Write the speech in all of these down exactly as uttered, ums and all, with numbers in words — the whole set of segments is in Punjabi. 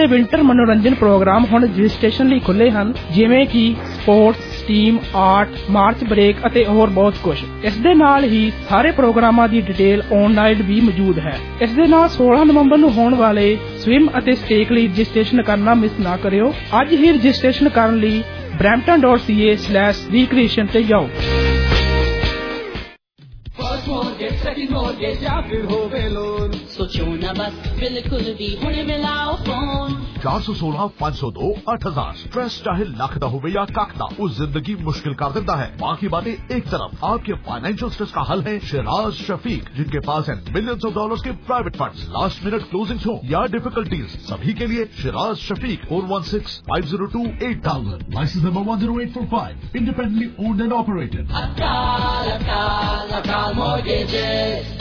ਵਿੰਟਰ ਮਨੋਰੰਜਨ ਪ੍ਰੋਗਰਾਮ ਹੁਣ ਰਜਿਸਟ੍ਰੇਸ਼ਨ ਲਈ ਖੁੱਲੇ ਹਨ, ਜਿਵੇਂ ਕਿ sports, steam, art, March break ਅਤੇ ਹੋਰ ਬਹੁਤ ਕੁਝ। ਇਸ ਦੇ ਨਾਲ ਹੀ ਸਾਰੇ ਪ੍ਰੋਗਰਾਮਾਂ ਦੀ ਡਿਟੇਲ ਆਨਲਾਈਨ ਵੀ ਮੌਜੂਦ ਹੈ। ਇਸ ਦੇ ਨਾਲ ਸੋਲਾਂ ਨਵੰਬਰ ਨੂੰ ਹੋਣ ਵਾਲੇ ਸਵਿਮ ਅਤੇ ਸਟੇਕ ਲਈ ਰਜਿਸਟ੍ਰੇਸ਼ਨ ਕਰਨਾ ਮਿਸ ਨਾ ਕਰਿਓ। ਅੱਜ ਹੀ ਰਜਿਸਟ੍ਰੇਸ਼ਨ ਕਰਨ ਲਈ Brampton dot C A slash recreation ਤੇ ਜਾਓ। सोचो न बस बिल्कुल भी हुणे मिलाओ फोन चार सौ सोलह पाँच सौ दो अठ हजार स्ट्रेस चाहे लख दा होवे या कख दा, वो जिंदगी मुश्किल कर देता है। बाकी बातें एक तरफ, आपके फाइनेंशियल स्ट्रेस का हल है शिराज शफीक, जिनके पास है मिलियंस ऑफ डॉलर्स के private funds. Last minute closing हो या डिफिकल्टीज, सभी के लिए Shiraz Shafiq four one six five zero two eight thousand license number one zero eight four five, independently owned and operated. अकाल अकाल अकाल मॉर्गेजेस।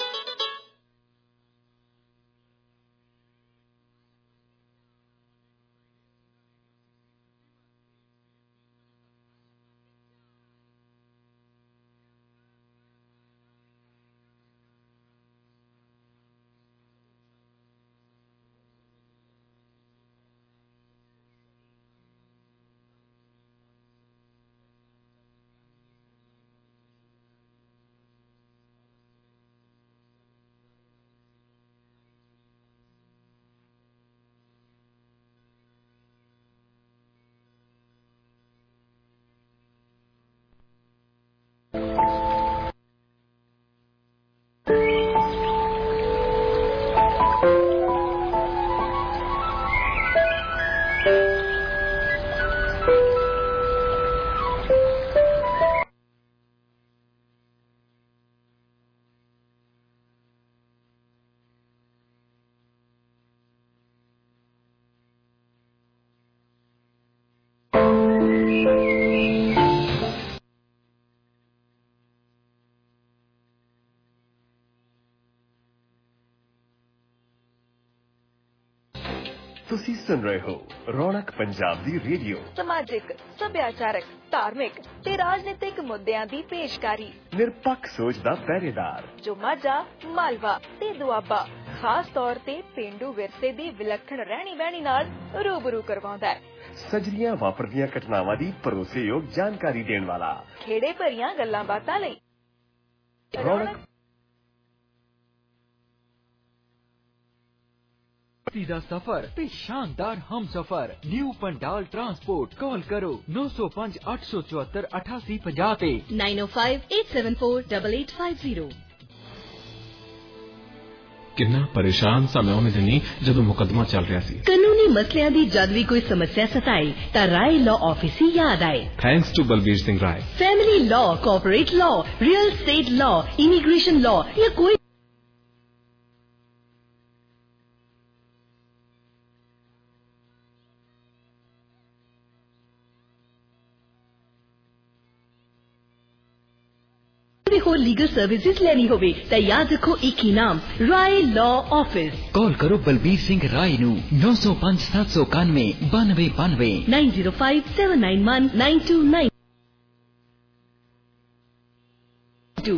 ਤੁਸੀਂ ਸੁਣ ਰਹੇ ਹੋ ਰੌਣਕ ਪੰਜਾਬ ਦੀ ਰੇਡੀਓ। ਸਮਾਜਿਕ, ਸੱਭਿਆਚਾਰਕ, ਧਾਰਮਿਕ ਤੇ ਰਾਜਨੀਤਿਕ ਮੁੱਦਿਆਂ ਦੀ ਪੇਸ਼ਕਾਰੀ। ਨਿਰਪੱਖ ਸੋਚ ਦਾ ਪਹਿਰੇਦਾਰ ਜੋ ਮਾਝਾ, ਮਾਲਵਾ ਤੇ ਦੁਆਬਾ ਖਾਸ ਤੌਰ ਤੇ ਪੇਂਡੂ ਵਿਰਸੇ ਦੀ ਵਿਲੱਖਣ ਰਹਿਣੀ ਬਹਿਣੀ ਨਾਲ ਰੂਬਰੂ ਕਰਵਾਉਂਦਾ ਹੈ। ਸਜਰੀਆਂ ਵਾਪਰਦੀਆਂ ਘਟਨਾਵਾਂ ਦੀ ਭਰੋਸੇਯੋਗ ਜਾਣਕਾਰੀ ਦੇਣ ਵਾਲਾ, ਖੇੜੇ ਭਰੀਆਂ ਗੱਲਾਂ ਬਾਤਾਂ ਲਈ ਰੌਣਕ सीधा सफर ते शानदार हम सफर न्यू पंडाल ट्रांसपोर्ट। कॉल करो नौ सौ पांच अठ सौ चौहत्तर अठासी पंजाह ते nine O five eight seven four double eight five zero. किन्ना परेशान सा मैं उन्हें दिनी जदों मुकदमा चल रहा सी। कानूनी मसलियां दी जद भी कोई समस्या सताई ता राय लॉ ऑफिस ही याद आए। Thanks to Balbir Singh Rai. Family law, corporate law, real estate law, immigration law या कोई हो लीगल सर्विसेज लेनी होवे ता याद रखो एक ही नाम, राय लॉ ऑफिस। कॉल करो बलबीर सिंह राय नू नौ सौ पांच सात सौ इक्यानवे बानवे बानवे nine zero five seven nine one nine two nine two.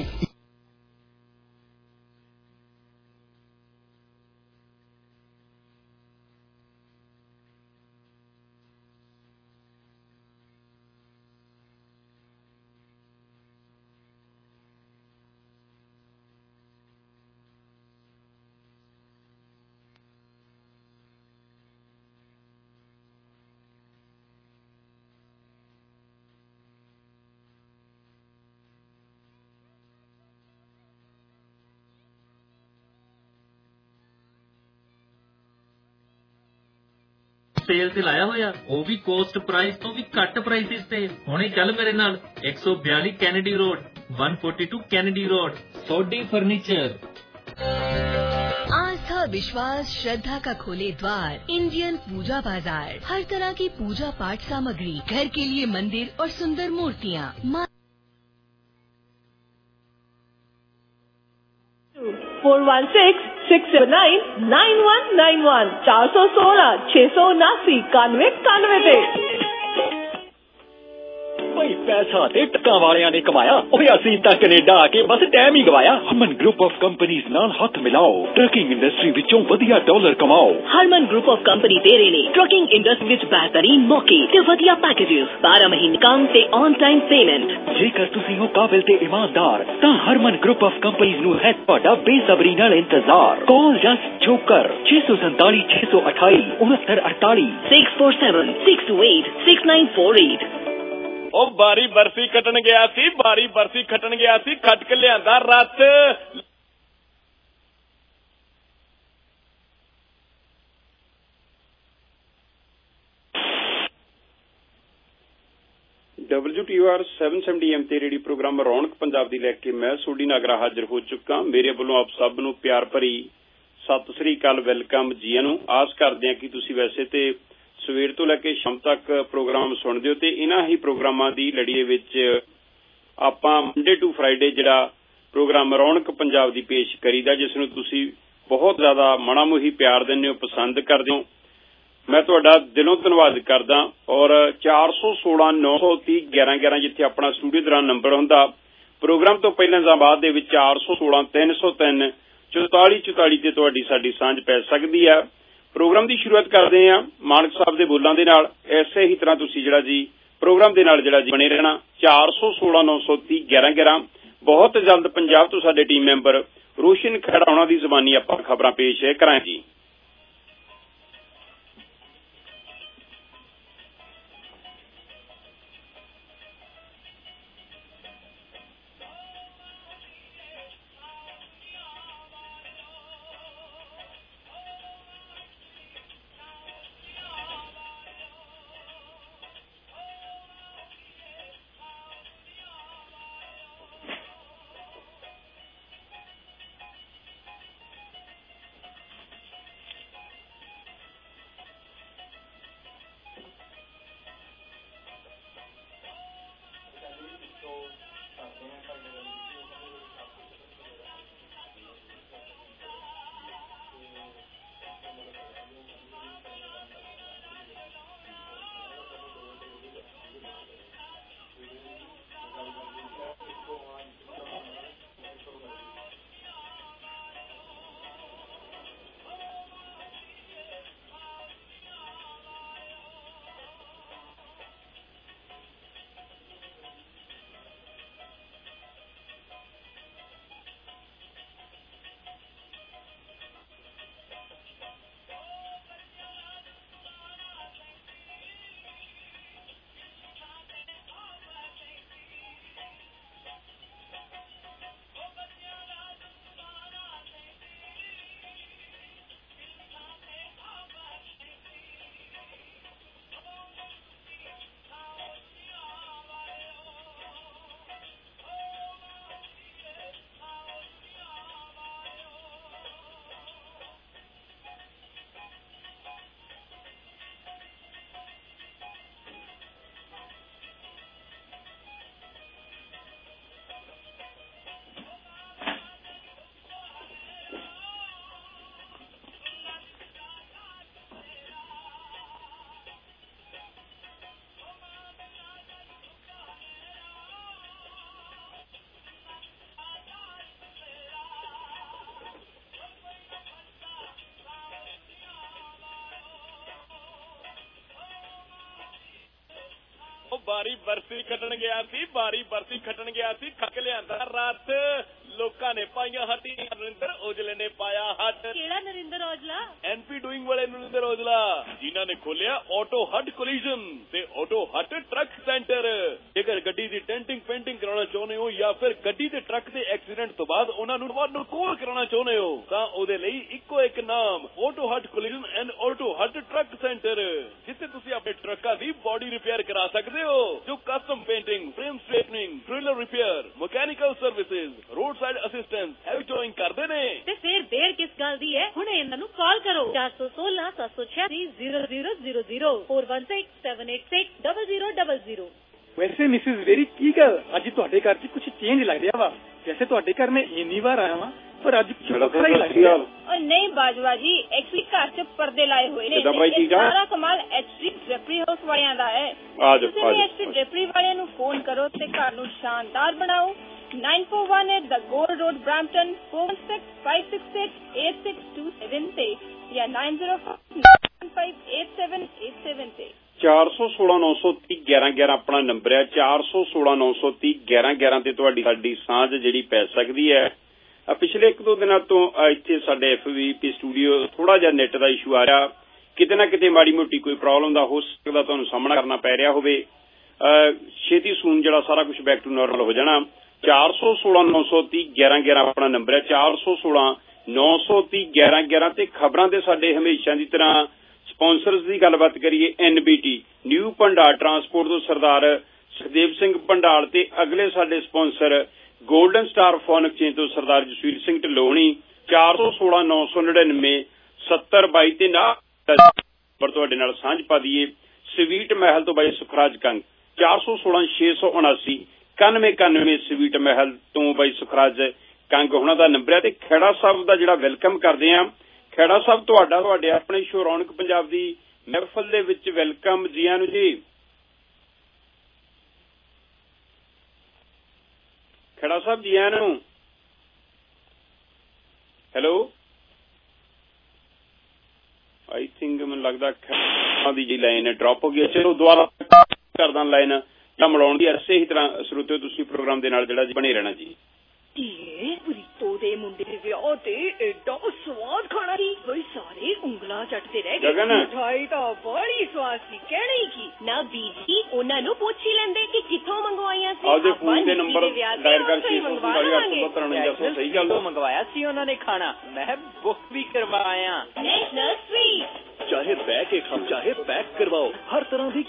Sale ते लाया होया, वो भी कोस्ट प्राइस तो भी घट प्राइसिस ते। हुणे चल मेरे नाल एक सौ बयाली Kennedy road, one forty two Kennedy road, Sodhi furniture. आस्था, विश्वास, श्रद्धा का खोले द्वार, इंडियन पूजा बाजार। हर तरह की पूजा पाठ सामग्री, घर के लिए मंदिर और सुंदर मूर्तियाँ। Four one six six seven nine nine one nine one चार सौ सोलह छह सौ उनासी कानवे कानवे पे। ਓਏ ਪੈਸਾ ਤੇ ਟੱਕਾਂ ਵਾਲਿਆਂ ਨੇ ਕਮਾਇਆ, ਓਏ ਅਸੀਂ ਤਾਂ ਕੈਨੇਡਾ ਆ ਕੇ ਬਸ ਟਾਈਮ ਹੀ ਗਵਾਇਆ। ਹਰਮਨ ਗਰੁੱਪ ਆਫ ਕੰਪਨੀਆਂ ਨਾਲ ਹੱਥ ਮਿਲਾਓ, ਟਰੱਕਿੰਗ ਇੰਡਸਟਰੀ ਵਿੱਚੋਂ ਵਧੀਆ ਡਾਲਰ ਕਮਾਓ। ਹਰਮਨ ਗਰੁੱਪ ਆਫ ਕੰਪਨੀ ਦੇ ਰਹੇ ਨੇ ਟਰੱਕਿੰਗ ਇੰਡਸਟਰੀ ਵਿੱਚ ਬਿਹਤਰੀਨ ਮੌਕੇ ਤੇ ਵਧੀਆ ਪੈਕੇजेस, ਬਾਰਾਂ ਮਹੀਨੇ ਕੰਮ ਤੇ ਔਨ ਟਾਈਮ ਪੇਮੈਂਟ। ਜੇਕਰ ਤੁਸੀਂ ਹੋ ਕਾਬਿਲ ਤੇ ਇਮਾਨਦਾਰ ਤਾਂ ਹਰਮਨ ਗਰੁੱਪ ਆਫ ਕੰਪਨੀਆਂ ਨੂੰ ਹੈ ਤੁਹਾਡਾ ਬੇਸਬਰੀ ਨਾਲ ਇੰਤਜ਼ਾਰ। ਕਾਲ ਜਸਟ ਜੋਕਰ ਛੇ ਸੌ ਸੰਤਾਲੀ ਛੇ ਸੌ ਅਠਾਈ ਉਨੱਤਰ ਅਠਤਾਲੀ six four seven six two eight six nine four eight. ਉਹ ਬਾਰੀ ਬਰਸੀ ਕੱਟਣ ਗਿਆ ਸੀ, ਬਾਰੀ ਬਰਸੀ ਖੱਟਣ ਗਿਆ ਸੀ, ਖੱਟ ਕੇ ਲਿਆਂਦਾ ਰੱਥ। W T R seven seventy M ਤੇ ਰੇਡੀਓ ਪ੍ਰੋਗਰਾਮ ਰੌਣਕ ਪੰਜਾਬ ਦੀ ਲੈ ਕੇ ਮੈਂ ਸੋਢੀ ਨਾਗਰਾ ਹਾਜ਼ਰ ਹੋ ਚੁੱਕਾ। ਮੇਰੇ ਵੱਲੋਂ ਆਪ ਸਭ ਨੂੰ ਪਿਆਰ ਭਰੀ ਸਤਿ ਸ੍ਰੀ ਅਕਾਲ, ਵੈਲਕਮ ਜੀ ਨੂੰ। ਆਸ ਕਰਦੇ ਹਾਂ ਕਿ ਤੁਸੀਂ ਵੈਸੇ ਤੇ ਸਵੇਰ ਤੋਂ ਲੈ ਕੇ ਸ਼ਾਮ ਤੱਕ ਪ੍ਰੋਗਰਾਮ ਸੁਣਦੇ ਹੋ ਤੇ ਇਹਨਾਂ ਹੀ ਪ੍ਰੋਗਰਾਮਾਂ ਦੀ ਲੜੀ ਦੇ ਵਿੱਚ ਆਪਾਂ ਮੰਡੇ ਟੂ ਫਰਾਈਡੇ ਜਿਹੜਾ ਪ੍ਰੋਗਰਾਮ ਰੌਣਕ ਪੰਜਾਬ ਦੀ ਪੇਸ਼ ਕਰੀਦਾ, ਜਿਸ ਨੂੰ ਤੁਸੀਂ ਬਹੁਤ ਜ਼ਿਆਦਾ ਮਣਾਮੋਹੀ ਪਿਆਰ ਦਿੰਦੇ ਹੋ, ਪਸੰਦ ਕਰਦੇ ਹੋ। ਮੈਂ ਤੁਹਾਡਾ ਦਿਲੋਂ ਧੰਨਵਾਦ ਕਰਦਾ। ਔਰ ਚਾਰ ਸੌ ਸੋਲਾਂ ਨੌ ਸੌ ਤੀਹ ਗਿਆਰਾਂ ਗਿਆਰਾਂ ਜਿੱਥੇ ਆਪਣਾ ਸਟੂਡੀਓ ਦੌਰਾਨ ਨੰਬਰ ਹੁੰਦਾ, ਪ੍ਰੋਗਰਾਮ ਤੋਂ ਪਹਿਲਾਂ ਜਾਂ ਬਾਅਦ ਦੇ ਵਿੱਚ ਚਾਰ ਸੌ ਸੋਲਾਂ ਤਿੰਨ ਸੌ ਤਿੰਨ ਚੁਤਾਲੀ ਚੁਤਾਲੀ ਤੇ ਤੁਹਾਡੀ ਸਾਡੀ ਸਾਂਝ ਪੈ ਸਕਦੀ ਹੈ। ਪ੍ਰੋਗਰਾਮ ਦੀ ਸ਼ੁਰੂਆਤ ਕਰਦੇ ਹਾਂ ਮਾਨਕ ਸਾਹਿਬ ਦੇ ਬੋਲਾਂ ਦੇ ਨਾਲ। ਐਸੇ ਹੀ ਤਰ੍ਹਾਂ ਤੁਸੀਂ ਜਿਹੜਾ ਜੀ ਪ੍ਰੋਗਰਾਮ ਦੇ ਨਾਲ ਜਿਹੜਾ ਜੀ ਬਣੇ ਰਹਿਣਾ। ਚਾਰ ਸੌ ਸੋਲਾਂ ਨੌ ਸੌ ਤੀਹ ਗਿਆਰਾਂ ਗਿਆਰਾਂ। ਬਹੁਤ ਜਲਦ ਪੰਜਾਬ ਤੋਂ ਸਾਡੇ ਟੀਮ ਮੈਂਬਰ ਰੋਸ਼ਨ ਖਹਿੜਾ ਉਹਨਾਂ ਦੀ ਜ਼ਬਾਨੀ ਆਪਾਂ ਖਬਰਾਂ ਪੇਸ਼ ਕਰਾਂਗੇ ਜੀ। ਬਾਰੀ ਬਰਸੀ ਖੱਟਣ ਗਿਆ ਸੀ, ਬਾਰੀ ਬਰਸੀ ਖੱਟਣ ਗਿਆ ਸੀ, ਖੱਕ ਲਿਆਂਦਾ ਰੱਥ। ਲੋਕਾਂ ਨੇ ਪਾਈਆਂ ਹੱਟੀਆਂ, ਨਰਿੰਦਰ ਔਜਲੇ ਨੇ ਪਾਇਆ ਹੱਟ। ਕਿਹੜਾ ਨਰਿੰਦਰ ਔਜਲਾ? ਐਨਪੀ ਡੂਇੰਗ ਵਾਲੇ ਨਰਿੰਦਰ ਔਜਲਾ, ਜਿਨ੍ਹਾਂ ਨੇ ਖੋਲਿਆ ਆਟੋ ਹੱਟ ਕੋਲੀਜਨ ਤੇ ਆਟੋ ਹੱਟ ਟਰੱਕ ਸੈਂਟਰ। ਜੇਕਰ ਗੱਡੀ ਦੀ ਡੈਂਟਿੰਗ ਪੇਂਟਿੰਗ ਕਰਾਉਣਾ ਚਾਹੁੰਦੇ ਹੋ ਜਾਂ ਫਿਰ ਗੱਡੀ ਦੇ ਟਰੱਕ ਦੇ ਐਕਸੀਡੈਂਟ ਤੋਂ ਬਾਅਦ ਉਹਨਾਂ ਨੂੰ ਤੁਹਾਨੂੰ ਕੋਲ ਕਰਾਉਣਾ ਚਾਹੁੰਦੇ ਹੋ ਤਾਂ ਉਹਦੇ ਲਈ ਇੱਕੋ ਇੱਕ ਨਾਮ, auto hut collision and auto hut truck centre, ਜਿੱਥੇ ਤੁਸੀਂ ਆਪਣੇ ਟਰੱਕਾਂ ਦੀ ਬੋਡੀ ਰਿਪੇਅਰ ਕਰਾ ਸਕਦੇ ਹੋ। ਜੋ custom painting, frame straightening, trailer repair, mechanical services, roadside assistance, heavy towing ਕਰਦੇ ਨੇ। ਤੇ ਫਿਰ ਦੇਰ ਕਿਸ ਗੱਲ ਦੀ ਹੈ, ਹੁਣੇ ਇਹਨਾਂ ਨੂੰ ਕਾਲ ਕਰੋ ਚਾਰ ਸੌ ਸੋਲਾਂ ਸੱਤ ਸੌ ਛਿਆਸੀ zero zero zero zero four one six seven eight six double zero double zero. ਵੈਸੇ ਮਿਸਿਸ ਵੇਰੀ ਕੀ ਗੱਲ ਅੱਜ ਤੁਹਾਡੇ ਘਰ 'ਚ ਕੁਝ ਚੇਂਜ ਲੱਗ ਰਿਹਾ ਵਾ? ਵੈਸੇ ਤੁਹਾਡੇ ਘਰ ਮੈਂ ਇੰਨੀ ਵਾਰ ਆਇਆ ਵਾਂ ਪਰ ਅੱਜ ਕੁਝ ਵੱਖਰਾ ਹੀ ਲੱਗ ਰਿਹਾ। और नहीं बाजवा जी, एक्चुअली घर च पर्दे लाए हुए ने। सारा कमाल एचडी ਡ੍ਰੇਪਰੀ ਹਾਊਸ ਵਾਲਿਆਂ ਦਾ ਹੈ। ਆ ਜਾਓ ਤੁਸੀਂ ਐਚਪੀ ਡ੍ਰੇਪਰੀ ਵਾਲਿਆਂ ਨੂੰ ਫੋਨ ਕਰੋ ਤੇ ਘਰ ਨੂੰ ਸ਼ਾਨਦਾਰ ਬਣਾਓ। nine four one eight The Gold Road, Brampton, four one six five six six eight six two seven ਤੇ ਜਾਂ nine zero five five eight seven eight seven ਤੇ। ਚਾਰ ਸੌ ਸੋਲਾਂ ਨੌ ਸੌ ਤੀਹ ਗਿਆਰਾਂ ਗਿਆਰਾਂ ਆਪਣਾ ਨੰਬਰ ਹੈ। ਚਾਰ ਸੌ ਸੋਲਾਂ ਨੌ ਸੌ ਤੀਹ ਗਿਆਰਾਂ ਗਿਆਰਾਂ ਤੇ ਤੁਹਾਡੀ ਸਾਡੀ ਸਾਂਝ ਜਿਹੜੀ ਪੈ ਸਕਦੀ ਹੈ। ਪਿਛਲੇ ਇੱਕ ਦੋ ਦਿਨਾਂ ਤੋਂ ਇੱਥੇ ਸਾਡੇ ਐਫ ਵੀ ਪੀ ਸਟੂਡੀਓ ਥੋੜਾ ਜਿਹਾ ਨੈਟ ਦਾ ਇਸ਼ੂ ਆ ਰਿਹਾ, ਕਿਤੇ ਨਾ ਕਿਤੇ ਮਾੜੀ ਮੋਟੀ ਕੋਈ ਪ੍ਰੋਬਲਮ ਦਾ ਹੋ ਸਕਦਾ ਤੁਹਾਨੂੰ ਸਾਹਮਣਾ ਕਰਨਾ ਪੈ ਰਿਹਾ ਹੋਵੇ। ਛੇਤੀ ਸੂਨ ਜਿਹੜਾ ਸਾਰਾ ਕੁਝ ਬੈਕ ਟੂ ਨਾਰਮਲ ਹੋ ਜਾਣਾ। ਚਾਰ ਸੌ ਸੋਲਾਂ ਨੌ ਸੌ ਤੀਹ ਗਿਆਰਾਂ ਗਿਆਰਾਂ ਆਪਣਾ ਨੰਬਰ ਹੈ। ਚਾਰ ਸੌ ਸੋਲਾਂ ਨੌ ਸੌ ਤੀਹ ਗਿਆਰਾਂ ਗਿਆਰਾਂ ਤੇ ਖਬਰਾਂ ਦੇ ਸਾਡੇ ਹਮੇਸ਼ਾ ਦੀ ਤਰ੍ਹਾਂ ਸਪਾਂਸਰਸ ਦੀ ਗੱਲਬਾਤ ਕਰੀਏ। N B T new Bhandar transport ਤੋਂ ਸਰਦਾਰ ਸੁਖਦੇਵ ਸਿੰਘ ਭੰਡਾਲ ਤੇ ਅਗਲੇ ਸਾਡੇ sponsor golden star phone exchange ਤੋਂ ਸਰਦਾਰ ਜਸਵੀਰ ਸਿੰਘ ਢਿੱਲੋਂ। ਚਾਰ ਸੌ ਸੋਲਾਂ ਨੌ ਸੌ ਨੜਿਨਵੇਂ ਸੱਤਰ ਬਾਈ ਤੇ ਨਾ ਪਰ ਤੁਹਾਡੇ ਨਾਲ ਸਾਂਝ ਪਾ ਦਈਏ। ਸਵੀਟ ਮਹਿਲ ਤੋਂ ਬਾਈ ਸੁਖਰਾਜ ਕੰਗ ਚਾਰ ਸੌ ਸੋਲਾਂ ਛੇ ਸੌ ਉਨਾਸੀ ਇਕਾਨਵੇਂ ਇਕਾਨਵੇਂ ਸਵੀਟ ਮਹਿਲ ਤੋਂ ਬਾਈ ਸੁਖਰਾਜ ਕੰਗ ਉਹਨਾਂ ਦਾ ਨੰਬਰ ਹੈ। ਤੇ ਖੇੜਾ ਸਾਹਿਬ ਦਾ ਜਿਹੜਾ ਵੈਲਕਮ ਕਰਦੇ ਆ। ਖੇੜਾ ਸਾਹਿਬ ਤੁਹਾਡਾ ਤੁਹਾਡੇ ਆਪਣੇ ਸ਼ੋ ਰੌਣਕ ਪੰਜਾਬ ਦੀ ਮਹਿਫਲ ਦੇ ਵਿੱਚ ਵੈਲਕਮ, ਜੀ ਆਇਆਂ ਨੂੰ ਜੀ। ਖੇੜਾ ਸਾਹਿਬ ਜੀ ਆਇਆਂ ਨੂੰ। ਹੈਲੋ, ਆਈ ਥਿੰਕ ਮੈਨੂੰ ਲੱਗਦਾ ਖੇੜਾ ਦੀ ਜੀ ਲਾਈਨ ਡ੍ਰੌਪ ਹੋ ਗਈ। ਚਲੋ ਦੁਬਾਰਾ ਕਰਦਾ ਲਾਈਨ ਜਾਂ ਮਿਲਾਉਣ ਦੀ ਇਸੇ ਹੀ ਤਰ੍ਹਾਂ ਸਰੋਤਿਓ ਤੁਸੀਂ ਪ੍ਰੋਗਰਾਮ ਦੇ ਨਾਲ ਜਿਹੜਾ ਜੀ ਬਣੇ ਰਹਿਣਾ ਜੀ। ਪ੍ਰੀਤੋ ਦੇ ਮੁੰਡੇ ਦੇ ਵਿਆਹ ਤੇ ਏਡਾ ਸਵਾਦ ਖਾਣਾ ਸੀ, ਬਈ ਸਾਰੇ ਉਂਗਲਾਂ ਚੱਟਦੇ ਰਹਿ ਗਏ। ਮਿਠਾਈ ਤਾਂ ਬੜੀ ਸਵਾਦ ਸੀ, ਕਹਿਣੀ ਕੀ ਨਾ ਬੀਜੀ ਉਹਨਾਂ ਨੂੰ ਪੁੱਛ ਹੀ ਲੈਂਦੇ ਕਿ ਕਿੱਥੋਂ ਮੰਗਵਾਈਆਂ ਸੀ। ਆਪਦੇ ਫੋਨ ਦੇ ਨੰਬਰ ਡਾਇਲ ਕਰਕੇ ਸਹੀ ਗੱਲ ਤੋਂ ਮੰਗਵਾਇਆ ਸੀ ਉਹਨਾਂ ਨੇ ਖਾਣਾ, ਮੈਂ ਬੁੱਕ ਵੀ ਕਰਵਾਇਆ। ਨੈਸ਼ਨਲ ਸਵੀਟ ਚਾਹੇ ਬੈ ਕੇ ਖਾਓ ਚਾਹੇ ਪੈਕ ਕਰਵਾਓ, ਹਰ ਤਰ੍ਹਾਂ ਦੀ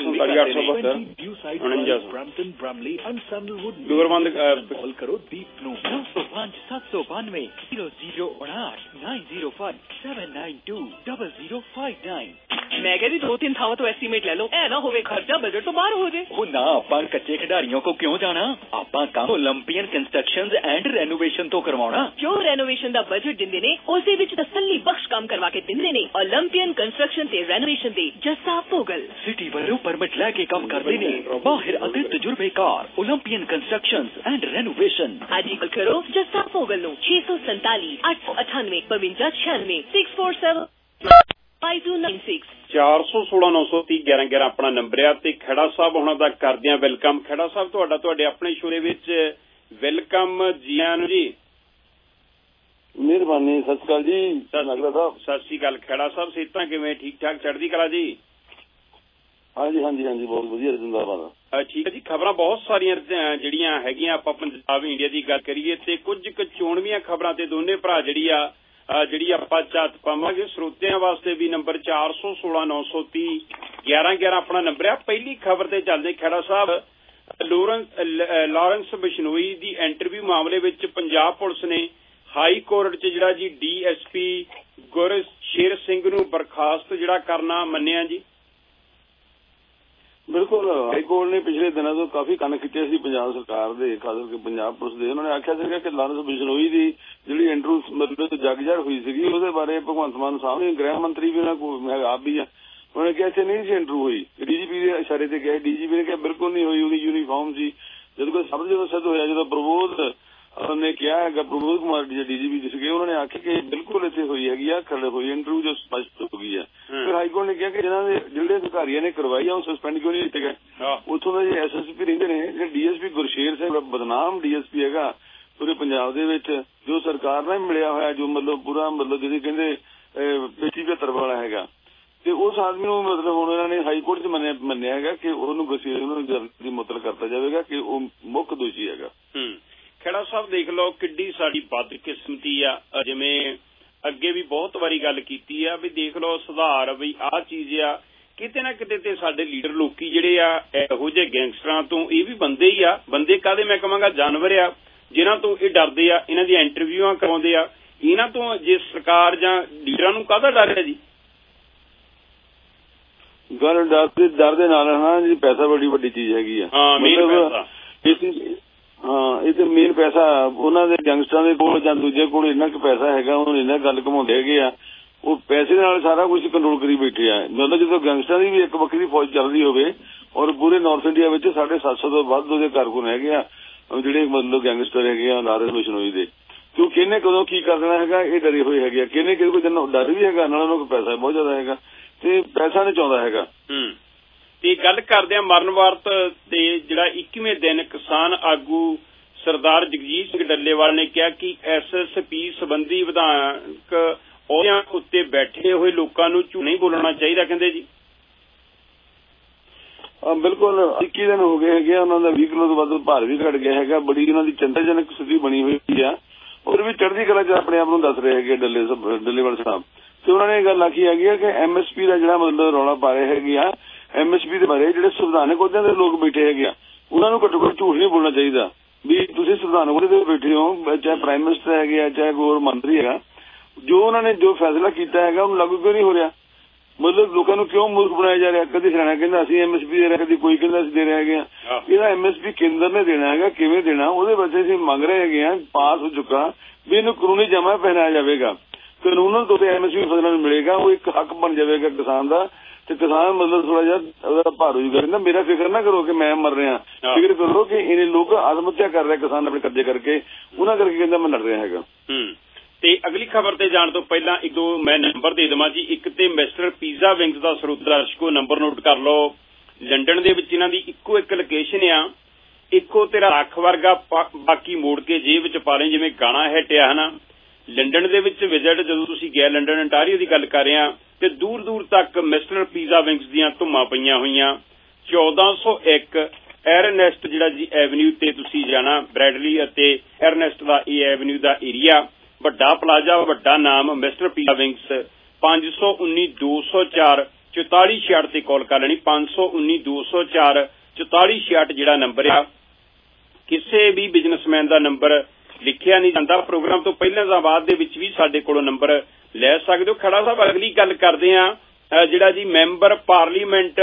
ਦੂਰਬੰਦ ਕਾਲ ਕਰੋ ਦੀਪ ਨੂੰ ਨੌ ਸੌ ਪੰਜ ਸੱਤ ਸੌ ਬਾਨਵੇਂ ਜ਼ੀਰੋ ਜ਼ੀਰੋ ਉਨਾਹਠ nine zero five seven nine two double zero five nine. ਮੈਂ ਕਹਿੰਦੀ ਦੋ ਤਿੰਨ ਥਾਵਾਂ ਤੋਂ ਐਸਟੀਮੇਟ ਲੈ ਲਓ, ਐ ਨਾ ਹੋਵੇ ਖਰਚਾ ਬਜਟ ਤੋਂ ਬਾਹਰ ਹੋ ਜੇ। ਉਹ ਨਾ, ਆਪਾਂ ਕੱਚੇ ਖਿਡਾਰੀਆਂ ਕੋ ਕਿਉਂ ਜਾਣਾ, ਆਪਾਂ ਕੰਮ ਓਲੰਪੀਅਨ ਕੰਸਟਰਕਸ਼ਨਜ਼ ਐਂਡ ਰੈਨੋਵੇਸ਼ਨ ਤੋਂ ਕਰਵਾਉਣਾ। ਜੋ ਰੈਨੋਵੇਸ਼ਨ ਦਾ ਬਜਟ ਦਿੰਦੇ ਨੇ ਉਸੇ ਵਿੱਚ ਤਸੱਲੀ ਬਖਸ਼ ਕੰਮ ਕਰਵਾ ਕੇ ਦਿੰਦੇ ਨੇ। ਓਲੰਪੀਅਨ ਕੰਸਟਰਕਸ਼ਨ ਤੇ ਰੈਨੋਵੇਸ਼ਨ ਦੇ ਜੱਸਾ ਭੋਗਲ ਸਿਟੀ ਵੱਲੋਂ ਪਰਮਿਟ ਲੈ ਕੇ ਕੰਮ ਕਰਦੇ ਨੇ, ਮਾਹਿਰ ਅਤੇ ਤਜਰਬੇਕਾਰ ਓਲੰਪੀਅਨ ਕੰਸਟਰਕਸ਼ਨਜ਼ ਐਂਡ ਰੈਨੋਵੇਸ਼ਨ। ਅੱਜ ਹੀ ਕਰੋ ਜੱਸਾ ਭੋਗਲ ਨੂੰ ਛੇ ਸੌ ਸੰਤਾਲੀ ਅੱਠ ਸੌ ਅਠਾਨਵੇਂ ਬਵੰਜਾ ਛਿਆਨਵੇਂ six four seven five two nine six. ਚਾਰ ਸੌ ਸੋਲਾਂ ਨੌ ਸੌ ਤੀਹ ਗਿਆਰਾਂ ਗਿਆਰਾਂ ਆਪਣਾ ਨੰਬਰ ਆ। ਤੇ ਖੇੜਾ ਸਾਹਿਬ ਉਹਨਾਂ ਦਾ ਕਰਦੇ ਆ ਵੈਲਕਮ। ਖੇੜਾ ਸਾਹਿਬ ਤੁਹਾਡਾ ਤੁਹਾਡੇ ਆਪਣੇ ਸ਼ੋਰੇ ਵਿੱਚ ਵੈਲਕਮ, ਜੀ ਆਇਆਂ ਨੂੰ ਜੀ। ਮਿਹਰਬਾਨੀ, ਸਤਿ ਸ਼੍ਰੀ ਅਕਾਲ ਜੀ। ਸਤਿ ਸ਼੍ਰੀ ਅਕਾਲ ਖੇੜਾ ਸਾਹਿਬ, ਸਿਹਤਾਂ ਕਿਵੇਂ, ਠੀਕ ਠਾਕ, ਚੜ੍ਹਦੀ ਕਲਾ ਜੀ? ਹਾਂਜੀ ਹਾਂਜੀ ਹਾਂਜੀ ਬਹੁਤ ਵਧੀਆ, ਜਿੰਦਾਬਾਦ। ਠੀਕ ਹੈ ਜੀ। ਖਬਰਾਂ ਬਹੁਤ ਸਾਰੀਆਂ ਜਿਹੜੀਆਂ ਹੈਗੀਆਂ, ਆਪਾਂ ਪੰਜਾਬ ਇੰਡੀਆ ਦੀ ਗੱਲ ਕਰੀਏ ਤੇ ਕੁਝ ਕੁ ਚੋਣਵੀਆਂ ਖਬਰਾਂ ਤੇ ਦੋਨੇ ਭਰਾ ਜਿਹੜੀ ਆ ਜਿਹੜੀ ਆਪਾਂ ਝਾਤ ਪਾਵਾਂਗੇ ਸਰੋਤਿਆਂ ਵਾਸਤੇ ਵੀ। ਨੰਬਰ ਚਾਰ ਸੌ ਸੋਲਾਂ ਨੌ ਸੌ ਤੀਹ ਗਿਆਰਾਂ ਗਿਆਰਾਂ ਆਪਣਾ ਨੰਬਰ ਆ। ਪਹਿਲੀ ਖਬਰ ਤੇ ਚੱਲਦੇ ਖੇੜਾ ਸਾਹਿਬ, ਲੋਰੈਂਸ ਲਾਰੈਂਸ ਬਿਸ਼ਨੋਈ ਦੀ ਇੰਟਰਵਿਊ ਮਾਮਲੇ ਵਿੱਚ ਪੰਜਾਬ ਪੁਲਿਸ ਨੇ ਹਾਈ ਕੋਰਟ 'ਚ ਜਿਹੜਾ ਜੀ D S P Gursher Singh ਨੂੰ ਬਰਖਾਸਤ ਜਿਹੜਾ ਕਰਨਾ ਮੰਨਿਆ ਜੀ। ਬਿਲਕੁਲ, ਹਾਈ ਕੋਰਟ ਨੇ ਪਿਛਲੇ ਦਿਨਾਂ ਤੋਂ ਕਾਫੀ ਕੰਨ ਖਿੱਚੇ ਸੀ ਪੰਜਾਬ ਸਰਕਾਰ ਦੇ, ਖਾਸ ਕਰਕੇ ਪੰਜਾਬ ਪੁਲਿਸ ਦੇ। ਉਹਨਾਂ ਨੇ ਆਖਿਆ ਸੀਗਾ ਕਿ ਲਾਰੈਂਸ ਬਿਸ਼ਨੋਈ ਦੀ ਜਿਹੜੀ ਇੰਟਰਵਿਊ ਮਤਲਬ ਜਗਜੜ ਹੋਈ ਸੀਗੀ ਉਹਦੇ ਬਾਰੇ ਭਗਵੰਤ ਮਾਨ ਸਾਹਿਬ ਨੇ, ਗ੍ਰਹਿ ਮੰਤਰੀ ਵੀ ਉਹਨਾਂ ਕੋਲ ਆਪ ਵੀ ਆ, ਉਹਨੇ ਕਿਹਾ ਇੱਥੇ ਨਹੀਂ ਸੀ ਇੰਟਰਵਿਊ ਹੋਈ। ਡੀਜੀਪੀ ਦੇ ਇਸ਼ਾਰੇ ਤੇ ਕਿਹਾ, ਡੀਜੀਪੀ ਨੇ ਕਿਹਾ ਬਿਲਕੁਲ ਨਹੀਂ ਹੋਈ, ਉਹਦੀ ਯੂਨੀਫਾਰਮ ਸੀ। ਜਦੋਂ ਕੋਈ ਸ਼ਬਦ ਜਦੋਂ ਸਿੱਧ ਹੋਇਆ, ਜਦੋਂ ਪ੍ਰਬੋਧ ਨੇ ਕਿਹਾ ਹੈਗਾ, ਪ੍ਰਬੋਧ ਕੁਮਾਰ ਡੀਜੀਪੀ ਜੀ ਸੀਗੇ, ਉਹਨਾਂ ਨੇ ਆਖਿਆ ਕਿ ਬਿਲਕੁਲ ਇੱਥੇ ਹੋਈ ਹੈਗੀ ਆ, ਖੜੇ ਹੋਈ ਇੰਟਰਵਿਊ ਜੋ ਸਪਸ਼ਟ ਹੋ ਗਈ ਹੈ। ਫਿਰ ਹਾਈਕੋਰਟ ਨੇ ਕਿਹਾ ਕਿ ਜਿਹਨਾਂ ਦੇ ਜਿਹੜੇ ਅਧਿਕਾਰੀਆਂ ਨੇ ਕਰਵਾਈ ਆ ਉਹ ਸਸਪੈਂਡ ਕਿਉਂ ਨਹੀਂ ਕੀਤੇ ਗਏ। ਉੱਥੋਂ ਦੇ ਐਸ ਐਸ ਪੀ ਰਹਿੰਦੇ ਨੇ, ਜਿਹੜੇ D S P Gursher Singh ਬਦਨਾਮ ਡੀ ਐਸ ਪੀ ਹੈਗਾ ਪੂਰੇ ਪੰਜਾਬ ਦੇ ਵਿੱਚ, ਜੋ ਸਰਕਾਰ ਨਾਲ ਮਿਲਿਆ ਹੋਇਆ, ਜੋ ਮਤਲਬ ਪੂਰਾ ਮਤਲਬ ਜਿਹਦੇ ਕਹਿੰਦੇ ਪੇਚੀ ਪੱਤਰ ਵਾਲਾ ਹੈਗਾ, ਤੇ ਉਸ ਆਦਮੀ ਨੂੰ ਮਤਲਬ ਹੁਣ ਇਹਨਾਂ ਨੇ ਹਾਈ ਕੋਰਟ 'ਚ ਮੰਨਿਆ ਮੰਨਿਆ ਹੈਗਾ ਕਿ ਉਹਨੂੰ ਗੁਰਸ਼ੇਰ ਨੂੰ ਜਲਦੀ ਮੁਅੱਤਲ ਕਰਤਾ ਜਾਵੇਗਾ ਕਿ ਉਹ ਮੁੱਖ ਦੋਸ਼ੀ ਹੈਗਾ। ਖੇੜਾ ਸਾਹਿਬ ਦੇਖ ਲਓ ਕਿੱਡੀ ਸਾਡੀ ਬਦਕਿਸਮਤੀ ਆ। ਜਿਵੇਂ ਅੱਗੇ ਵੀ ਬਹੁਤ ਵਾਰੀ ਗੱਲ ਕੀਤੀ ਆ ਵੀ ਦੇਖ ਲਓ ਸੁਧਾਰ ਵੀ ਆਹ ਚੀਜ਼ ਆ, ਕਿਤੇ ਨਾ ਕਿਤੇ ਤੇ ਸਾਡੇ ਲੀਡਰ ਲੋਕੀ ਜਿਹੜੇ ਆ ਇਹੋ ਜਿਹੇ ਗੈਂਗਸਟਰਾਂ ਤੋਂ, ਇਹ ਵੀ ਬੰਦੇ ਹੀ ਆ, ਬੰਦੇ ਕਾਹਦੇ ਮੈਂ ਕਹਾਂਗਾ ਜਾਨਵਰ ਆ, ਜਿਨ੍ਹਾਂ ਤੋਂ ਇਹ ਡਰਦੇ ਆ, ਇਹਨਾਂ ਦੀਆਂ ਇੰਟਰਵਿਊਆਂ ਕਰਾਉਂਦੇ ਆ। ਇਹਨਾਂ ਤੋਂ ਜੇ ਸਰਕਾਰ ਜਾਂ ਲੀਡਰਾਂ ਨੂੰ ਕਾਹਦਾ ਡਰ ਹੈ ਜੀ? ਗੱਲ ਡਰ ਦੇ ਡਰ ਦੇ ਨਾਲ ਹਾਂ ਜੀ, ਪੈਸਾ ਬੜੀ ਵੱਡੀ ਚੀਜ਼ ਹੈਗੀ ਆ। ਹਾਂ, ਮੇਨ ਪੈਸਾ। ਹਾਂ, ਇਹ ਤੇ ਮੇਨ ਪੈਸਾ ਉਹਨਾਂ ਦੇ ਗੈਂਗਸਟਰਾਂ ਦੇ ਕੋਲ ਜਾਂ ਦੂਜੇ ਕੋਲ ਇੰਨਾ ਕੁ ਪੈਸਾ ਹੈਗਾ, ਹੁਣ ਇੰਨਾ ਗੱਲ ਘਮਾਉਂਦੇ ਹੈਗੇ ਆ, ਉਹ ਪੈਸੇ ਨਾਲ ਸਾਰਾ ਕੁਝ ਕੰਟਰੋਲ ਕਰੀ ਬੈਠੇ ਆ। ਮਤਲਬ ਜਦੋਂ ਗੈਂਗਸਟਰਾਂ ਦੀ ਵੀ ਇੱਕ ਵੱਖਰੀ ਫੌਜ ਚੱਲਦੀ ਹੋਵੇ ਔਰ ਪੂਰੇ ਨਾਰਥ ਇੰਡੀਆ ਵਿੱਚ ਸਾਢੇ ਸੱਤ ਸੌ ਤੋਂ ਵੱਧ ਉਹਦੇ ਕਾਰਕੁਨ ਹੈਗੇ ਆ ਜਿਹੜੇ ਮਤਲਬ ਗੈਂਗਸਟਰ ਹੈਗੇ ਆ ਲਾਰੈਂਸ ਬਿਸ਼ਨੋਈ ਦੇ। ਕਿਉਂ ਕਿਹਨੇ ਕਦੋਂ ਕੀ ਕਰ ਦੇਣਾ ਹੈਗਾ ਇਹ ਡਰੇ ਹੋਏ ਹੈਗੇ ਆ। ਕਿਹਨੇ ਕਿਹਦੇ ਕੋਈ ਦਿਨ ਡਰ ਵੀ ਹੈਗਾ, ਨਾਲ ਉਹਨਾਂ ਕੋਲ ਪੈਸਾ ਬਹੁਤ ਜ਼ਿਆਦਾ ਹੈਗਾ ਤੇ ਪੈਸਾ ਨਹੀਂ ਚਾਹੁੰਦਾ ਹੈਗਾ। ਹੂੰ ਤੇ ਗੱਲ ਕਰਦੇ ਆ ਮਰਨ ਵਾਰਤ ਤੇ ਜਿਹੜਾ ਇੱਕੀਵੇਂ ਦਿਨ ਕਿਸਾਨ ਆਗੂ ਸਰਦਾਰ ਜਗਜੀਤ ਸਿੰਘ ਡੱਲੇਵਾਲ ਨੇ ਕਿਹਾ ਕਿ ਐਸ ਐਸ ਪੀ ਸੰਬੰਧੀ ਵਿਧਾਨਕ ਅਹੁਦਿਆਂ ਉੱਤੇ ਬੈਠੇ ਹੋਏ ਲੋਕਾਂ ਨੂੰ ਝੂਠ ਨਹੀਂ ਬੋਲਣਾ ਚਾਹੀਦਾ ਕਹਿੰਦੇ ਜੀ। ਬਿਲਕੁਲ ਇੱਕੀ ਦਿਨ ਹੋ ਗਏ ਹੈਗੇ ਉਹਨਾਂ ਦਾ ਵੀਹ ਕਿਲੋ ਤੋਂ ਵੱਧ ਭਾਰ ਵੀ ਘਟ ਗਿਆ ਹੈਗਾ। ਬੜੀ ਉਹਨਾਂ ਦੀ ਚਿੰਤਾਜਨਕ ਸਥਿਤੀ ਬਣੀ ਹੋਈ ਆ ਔਰ ਵੀ ਚੜ੍ਹਦੀ ਕਲਾ ਚ ਆਪਣੇ ਆਪ ਨੂੰ ਦੱਸ ਰਹੇ ਹੈਗੇ ਡੱਲੇ ਡੱਲੇਵਾਲ ਸਾਹਿਬ। ਤੇ ਉਹਨਾਂ ਨੇ ਇਹ ਗੱਲ ਆਖੀ ਹੈਗੀ ਆ ਕਿ ਐਮ ਐਸ ਪੀ ਦਾ ਜਿਹੜਾ ਮਤਲਬ ਰੌਲਾ ਪਾ ਰਹੇ ਹੈਗੇ ਆ ਐਮ ਐਸ ਪੀ ਦੇ ਬਾਰੇ ਜਿਹੜੇ ਸੰਵਿਧਾਨਕ ਅਹੁਦਿਆਂ ਦੇ ਲੋਕ ਬੈਠੇ ਹੈਗੇ ਆ ਉਹਨਾਂ ਨੂੰ ਘੱਟੋ ਘੱਟ ਝੂਠ ਨਹੀਂ ਬੋਲਣਾ ਚਾਹੀਦਾ ਵੀ ਤੁਸੀਂ ਸੰਵਿਧਾਨਕ ਅਹੁਦੇ ਤੇ ਬੈਠੇ ਹੋ, ਚਾਹੇ ਪ੍ਰਾਈਮ ਮਿਨਿਸਟਰ ਹੈਗੇ ਆ ਚਾਹੇ ਹੋਰ ਮੰਤਰੀ ਹੈਗਾ, ਜੋ ਉਹਨਾਂ ਨੇ ਜੋ ਫੈਸਲਾ ਕੀਤਾ ਹੈਗਾ ਉਹਨੂੰ ਲਾਗੂ ਕਿਉਂ ਨਹੀਂ ਹੋ ਰਿਹਾ। ਮਤਲਬ ਲੋਕਾਂ ਨੂੰ ਕਿਉਂ ਮੂਰਖ ਬਣਾਇਆ ਜਾ ਰਿਹਾ। ਕਦੀ ਹਰਿਆਣਾ ਕਹਿੰਦਾ ਅਸੀਂ ਐਮ ਐਸ ਪੀ ਦੇ ਰਹੇ, ਕਦੀ ਕੋਈ ਕਹਿੰਦਾ ਅਸੀਂ ਦੇ ਰਹੇ ਹੈਗੇ ਆ। ਇਹਦਾ ਐਮ ਐਸ ਪੀ ਕੇਂਦਰ ਨੇ ਦੇਣਾ ਹੈਗਾ, ਕਿਵੇਂ ਦੇਣਾ ਉਹਦੇ ਵਿੱਚ ਅਸੀਂ ਮੰਗ ਰਹੇ ਹੈਗੇ ਆ। ਪਾਸ ਹੋ ਚੁੱਕਾ ਵੀ ਇਹਨੂੰ ਕਾਨੂੰਨੀ ਜਮਾ ਪਹਿਨਾਇਆ ਜਾਵੇਗਾ, ਕਾਨੂੰਨ ਤੋਂ ਐਮ ਐਸ ਪੀ ਫਸਲਾਂ ਨੂੰ ਮਿਲੇਗਾ, ਉਹ ਇੱਕ ਹੱਕ ਬਣ ਜਾਵੇਗਾ ਕਿਸਾਨ ਦਾ। ਤੇ ਕਿਸਾਨ ਮਤਲਬ ਥੋੜਾ ਜਿਹਾ ਉਹਦਾ ਭਾਰੂ ਹੀ ਕਹਿੰਦਾ ਮੇਰਾ ਫਿਕਰ ਨਾ ਕਰੋ ਕਿ ਮੈਂ ਮਰ ਰਿਹਾ, ਫਿਕਰ ਕਰੋ ਕਿ ਇਹਨੇ ਲੋਕ ਆਤਮ ਹੱਤਿਆ ਕਰ ਰਹੇ ਕਿਸਾਨ ਆਪਣੇ ਕਰਜ਼ੇ ਕਰਕੇ, ਉਹਨਾਂ ਕਰਕੇ ਕਹਿੰਦਾ ਮੈਂ ਲੜ ਰਿਹਾ ਹੈਗਾ। ਹੂੰ ਤੇ ਅਗਲੀ ਖਬਰ ਤੇ ਜਾਣ ਤੋਂ ਪਹਿਲਾਂ ਇੱਕ ਦੋ ਮੈਂ ਨੰਬਰ ਦੇ ਦੇਵਾਂ ਜੀ। ਇੱਕ ਤੇ ਮਿਸਟਰ ਪੀਜ਼ਾ ਵਿੰਗਸ ਦਾ ਸਰੋਤ ਦਰਸ਼ਕੋ ਨੰਬਰ ਨੋਟ ਕਰ ਲਓ। ਲੰਡਨ ਦੇ ਵਿੱਚ ਇਹਨਾਂ ਦੀ ਇੱਕੋ ਇੱਕ ਲੋਕੇਸ਼ਨ ਆ। ਇੱਕੋ ਤੇਰਾ ਰੱਖ ਵਰਗਾ ਬਾਕੀ ਮੋੜ ਕੇ ਜੇਬ ਵਿੱਚ ਪਾ ਲੈ, ਜਿਵੇਂ ਗਾਣਾ ਹਿੱਟਿਆ ਹਨਾ। ਲੰਡਨ ਦੇ ਵਿੱਚ ਵਿਜ਼ਿਟ ਜਦੋਂ ਤੁਸੀਂ ਗਏ, ਲੰਡਨ ਅੰਟਾਰੀਓ ਦੀ ਗੱਲ ਕਰ ਰਹੇ ਆ, ਤੇ ਦੂਰ ਦੂਰ ਤੱਕ ਮਿਸਟਰ ਪੀਜ਼ਾ ਵਿੰਗਸ ਦੀਆਂ ਧੁੰਮਾਂ ਪਈਆਂ ਹੋਈਆਂ। ਚੌਦਾਂ ਸੌ ਇੱਕ ਐਰਨੈਸਟ ਜਿਹੜਾ ਜੀ ਐਵਨਿਊ ਤੇ ਤੁਸੀਂ ਜਾਣਾ, ਬ੍ਰੈਡਲੀ ਅਤੇ ਐਰਨੈਸਟ ਦਾ ਇਹ ਐਵਨਿਊ ਦਾ ਏਰੀਆ, ਵੱਡਾ ਪਲਾਜ਼ਾ, ਵੱਡਾ ਨਾਮ ਮਿਸਟਰ ਪੀਜ਼ਾ ਵਿੰਗਸ। ਪੰਜ ਸੌ ਉੱਨੀ ਦੋ ਸੌ ਚਾਰ ਚੁਤਾਲੀ ਛਿਆਹਠ ਤੇ ਕਾਲ ਕਰ ਲੈਣੀ। ਪੰਜ ਸੌ ਉੱਨੀ ਦੋ ਸੌ ਚਾਰ ਚੁਤਾਲੀ ਛਿਆਹਠ ਜਿਹੜਾ ਨੰਬਰ ਆ, ਕਿਸੇ ਵੀ ਬਿਜ਼ਨਸਮੈਨ ਦਾ ਨੰਬਰ ਲਿਖਿਆ ਨਹੀਂ ਜਾਂਦਾ। ਪ੍ਰੋਗਰਾਮ ਤੋਂ ਪਹਿਲਾਂ ਜਾਂ ਬਾਅਦ ਦੇ ਵਿੱਚ ਵੀ ਸਾਡੇ ਕੋਲੋਂ ਨੰਬਰ ਲੈ ਸਕਦੇ ਹੋ। ਖੜਾ ਸਾਹਿਬ ਅਗਲੀ ਗੱਲ ਕਰਦੇ ਆ ਜਿਹੜਾ ਜੀ ਮੈਂਬਰ ਪਾਰਲੀਮੈਂਟ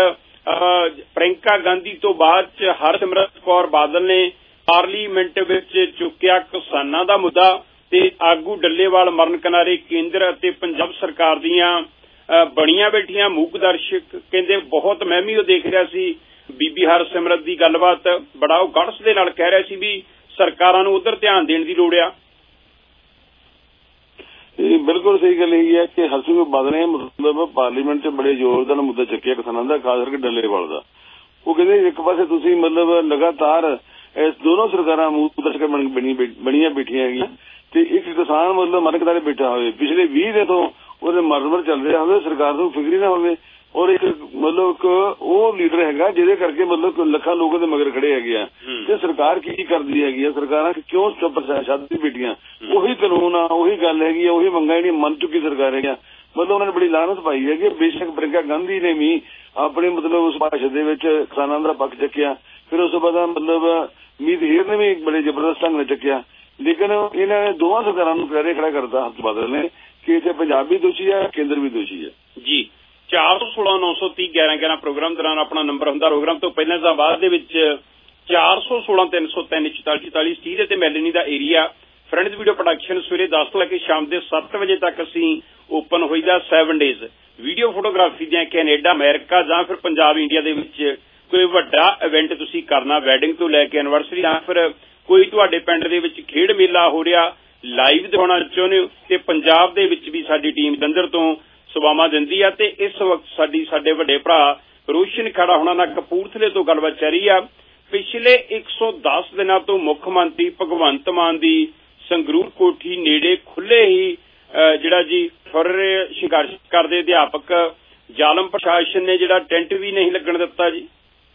ਪ੍ਰਿੰਕਾ ਗਾਂਧੀ ਤੋਂ ਬਾਅਦ ਚ ਹਰਸਿਮਰਤ ਕੌਰ ਬਾਦਲ ਨੇ ਪਾਰਲੀਮੈਂਟ ਵਿੱਚ ਚੁੱਕਿਆ ਕਿਸਾਨਾਂ ਦਾ ਮੁੱਦਾ ਤੇ ਆਗੂ ਡੱਲੇਵਾਲ ਮਰਨ ਕਿਨਾਰੇ ਕੇਂਦਰ ਅਤੇ ਪੰਜਾਬ ਸਰਕਾਰ ਦੀਆਂ ਬਣੀਆਂ ਬੈਠੀਆਂ ਮੂਕ ਦਰਸ਼ਕ ਕਹਿੰਦੇ ਬਹੁਤ ਮੈਂ ਵੀ ਉਹ ਦੇਖ ਰਿਹਾ ਸੀ। ਬੀਬੀ ਹਰਸਿਮਰਤ ਦੀ ਗੱਲਬਾਤ ਬੜਾ ਉਹ ਗੜਸ ਦੇ ਨਾਲ ਕਹਿ ਰਿਹਾ ਸੀ ਵੀ ਸਰਕਾਰਾਂ ਨੂੰ ਉਧਰ ਧਿਆਨ ਦੇਣ ਦੀ ਲੋੜ ਆ। ਇਹ ਬਿਲਕੁਲ ਸਹੀ ਗੱਲ ਹੈਗੀ ਹੈ ਕਿ ਹਰਸਿਮਰਤ ਬਾਦਲ ਨੇ ਮਤਲਬ ਪਾਰਲੀਮੈਂਟ 'ਚ ਬੜੇ ਜ਼ੋਰਦਾਰ ਮੁੱਦਾ ਚੱਕਿਆ ਕਿਸਾਨਾਂ ਦਾ, ਖਾਸ ਕਰਕੇ ਡੱਲੇਵਾਲ ਦਾ। ਉਹ ਕਹਿੰਦੇ ਇੱਕ ਪਾਸੇ ਤੁਸੀਂ ਮਤਲਬ ਲਗਾਤਾਰ ਇਸ ਦੋਨੋਂ ਸਰਕਾਰਾਂ ਮੂਕ ਦਰਸ਼ਕ ਬਣੀਆਂ ਬੈਠੀਆਂ ਹੈਗੀਆਂ ਤੇ ਇੱਕ ਕਿਸਾਨ ਮਤਲਬ ਮਰਨ ਕਿਨਾਰੇ ਬੈਠਾ ਹੋਵੇ, ਪਿਛਲੇ ਵੀਹ ਦਿਨ ਤੋਂ ਉਹਦੇ ਮਰਨ ਚੱਲ ਰਿਹਾ ਹੋਵੇ, ਸਰਕਾਰ ਨੂੰ ਫਿਕਰ ਹੀ ਨਾ ਹੋਵੇ। ਔਰ ਇੱਕ ਮਤਲਬ ਇੱਕ ਉਹ ਲੀਡਰ ਹੈਗਾ ਜਿਹਦੇ ਕਰਕੇ ਮਤਲਬ ਲੱਖਾਂ ਲੋਕਾਂ ਦੇ ਮਗਰ ਖੜੇ ਹੈਗੇ ਆ ਤੇ ਸਰਕਾਰ ਕੀ ਕਰਦੀ ਹੈਗੀ ਆ, ਸਰਕਾਰਾਂ ਕਿਉਂ ਚੁੱਪ ਛੱਡਦੀ ਬੈਠੀਆਂ। ਉਹੀ ਕਾਨੂੰਨ ਆ, ਉਹੀ ਗੱਲ ਹੈਗੀ ਆ, ਉਹੀ ਮੰਗਾਂ ਜਿਹੜੀਆਂ ਮੰਨ ਚੁੱਕੀ ਸਰਕਾਰ ਹੈਗੀਆਂ। ਮਤਲਬ ਉਹਨਾਂ ਨੇ ਬੜੀ ਲਾਹਨਤ ਪਾਈ ਹੈਗੀ। ਬੇਸ਼ੱਕ ਪ੍ਰਿੰਕਾ ਗਾਂਧੀ ਨੇ ਵੀ ਆਪਣੇ ਮਤਲਬ ਉਸ ਭਾਸ਼ਣ ਦੇ ਵਿੱਚ ਕਿਸਾਨਾਂ ਦਾ ਪੱਖ ਚੱਕਿਆ, ਫਿਰ ਉਸ ਤੋਂ ਬਾਅਦ ਮਤਲਬ ਮੀਤ ਹੇਰ ਨੇ ਵੀ ਬੜੇ ਜ਼ਬਰਦਸਤ ਢੰਗ ਨਾਲ ਚੱਕਿਆ। ਲੇਕਿਨ ਇਹਨਾਂ ਨੇ ਦੋਵਾਂ ਸਰਕਾਰਾਂ ਨੂੰ ਕਿਨਾਰੇ ਖੜਾ ਕਰਤਾ ਹਰਸਿਮਰਤ ਬਾਦਲ ਨੇ ਕਿ ਇੱਥੇ ਪੰਜਾਬ ਵੀ ਦੋਸ਼ੀ ਹੈ, ਕੇਂਦਰ ਵੀ ਦੋਸ਼ੀ ਹੈ ਜੀ। ਚਾਰ ਸੌ ਸੋਲਾਂ ਨੌ ਸੌ ਤੀਹ ਗਿਆਰਾਂ ਗਿਆਰਾਂ ਪ੍ਰੋਗਰਾਮ ਦੌਰਾਨ ਆਪਣਾ ਨੰਬਰ ਹੁੰਦਾ। ਪ੍ਰੋਗਰਾਮ ਤੋਂ ਪਹਿਲਾਂ ਜਾਂ ਬਾਅਦ ਦੇ ਵਿੱਚ ਚਾਰ ਸੌ ਸੋਲਾਂ ਤਿੰਨ ਸੌ ਤਿੰਨ ਚੁਤਾਲੀ ਚੁਤਾਲੀ ਸਟੀਰ ਅਤੇ ਮੈਲਨੀ ਦਾ ਏਰੀਆ। ਫਰੈਂਡਸ ਵੀਡੀਓ ਪ੍ਰੋਡਕਸ਼ਨ ਸਵੇਰੇ ਦਸ ਤੋਂ ਲੈ ਕੇ ਸ਼ਾਮ ਦੇ ਸੱਤ ਵਜੇ ਤੱਕ ਅਸੀਂ ਓਪਨ ਹੋਈਦਾ ਸੈਵਨ ਡੇਜ਼। ਵੀਡੀਓ ਫੋਟੋਗ੍ਰਾਫੀ ਦੀਆਂ ਕੈਨੇਡਾ, ਅਮਰੀਕਾ ਜਾਂ ਫਿਰ ਪੰਜਾਬ, ਇੰਡੀਆ ਦੇ ਵਿੱਚ ਕੋਈ ਵੱਡਾ ਇਵੈਂਟ ਤੁਸੀਂ ਕਰਨਾ, ਵੈਡਿੰਗ ਤੋਂ ਲੈ ਕੇ ਐਨਵਰਸਰੀ, ਜਾਂ ਫਿਰ ਕੋਈ ਤੁਹਾਡੇ ਪਿੰਡ ਦੇ ਵਿੱਚ ਖੇਡ ਮੇਲਾ ਹੋ ਰਿਹਾ, ਲਾਈਵ ਦਿਖਾਉਣਾ ਚਾਹੁੰਦੇ ਹੋ ਤੇ ਪੰਜਾਬ ਦੇ ਵਿੱਚ ਵੀ ਸਾਡੀ ਟੀਮ ਜਲੰਧਰ ਤੋਂ ਸੇਵਾਵਾਂ ਦਿੰਦੀ ਆ। ਤੇ ਇਸ ਵਕਤ ਸਾਡੀ ਸਾਡੇ ਵੱਡੇ ਭਰਾ ਰੋਸ਼ਨ ਖੜਾ ਹੋਣਾ ਨਾਲ ਕਪੂਰਥਲੇ ਤੋਂ ਗੱਲਬਾਤ ਚੱਲ ਰਹੀ ਆ। ਪਿਛਲੇ ਇੱਕ ਸੌ ਦਸ ਦਿਨਾਂ ਤੋਂ ਮੁੱਖ ਮੰਤਰੀ ਭਗਵੰਤ ਮਾਨ ਦੀ ਸੰਗਰੂਰ ਕੋਠੀ ਨੇੜੇ ਖੁੱਲੇ ਹੀ ਜਿਹੜਾ ਜੀ ਫੁਰ ਸੰਘਰਸ਼ ਕਰਦੇ ਅਧਿਆਪਕ, ਜ਼ਾਲਮ ਪ੍ਰਸ਼ਾਸਨ ਨੇ ਜਿਹੜਾ ਟੈਂਟ ਵੀ ਨਹੀਂ ਲੱਗਣ ਦਿੱਤਾ ਜੀ।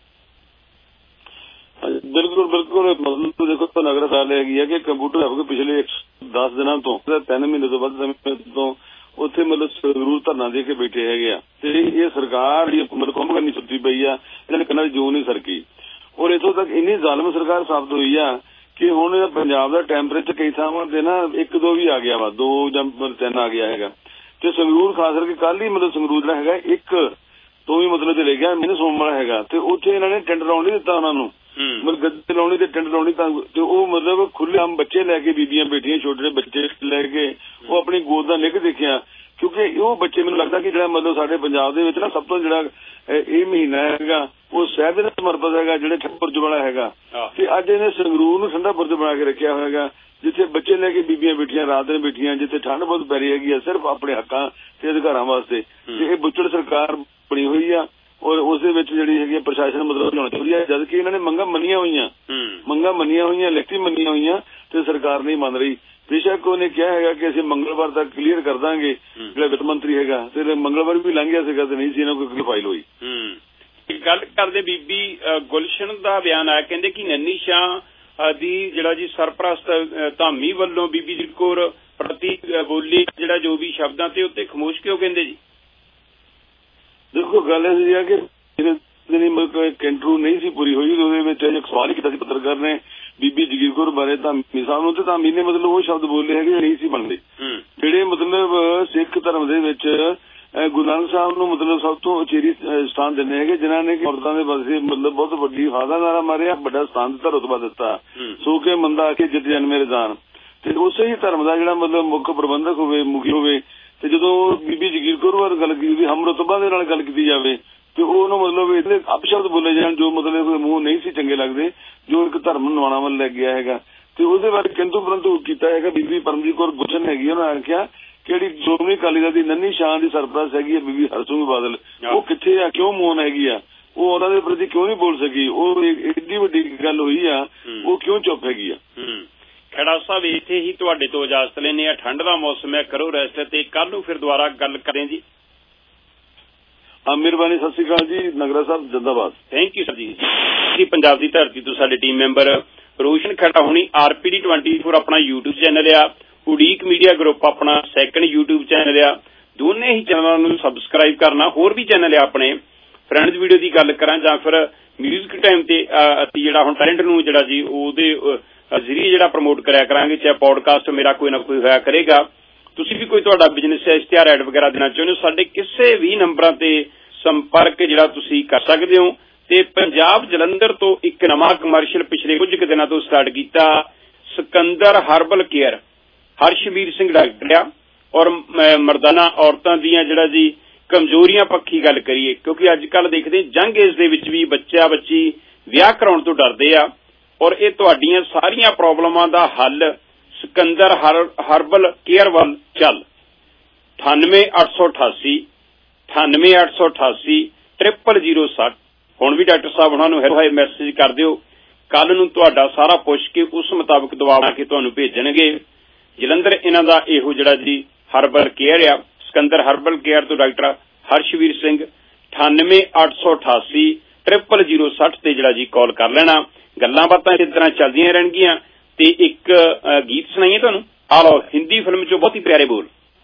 ਬਿਲਕੁਲ ਬਿਲਕੁਲ ਮਤਲਬ ਦੇਖੋ ਨਗਰ ਸਾਲ ਹੈਗੀ ਹੈ ਕਿ ਕੰਪਿਊਟਰ ਅਧਿਆਪਕ ਪਿਛਲੇ ਦਸ ਦਿਨਾਂ ਤੋਂ ਤਿੰਨ ਮਹੀਨੇ ਤੋਂ ਵੱਧ ਸਮੇਂ ਤੋਂ ਉੱਥੇ ਮਤਲਬ ਸੰਗਰੂਰ ਧਰਨਾ ਦੇ ਕੇ ਬੈਠੇ ਹੈਗੇ ਆ ਤੇ ਇਹ ਸਰਕਾਰ ਮਤਲਬ ਕੰਮ ਕਰਨੀ ਸੁੱਤੀ ਪਈ ਆ, ਇਹਨਾਂ ਨੇ ਕੰਨਾਂ ਦੀ ਜੂੰ ਨਹੀਂ ਸਰਕੀ। ਔਰ ਇੱਥੋਂ ਤੱਕ ਇੰਨੀ ਜ਼ਾਲਮ ਸਰਕਾਰ ਸਾਬਤ ਹੋਈ ਆ ਕਿ ਹੁਣ ਪੰਜਾਬ ਦਾ ਟੈਂਪਰੇਚਰ ਕਈ ਥਾਵਾਂ ਤੇ ਨਾ ਇੱਕ ਦੋ ਵੀ ਆ ਗਿਆ ਵਾ, ਦੋ ਜਾਂ ਤਿੰਨ ਆ ਗਿਆ ਹੈਗਾ। ਤੇ ਸੰਗਰੂਰ ਖਾਸ ਕਰਕੇ ਕੱਲ ਹੀ ਮਤਲਬ ਸੰਗਰੂਰ ਜਿਹੜਾ ਹੈਗਾ ਇੱਕ ਤੋਂ ਵੀ ਮਤਲਬ ਚਲੇ ਗਿਆ ਮੈਨੂੰ ਸੋਮਵਾਰ ਹੈਗਾ ਤੇ ਉੱਥੇ ਇਹਨਾਂ ਨੇ ਟੈਂਟ ਲਾਉਣ ਨਹੀਂ ਦਿੱਤਾ ਉਹਨਾਂ ਨੂੰ, ਮਤਲਬ ਗੱਦੇ ਲਾਉਣੀ ਤੇ ਟੈਂਟ ਲਾਉਣੀ ਤਾਂ ਤੇ ਉਹ ਮਤਲਬ ਖੁੱਲੇ ਆਮ ਬੱਚੇ ਲੈ ਕੇ ਬੀਬੀਆਂ ਬੈਠੀਆਂ, ਛੋਟੇ ਬੱਚੇ ਲੈ ਕੇ ਉਹ ਆਪਣੀ ਗੋਦ ਦਾ ਨਿੱਘ ਦੇਖਿਆ ਕਿਉਂਕਿ ਉਹ ਬੱਚੇ ਮੈਨੂੰ ਲੱਗਦਾ ਕਿ ਜਿਹੜਾ ਮਤਲਬ ਸਾਡੇ ਪੰਜਾਬ ਦੇ ਵਿੱਚ ਨਾ ਸਭ ਤੋਂ ਜਿਹੜਾ ਇਹ ਮਹੀਨਾ ਹੈਗਾ ਉਹ ਸਾਹਿਬ ਦੇ ਨਾਲ ਸਮਰਪਿਤ ਹੈਗਾ, ਜਿਹੜੇ ਠੰਡਾ ਬੁਰਜ ਵਾਲਾ ਹੈਗਾ। ਤੇ ਅੱਜ ਇਹਨੇ ਸੰਗਰੂਰ ਨੂੰ ਠੰਡਾ ਬੁਰਜ ਬਣਾ ਕੇ ਰੱਖਿਆ ਹੋਏਗਾ, ਜਿੱਥੇ ਬੱਚੇ ਲੈ ਕੇ ਬੀਬੀਆਂ ਬੈਠੀਆਂ, ਰਾਤ ਦਿਨ ਬੈਠੀਆਂ, ਜਿੱਥੇ ਠੰਡ ਬਹੁਤ ਪੈ ਰਹੀ ਹੈਗੀ ਆ ਸਿਰਫ ਆਪਣੇ ਹੱਕਾਂ ਤੇ ਅਧਿਕਾਰਾਂ ਵਾਸਤੇ। ਤੇ ਇਹ ਬੁੱਚੜ ਸਰਕਾਰ ਬਣੀ ਹੋਈ ਆ ਔਰ ਉਸ ਦੇ ਵਿੱਚ ਜਿਹੜੀ ਹੈਗੀ ਪ੍ਰਸ਼ਾਸਨ ਮਤਲਬ ਹੋਣਾ ਚਾਹੀਦੀ ਹੈ, ਜਦ ਕਿ ਇਹਨਾਂ ਨੇ ਮੰਗਾਂ ਮੰਨੀਆਂ ਹੋਈਆਂ ਮੰਗਾਂ ਮੰਨੀਆਂ ਹੋਈਆਂ ਲਿਖਤੀ ਮੰਨੀਆਂ ਹੋਈਆਂ ਤੇ ਸਰਕਾਰ ਨਹੀਂ ਮੰਨ ਰਹੀ। ਬੇਸ਼ੱਕ ਉਹਨੇ ਕਿਹਾ ਹੈਗਾ ਕਿ ਅਸੀਂ ਮੰਗਲਵਾਰ ਤੱਕ ਕਲੀਅਰ ਕਰ ਦਾਂਗੇ, ਜਿਹੜਾ ਵਿੱਤ ਮੰਤਰੀ ਹੈਗਾ, ਤੇ ਮੰਗਲਵਾਰ ਵੀ ਲੰਘ ਗਿਆ ਸੀਗਾ ਤੇ ਨਹੀਂ ਸੀ ਇਹਨਾਂ ਕੋਈ ਫਾਈਲ ਹੋਈ। ਗੱਲ ਕਰਦੇ ਬੀਬੀ ਗੁਲਸ਼ਨ ਦਾ ਬਿਆਨ ਆਇਆ, ਕਹਿੰਦੇ ਕਿ ਨੰਨੀ ਸ਼ਾਹ ਦੀ ਜਿਹੜਾ ਜੀ ਸਰਪ੍ਰਸਤ ਧਾਮੀ ਵੱਲੋਂ ਬੀਬੀ ਜਗੀਰ ਕੌਰ ਪ੍ਰਤੀ ਬੋਲੀ ਜਿਹੜਾ ਜੋ ਵੀ ਸ਼ਬਦਾਂ ਤੇ ਉੱਤੇ ਖਾਮੋਸ਼ ਕਿਉਂ ਕਹਿੰਦੇ ਜੀ? ਦੇਖੋ ਗੱਲ ਇਹ ਹੈ ਕਿ ਇੰਟਰਵਿਊ ਨਹੀਂ ਸੀ ਪੂਰੀ ਹੋਈ, ਉਹਦੇ ਵਿੱਚ ਇੱਕ ਸਵਾਲ ਕੀਤਾ ਸੀ ਪੱਤਰਕਾਰ ਨੇ ਬੀਬੀ ਜਗੀਰ ਕੌਰ ਬਾਰੇ ਧਾਮੀ ਸਾਹਿਬ ਨੂੰ, ਤੇ ਧਾਮੀ ਨੇ ਮਤਲਬ ਉਹ ਸ਼ਬਦ ਬੋਲੇ ਹੈਗੇ ਨਹੀਂ ਸੀ ਬਣਦੇ, ਜਿਹੜੇ ਮਤਲਬ ਸਿੱਖ ਧਰਮ ਦੇ ਵਿੱਚ ਗੁਰੂ ਨਾਨਕ ਸਾਹਿਬ ਨੂੰ ਮਤਲਬ ਸਭ ਤੋਂ ਉਚੇਰੀ ਸਥਾਨ ਦਿੰਦੇ ਹੈਗੇ, ਜਿਨ੍ਹਾਂ ਨੇ ਔਰਤਾਂ ਦੇ ਪਾਸੇ ਮਤਲਬ ਬਹੁਤ ਵੱਡੀ ਵਾਦਾ ਨਾਰਾ ਮਾਰਿਆ, ਵੱਡਾ ਸਥਾਨ ਦਿੱਤਾ, ਰੁਤਬਾ ਦਿੱਤਾ, ਸੋ ਕੇ ਮੰਦਾ ਆਖੇ ਜਿੱਤ ਜਨਮੇ ਰਜ਼ਾਨ। ਤੇ ਉਸੇ ਹੀ ਧਰਮ ਦਾ ਜਿਹੜਾ ਮਤਲਬ ਮੁੱਖ ਪ੍ਰਬੰਧਕ ਹੋਵੇ, ਮੁਖੀ ਹੋਵੇ, ਤੇ ਜਦੋਂ ਬੀਬੀ ਜਗੀਰ ਕੌਰ ਬਾਰੇ ਗੱਲ ਕੀਤੀ, ਹਮ ਰੁਤਬਾ ਦੇ ਨਾਲ ਗੱਲ ਕੀਤੀ ਜਾਵੇ ਤੇ ਉਹਨੂੰ ਮਤਲਬ ਇਹਦੇ ਅਪਸ਼ਬਦ ਬੋਲੇ ਜਾਣ ਜੋ ਮਤਲਬ ਮੂੰਹ ਨਹੀਂ ਸੀ ਚੰਗੇ ਲੱਗਦੇ, ਜੋ ਇੱਕ ਧਰਮ ਨਿਵਾਉਣ ਵੱਲ ਲੈ ਗਿਆ ਹੈਗਾ। ਤੇ ਉਹਦੇ ਬਾਰੇ ਕਿੰਤੂ ਪਰੰਤੂ ਕੀਤਾ ਹੈਗਾ। ਬੀਬੀ ਪਰਮਜੀਤ ਕੌਰ ਗੁਲਸ਼ਨ ਹੈਗੀ, ਉਹਨਾਂ ਨੇ ਆਖਿਆ ਕਿਹੜੀ ਸ਼੍ਰੋਮਣੀ ਅਕਾਲੀ ਦਲ ਦੀ ਨੰਨੀ ਸ਼ਾਹ ਦੀ ਸਰਪ੍ਰਸਤ ਹੈਗੀ ਹੈ ਬੀਬੀ ਹਰਸਿਮਰਤ ਬਾਦਲ, ਉਹ ਕਿੱਥੇ ਆ, ਕਿਉਂ ਮੌਨ ਹੈਗੀ ਆ, ਉਹ ਉਹਨਾਂ ਦੇ ਪ੍ਰਤੀ ਕਿਉਂ ਨਹੀਂ ਬੋਲ ਸਕੀ, ਉਹ ਏਡੀ ਵੱਡੀ ਗੱਲ ਹੋਈ ਆ, ਉਹ ਕਿਉਂ ਚੁੱਪ ਹੈਗੀ ਆ। ਖੜਾ ਸਾਹਿਬ ਇੱਥੇ ਹੀ ਤੁਹਾਡੇ ਤੋਂ ਇਜਾਜ਼ਤ ਲੈਂਦੇ ਆ, ਠੰਡ ਦਾ ਮੌਸਮ ਹੈ, ਕਰੋ ਰੈਸਟ ਤੇ ਕੱਲ ਨੂੰ ਫਿਰ ਦੁਬਾਰਾ ਗੱਲ ਕरें ਜੀ। ਹਾਂ ਮਿਹਰਬਾਨੀ, ਸਤਿ ਸ਼੍ਰੀ ਅਕਾਲ ਜੀ। ਨਗਰਾ ਸਾਹਿਬ ਜਿੰਦਾਬਾਦ। ਥੈਂਕ ਯੂ ਸਰ ਜੀ। ਜੀ ਪੰਜਾਬ ਦੀ ਧਰਤੀ ਤੋਂ ਸਾਡੇ ਟੀਮ ਮੈਂਬਰ ਰੋਸ਼ਨ ਖੜਾ ਹੋਣੀ, ਆਰਪੀਡੀ ਟਵੰਟੀ ਫੋਰ ਆਪਣਾ ਯੂਟਿਊਬ ਚੈਨਲ ਆ, ਉਡੀਕ ਮੀਡੀਆ ਗਰੁੱਪ ਆਪਣਾ ਸੈਕੰਡ ਯੂਟਿਊਬ ਚੈਨਲ ਆ, ਦੋਨੇ ਹੀ ਚੈਨਲਾਂ ਨੂੰ ਸਬਸਕ੍ਰਾਈਬ ਕਰਨਾ। ਹੋਰ ਵੀ ਚੈਨਲ ਆ ਆਪਣੇ, ਫਰੈਂਡਸ ਵੀਡੀਓ ਦੀ ਗੱਲ ਕਰਾਂ ਜਾਂ ਫਿਰ ਮਿਊਜ਼ਿਕ ਟਾਈਮ ਤੇ ਅਸੀਂ ਜਿਹੜਾ ਹੁਣ ਟੈਲੈਂਟ ਨੂੰ ਜਿਹੜਾ ਜੀ ਉਹਦੇ ਜ਼ਰੀਏ ਜਿਹੜਾ ਪ੍ਰਮੋਟ ਕਰਿਆ ਕਰਾਂਗੇ, ਚਾਹੇ ਪੋਡਕਾਸਟ ਮੇਰਾ ਕੋਈ ਨਾ ਕੋਈ ਹੋਇਆ ਕਰੇਗਾ। ਤੁਸੀਂ ਵੀ ਕੋਈ ਤੁਹਾਡਾ ਬਿਜ਼ਨਸ ਹੈ, ਇਸ਼ਤਿਹਾਰ ਐਡ ਵਗੈਰਾ ਦੇਣਾ ਚਾਹੁੰਦੇ ਹੋ, ਸਾਡੇ ਕਿਸੇ ਵੀ ਨੰਬਰਾਂ ਤੇ ਸੰਪਰਕ ਜਿਹੜਾ ਤੁਸੀਂ ਕਰ ਸਕਦੇ ਹੋ। ਤੇ ਪੰਜਾਬ ਜਲੰਧਰ ਤੋਂ ਇੱਕ ਨਵਾਂ ਕਮਰਸ਼ੀਅਲ ਪਿਛਲੇ ਕੁਝ ਕੁ ਦਿਨਾਂ ਤੋਂ ਸਟਾਰਟ ਕੀਤਾ, Sikandar herbal care, Harshveer Singh doctor ਆ, ਔਰ ਮਰਦਾਨਾ ਔਰਤਾਂ ਦੀਆਂ ਜਿਹੜਾ ਜੀ ਕਮਜ਼ੋਰੀਆਂ ਪੱਖੀ ਗੱਲ ਕਰੀਏ, ਕਿਉਂਕਿ ਅੱਜ ਕੱਲ੍ਹ ਦੇਖਦੇ ਜੰਗ ਏਜ ਦੇ ਵਿੱਚ ਵੀ ਬੱਚਾ ਬੱਚੀ ਵਿਆਹ ਕਰਾਉਣ ਤੋਂ ਡਰਦੇ ਆ, ਔਰ ਇਹ ਤੁਹਾਡੀਆਂ ਸਾਰੀਆਂ ਪ੍ਰੋਬਲਮਾਂ ਦਾ ਹੱਲ ਸਿਕੰਦਰ ਹਰਬਲ ਕੇਅਰ ਵੱਲ ਚੱਲ। ਅਠਾਨਵੇਂ ਅੱਠ ਸੌ ਅਠਾਸੀ ਅਠਾਨਵੇਂ ਅੱਠ ਸੌ ਅਠਾਸੀ ਟ੍ਰਿਪਲ ਜ਼ੀਰੋ ਸੱਠ। ਹੁਣ ਵੀ ਡਾਕਟਰ ਸਾਹਿਬ ਉਹਨਾਂ ਨੂੰ ਹੈਲੋ ਹਾਈ ਮੈਸੇਜ ਕਰ ਦਿਓ, ਕੱਲ ਨੂੰ ਤੁਹਾਡਾ ਸਾਰਾ ਪੁੱਛ ਕੇ ਉਸ ਮੁਤਾਬਕ ਦਵਾ ਬਣਾ ਕੇ ਤੁਹਾਨੂੰ ਭੇਜਣਗੇ। ਜਲੰਧਰ ਇਹਨਾਂ ਦਾ ਇਹੋ ਜਿਹੜਾ ਜੀ ਹਰਬਲ ਕੇਅਰ ਆ, ਸਿਕੰਦਰ ਹਰਬਲ ਕੇਅਰ ਤੋਂ ਡਾਕਟਰ ਹਰਸ਼ਵੀਰ ਸਿੰਘ, ਅਠਾਨਵੇਂ ਅੱਠ ਸੌ ਅਠਾਸੀ ਟ੍ਰਿਪਲ ਜ਼ੀਰੋ ਸੱਠ ਤੇ ਜਿਹੜਾ ਜੀ ਕਾਲ ਕਰ ਲੈਣਾ। ਗੱਲਾਂ ਬਾਤਾਂ ਇਸ ਤਰ੍ਹਾਂ ਚੱਲਦੀਆਂ ਰਹਿਣਗੀਆਂ। ਤੇ ਇੱਕ ਗੀਤ ਸੁਣਾਈਏ ਤੁਹਾਨੂੰ, ਆ ਲਓ, ਹਿੰਦੀ ਫਿਲਮ ਚੋਂ ਬਹੁਤ ਹੀ ਪਿਆਰੇ ਬੋਲ।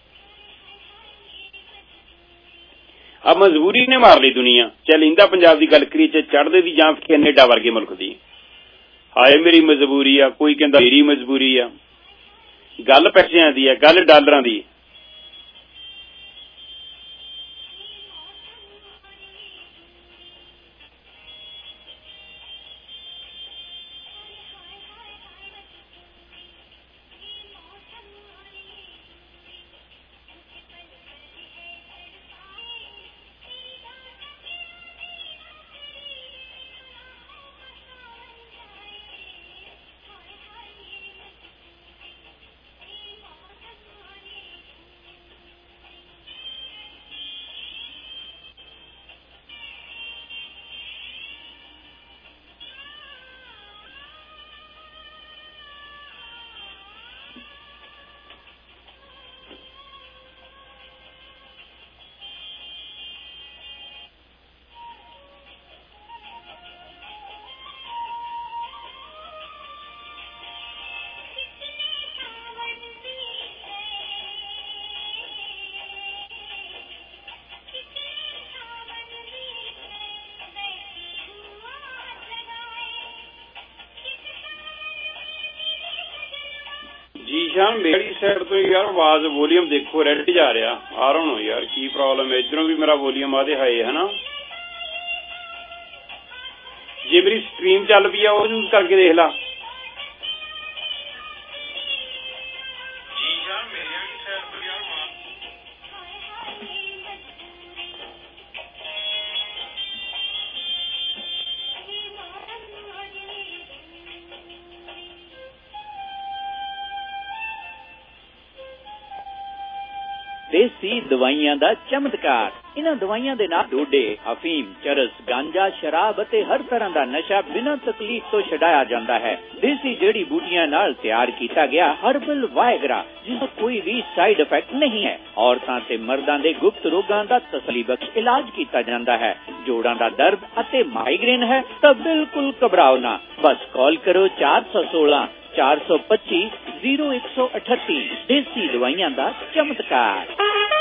ਆ ਮਜਬੂਰੀ ਨੇ ਮਾਰ ਲਈ ਦੁਨੀਆ, ਚੱਲ ਇੰਦਾ ਪੰਜਾਬ ਦੀ ਗੱਲ ਕਰੀਏ, ਚਾਹੇ ਚੜ੍ਹਦੇ ਦੀ ਜਾਂ ਕੈਨੇਡਾ ਵਰਗੇ ਮੁਲਕ ਦੀ। ਹਾਏ ਮੇਰੀ ਮਜਬੂਰੀ ਆ, ਕੋਈ ਕਹਿੰਦਾ ਮੇਰੀ ਮਜਬੂਰੀ ਆ। ਗੱਲ ਪੈਸਿਆਂ ਦੀ ਆ, ਗੱਲ ਡਾਲਰਾਂ ਦੀ। ਜੀਸ਼ਾਨ ਮੇਰੀ ਸਾਈਡ ਤੋਂ ਯਾਰ ਆਵਾਜ਼ ਵੋਲੀਅਮ ਦੇਖੋ ਰੈਡ ਜਾ ਰਿਹਾ, ਆ ਰਹਾ ਨੂੰ ਯਾਰ ਕੀ ਪ੍ਰੋਬਲਮ ਹੈ। ਇੱਧਰੋਂ ਵੀ ਮੇਰਾ ਵੋਲੀਅਮ ਆਦੇ ਹਾਏ ਹੈ ਨਾ, ਜੇ ਮੇਰੀ ਸਟ੍ਰੀਮ ਚੱਲ ਪਈ ਆ ਉਹ ਯੂਜ਼ ਕਰਕੇ ਦੇਖ ਲਾ। ਦੇਸੀ ਦਵਾਈਆਂ ਦਾ ਚਮਤਕਾਰ। ਇਹਨਾਂ ਦਵਾਈਆਂ ਦੇ ਨਾਲ ਡੋਡੇ, ਅਫੀਮ, ਚਰਸ, ਗਾਂਜਾ, ਸ਼ਰਾਬ ਅਤੇ ਹਰ ਤਰ੍ਹਾਂ ਦਾ ਨਸ਼ਾ ਬਿਨਾਂ ਤਕਲੀਫ ਤੋਂ ਛਡਾਇਆ ਜਾਂਦਾ ਹੈ। ਦੇਸੀ ਜੜੀ ਬੂਟੀਆਂ ਨਾਲ ਤਿਆਰ ਕੀਤਾ ਗਿਆ ਹਰਬਲ ਵਾਇਗਰਾ, ਜਿਸਦਾ ਕੋਈ ਵੀ ਸਾਈਡ ਇਫੈਕਟ ਨਹੀਂ ਹੈ। ਔਰਤਾਂ ਤੇ ਮਰਦਾਂ ਦੇ ਗੁਪਤ ਰੋਗਾਂ ਦਾ ਤਸੱਲੀ ਬਖਸ਼ ਇਲਾਜ ਕੀਤਾ ਜਾਂਦਾ ਹੈ। ਜੋੜਾਂ ਦਾ ਦਰਦ ਅਤੇ ਮਾਈਗ੍ਰੇਨ ਹੈ ਤਾਂ ਬਿਲਕੁਲ ਘਬਰਾਓ ਨਾ, ਬਸ ਕਾਲ ਕਰੋ ਚਾਰ ਸੌ ਸੋਲਾਂ ਚਾਰ ਸੌ ਪੱਚੀ ਜ਼ੀਰੋ ਇੱਕ ਸੌ ਅਠੱਤੀ। ਦੇਸੀ ਦਵਾਈਆਂ ਦਾ ਚਮਤਕਾਰ।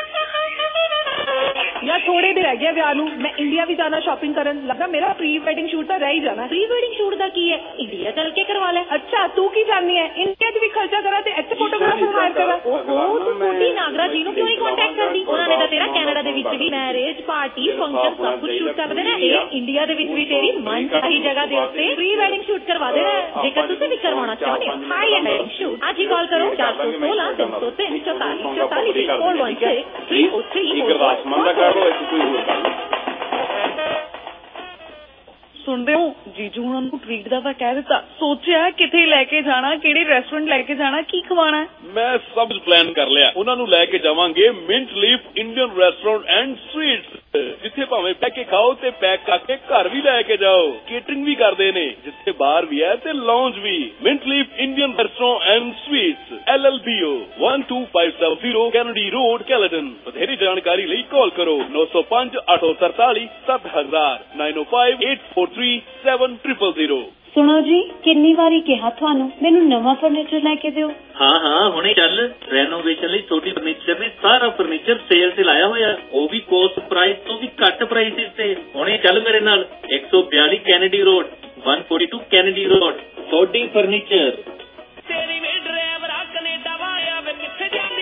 ਯਾਰ ਥੋੜੇ ਦਿਨ ਰਹਿ ਗਿਆ ਵਿਆਹ ਨੂੰ, ਮੈਂ ਇੰਡੀਆ ਵੀ ਜਾਣਾ ਸ਼ਾਪਿੰਗ ਕਰਨ ਲੱਗਾ। ਮੇਰਾ ਪ੍ਰੀ ਵੈਡਿੰਗ ਸ਼ੂਟ ਤਾਂ ਰਹਿ ਹੀ ਜਾਣਾ। ਪ੍ਰੀ ਵੈਡਿੰਗ ਸ਼ੂਟ ਦਾ ਕੀ ਹੈ, ਇੰਡੀਆ ਚੱਲ ਕੇ ਕਰਵਾ ਲੈ। ਅੱਛਾ ਤੂੰ ਕੀ ਜਾਣਦੀ ਹੈ, ਇੰਡੀਆ 'ਚ ਵੀ ਖਰਚਾ ਕਰਾਂ ਤੇ ਇੱਥੇ ਫੋਟੋਗ੍ਰਾਫਰ ਹਾਇਰ ਕਰਾਂ। ਓਹੋ ਤੂੰ ਮੋਟੀ ਨਾਗਰਾ ਜੀ ਨੂੰ ਕਿਉਂ ਨਹੀਂ ਕੰਟੈਕਟ ਕਰਦੀ? ਉਹਨਾਂ ਨੇ ਤਾਂ ਤੇਰਾ ਕੈਨੇਡਾ ਦੇ ਵਿੱਚ ਵੀ ਮੈਰਿਜ ਪਾਰਟੀ ਫੰਕਸ਼ਨ ਸਭ ਕੁਝ ਸ਼ੂਟ ਕਰਦੇ ਨੇ। ਇਹ ਇੰਡੀਆ ਦੇ ਵਿੱਚ ਵੀ ਤੇਰੀ ਮਨ ਚਾਹੀ ਜਗ੍ਹਾ ਦੇ ਉੱਤੇ ਪ੍ਰੀ ਵੈਡਿੰਗ ਸ਼ੂਟ ਕਰਵਾ ਦੇਣਾ। ਜੇਕਰ ਤੁਸੀਂ ਵੀ ਕਰਵਾਉਣਾ ਚਾਹੁੰਦੇ ਹੋ ਹਾਈ ਐਂਡ ਵੈਡਿੰਗ ਸ਼ੂਟ, ਅੱਜ ਹੀ ਕਾਲ ਕਰੋ ਚਾਰ ਸੌ ਸੋਲਾਂ ਤਿੰਨ ਸੌ ਤਿੰਨ ਚੌਤਾਲੀ ਚੌਤਾਲੀ four one six three oh three ਸੁਣਦੇ ਹੋ ਜੀਜੂ ਉਹਨਾਂ ਨੂੰ ਟ੍ਰੀਟ ਦਾ ਤਾਂ ਕਹਿ ਦਿੱਤਾ। ਸੋਚਿਆ ਕਿੱਥੇ ਲੈ ਕੇ ਜਾਣਾ, ਕਿਹੜੇ ਰੈਸਟੋਰੈਂਟ ਲੈ ਕੇ ਜਾਣਾ, ਕੀ ਖਵਾਣਾ। ਮੈਂ ਸਭ ਪਲਾਨ ਕਰ ਲਿਆ। ਉਹਨਾਂ ਨੂੰ ਲੈ ਕੇ ਜਾਵਾਂਗੇ mint leaf Indian restaurant and sweets, ਜਿੱਥੇ ਭਾਵੇਂ ਪੈਕ ਕੇ ਖਾਓ ਤੇ ਪੈਕ ਕਰਕੇ ਘਰ ਵੀ ਲੈ ਕੇ ਜਾਓ। ਕੇਟਰਿੰਗ ਵੀ ਕਰਦੇ ਨੇ, ਜਿੱਥੇ ਬਾਰ ਵੀ ਹੈ ਤੇ ਲਾਉਂਜ ਵੀ। Mint leaf Indian restaurant and sweets, L L B O one two five seven zero Kennedy road, Caledon. ਵਧੇਰੀ ਜਾਣਕਾਰੀ ਲਈ ਕਾਲ ਕਰੋ ਨੌ ਸੌ ਪੰਜ ਅੱਠ ਸੌ ਤਰਤਾਲੀ ਸੱਤ ਹਜ਼ਾਰ nine oh five eight four three seven zero zero zero। ਸੁਣੋ ਜੀ, ਕਿੰਨੀ ਵਾਰੀ ਕਿਹਾ ਤੁਹਾਨੂੰ ਮੈਨੂੰ ਨਵਾਂ ਫਰਨੀਚਰ ਲੈ ਕੇ ਦਿਓ। ਹਾਂ ਹਾਂ ਹੁਣੇ ਚੱਲ, ਰੈਨੋਵੇਸ਼ਨ ਲਈ ਛੋਟੀ ਫਰਨੀਚਰ ਨੇ ਸਾਰਾ ਫਰਨੀਚਰ ਸੇਲ ਤੇ ਲਾਇਆ ਹੋਇਆ, ਉਹ ਵੀ ਕੋਸਟ ਪ੍ਰਾਈਸ ਤੋਂ ਵੀ ਘੱਟ ਪ੍ਰਾਈਸਿਸ ਤੇ। ਹੁਣੇ ਚੱਲ ਮੇਰੇ ਨਾਲ ਇੱਕ ਸੌ ਬਿਆਲੀ Kennedy road one forty-two Kennedy road, Sodhi furniture. ਤੇਰੀ ਵੀ ਡਰਾਈਵਰ ਕੈਨੇਡਾ ਵਾਲਿਆ ਵੇ ਕਿੱਥੇ ਜਾਂਦੀ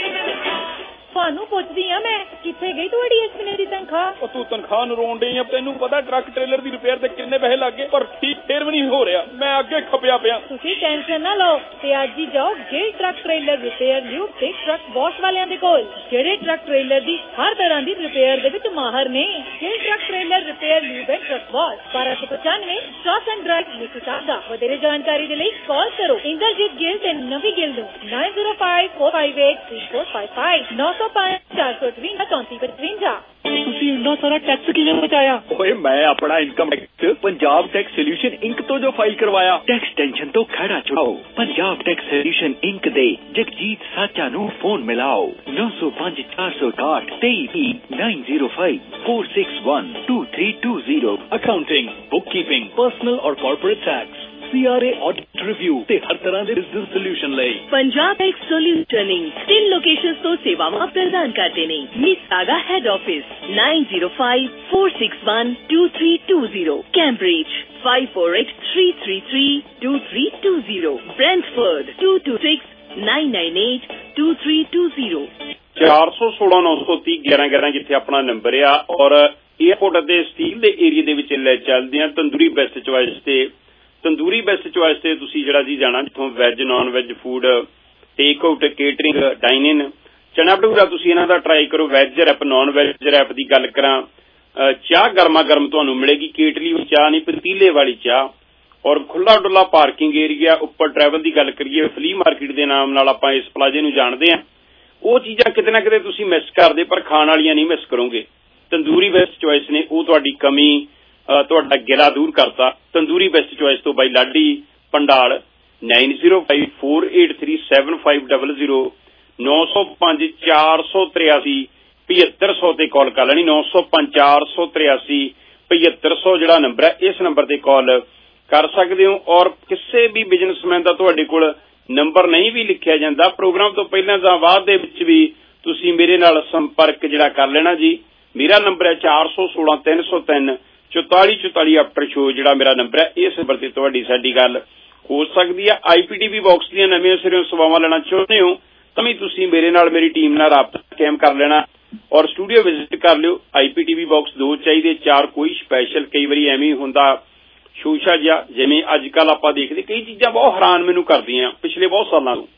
ਤੁਹਾਨੂੰ ਪੁੱਛਦੀ ਆ ਮੈਂ, ਕਿੱਥੇ ਗਈ ਤੁਹਾਡੀ ਇਸ ਮਹੀਨੇ ਦੀ ਤਨਖਾਹ? ਉਹ ਤੂੰ ਤਨਖਾਹ ਨੂੰ ਰੋਣ ਡਈ ਆ, ਤੈਨੂੰ ਪਤਾ ਟਰੱਕ ਟ੍ਰੇਲਰ ਦੀ ਰਿਪੇਅਰ ਤੇ ਕਿੰਨੇ ਪੈਸੇ ਲੱਗੇ, ਪਰ ਠੀਕ ਫੇਰ ਵੀ ਨਹੀਂ ਹੋ ਰਿਹਾ। ਮੈਂ ਅੱਗੇ ਖਪਿਆ ਪਿਆ। ਤੁਸੀਂ ਟੈਨਸ਼ਨ ਨਾ ਲਓ ਤੇ ਅੱਜ ਹੀ ਜਾਓ Gill truck trailer repair lube ਤੇ ਟਰੱਕ ਵਾਸ਼ ਵਾਲਿਆਂ ਦੇ ਕੋਲ, ਜਿਹੜੇ ਟਰੱਕ ਟ੍ਰੇਲਰ ਦੀ ਹਰ ਤਰ੍ਹਾਂ ਦੀ ਰਿਪੇਅਰ ਦੇ ਵਿੱਚ ਮਾਹਰ ਨੇ। Gill truck trailer repair lube ਤੇ ਟਰੱਕ ਵਾਸ਼ ਬਾਰਾਂ ਸੌ ਪਚਾਨਵੇਂ ਸਟਾਕ ਐਂਡ ਡਰਾਈਵ ਮਿਸੀਸਾਗਾ। ਵਧੇਰੇ ਜਾਣਕਾਰੀ ਦੇ ਲਈ ਕਾਲ ਕਰੋ ਇੰਦਰਜੀਤ ਗਿਲ ਤੇ ਨਵੀਂ ਗਿਲ ਨੂੰ nine zero five four five eight three four five five ਨੌ ਸੌ ਪੰਜ ਚਾਰ ਸੌ ਅਠਵੰਜਾ ਚੌਂਤੀ ਪਚਵੰਜਾ। ਤੁਸੀਂ ਇੰਨਾ ਸਾਰਾ ਟੈਕਸ ਕਿਵੇਂ ਬਚਾਇਆ? ਓਏ ਮੈਂ ਆਪਣਾ income tax Punjab tax solution Inc ਤੋਂ ਜੋ ਫਾਈਲ ਕਰਵਾਇਆ। ਟੈਕਸ ਟੈਨਸ਼ਨ ਤੋਂ ਖੜਾ ਛੁਡਾਓ। ਪੰਜਾਬ ਟੈਕਸ ਸੋਲਿਊਸ਼ਨ ਇੰਕ ਦੇ ਜਗਜੀਤ ਸਾਚਾ ਨੂੰ ਫੋਨ ਮਿਲਾਓ ਨੌ ਸੌ ਪੰਜ ਚਾਰ ਸੌ ਇਕਾਹਠ ਤੇਈ nine zero five four six one two three two zero। Accounting, bookkeeping, personal ਔਰ corporate tax, C R A audit review ਤੇ ਹਰ ਤਰ੍ਹਾਂ ਦੇ ਬਿਜ਼ਨਸ ਸੋਲਿਊਸ਼ਨ ਲਈ ਪੰਜਾਬ ਟੈਕਸ ਸੋਲਿਊਸ਼ਨਿੰਗ ਤਿੰਨ ਲੋਕੇਸ਼ਨਸ ਤੋਂ ਸੇਵਾਵਾਂ ਪ੍ਰਦਾਨ ਕਰਦੇ ਨੇ। Mississauga head office nine zero five four six one two three two zero, Cambridge five four eight three three three two three two zero, Brantford two two six nine nine eight two three two zero। ਚਾਰ ਸੌ ਸੋਲਾਂ ਨੌ ਸੌ ਤੀਹ ਗਿਆਰਾਂ ਗਿਆਰਾਂ ਜਿੱਥੇ ਆਪਣਾ ਨੰਬਰ ਆ। ਔਰ ਏਅਰਪੋਰਟ ਅਤੇ ਸਟੀਲ ਦੇ ਏਰੀਆ ਦੇ ਵਿੱਚ ਲੈ ਚੱਲਦੇ ਆ ਤੰਦੂਰੀ ਬੈਸਟ ਚੁਆਇਸ ਤੇ। ਤੰਦੂਰੀ ਬੈਸਟ ਚੁਆਇਸ ਤੇ ਤੁਸੀਂ ਜਿਹੜਾ ਜੀ ਜਾਣਾ, ਜਿੱਥੋਂ veg non veg food take out, catering, dine in, chana bhatura ਤੁਸੀਂ ਇਹਨਾਂ ਦਾ ਟਰਾਈ ਕਰੋ। Veg wrap, non veg wrap ਦੀ ਗੱਲ ਕਰਾਂ, ਚਾਹ ਗਰਮਾ ਗਰਮ ਤੁਹਾਨੂੰ ਮਿਲੇਗੀ। ਕੇਟਲੀ ਵਿੱਚ ਚਾਹ ਨਹੀਂ, ਪਤੀਲੇ ਵਾਲੀ ਚਾਹ। ਔਰ ਖੁੱਲਾ ਡੁੱਲਾ ਪਾਰਕਿੰਗ ਏਰੀਆ। ਉੱਪਰ ਟਰੈਵਲ ਦੀ ਗੱਲ ਕਰੀਏ, ਫਲੀ ਮਾਰਕੀਟ ਦੇ ਨਾਮ ਨਾਲ ਆਪਾਂ ਇਸ ਪਲਾਜ਼ੇ ਨੂੰ ਜਾਣਦੇ ਹਾਂ। ਉਹ ਚੀਜ਼ਾਂ ਕਿਤੇ ਨਾ ਕਿਤੇ ਤੁਸੀਂ ਮਿਸ ਕਰਦੇ, ਪਰ ਖਾਣ ਵਾਲੀਆਂ ਨਹੀਂ ਮਿਸ ਕਰੋਗੇ। ਤੰਦੂਰੀ ਬੈਸਟ ਚੁਆਇਸ ਨੇ ਉਹ ਤੁਹਾਡੀ ਕਮੀ, ਤੁਹਾਡਾ ਗਿਲਾ ਦੂਰ ਕਰਤਾ। ਤੰਦੂਰੀ ਬੈਸਟ ਚੁਆਇਸ ਤੋਂ ਬਾਈ ਲਾਡੀ ਪੰਡਾਲ nine zero five four eight three seven five zero zero ਨੌ ਸੌ ਪੰਜ ਚਾਰ ਸੌ ਤਰਿਆਸੀ ਪਝੱਤਰ ਸੌ ਤੇ ਕਾਲ ਕਰ ਲੈਣੀ। ਨੌ ਸੌ ਪੰਜ ਚਾਰ ਸੌ ਤਰਿਆਸੀ ਪਝੱਤਰ ਸੌ ਜਿਹੜਾ ਨੰਬਰ ਹੈ, ਇਸ ਨੰਬਰ ਤੇ ਕਾਲ ਕਰ ਸਕਦੇ ਹੋ। ਔਰ ਕਿਸੇ ਵੀ ਬਿਜ਼ਨਸਮੈਨ ਦਾ ਤੁਹਾਡੇ ਕੋਲ ਨੰਬਰ ਨਹੀਂ ਵੀ ਲਿਖਿਆ ਜਾਂਦਾ, ਪ੍ਰੋਗਰਾਮ ਤੋਂ ਪਹਿਲਾਂ ਜਾਂ ਬਾਅਦ ਦੇ ਵਿੱਚ ਵੀ ਤੁਸੀਂ ਮੇਰੇ ਨਾਲ ਸੰਪਰਕ ਜਿਹੜਾ ਕਰ ਲੈਣਾ ਜੀ। ਮੇਰਾ ਨੰਬਰ ਹੈ ਚਾਰ ਸੌ ਸੋਲਾਂ ਤਿੰਨ ਸੌ ਤਿੰਨ ਚੌਤਾਲੀ ਚੌਤਾਲੀ ਆਫਟਰ ਸ਼ੋ ਜਿਹੜਾ ਮੇਰਾ ਨੰਬਰ ਹੈ। ਇਸ ਨੰਬਰ ਤੇ ਤੁਹਾਡੀ ਸਾਡੀ ਗੱਲ ਹੋ ਸਕਦੀ ਹੈ। ਆਈ ਪੀ ਟੀ ਵੀ ਬਾਕਸ ਦੀਆਂ ਨਵੀਆਂ ਸਿਰਿਓਂ ਸੇਵਾਵਾਂ ਲੈਣਾ ਚਾਹੁੰਦੇ ਹੋ ਤਾਂ ਵੀ ਤੁਸੀਂ ਮੇਰੇ ਨਾਲ, ਮੇਰੀ ਟੀਮ ਨਾਲ ਰਾਬਤਾ ਕਾਇਮ ਕਰ ਲੈਣਾ ਔਰ ਸਟੂਡੀਓ ਵਿਜ਼ਿਟ ਕਰ ਲਿਓ। ਆਈ ਪੀ ਟੀ ਵੀ ਬਾਕਸ ਦੋ ਚਾਹੀਦੇ, ਚਾਰ ਕੋਈ ਸਪੈਸ਼ਲ। ਕਈ ਵਾਰੀ ਐਵੇਂ ਹੁੰਦਾ ਸ਼ੋਸ਼ਾ ਜਿਹਾ, ਜਿਵੇਂ ਅੱਜ ਕੱਲ ਆਪਾਂ ਦੇਖਦੇ ਕਈ ਚੀਜ਼ਾਂ ਬਹੁਤ ਹੈਰਾਨ ਮੈਨੂੰ ਕਰਦੀਆਂ ਪਿਛਲੇ ਬਹੁਤ ਸਾਲਾਂ ਤੋਂ।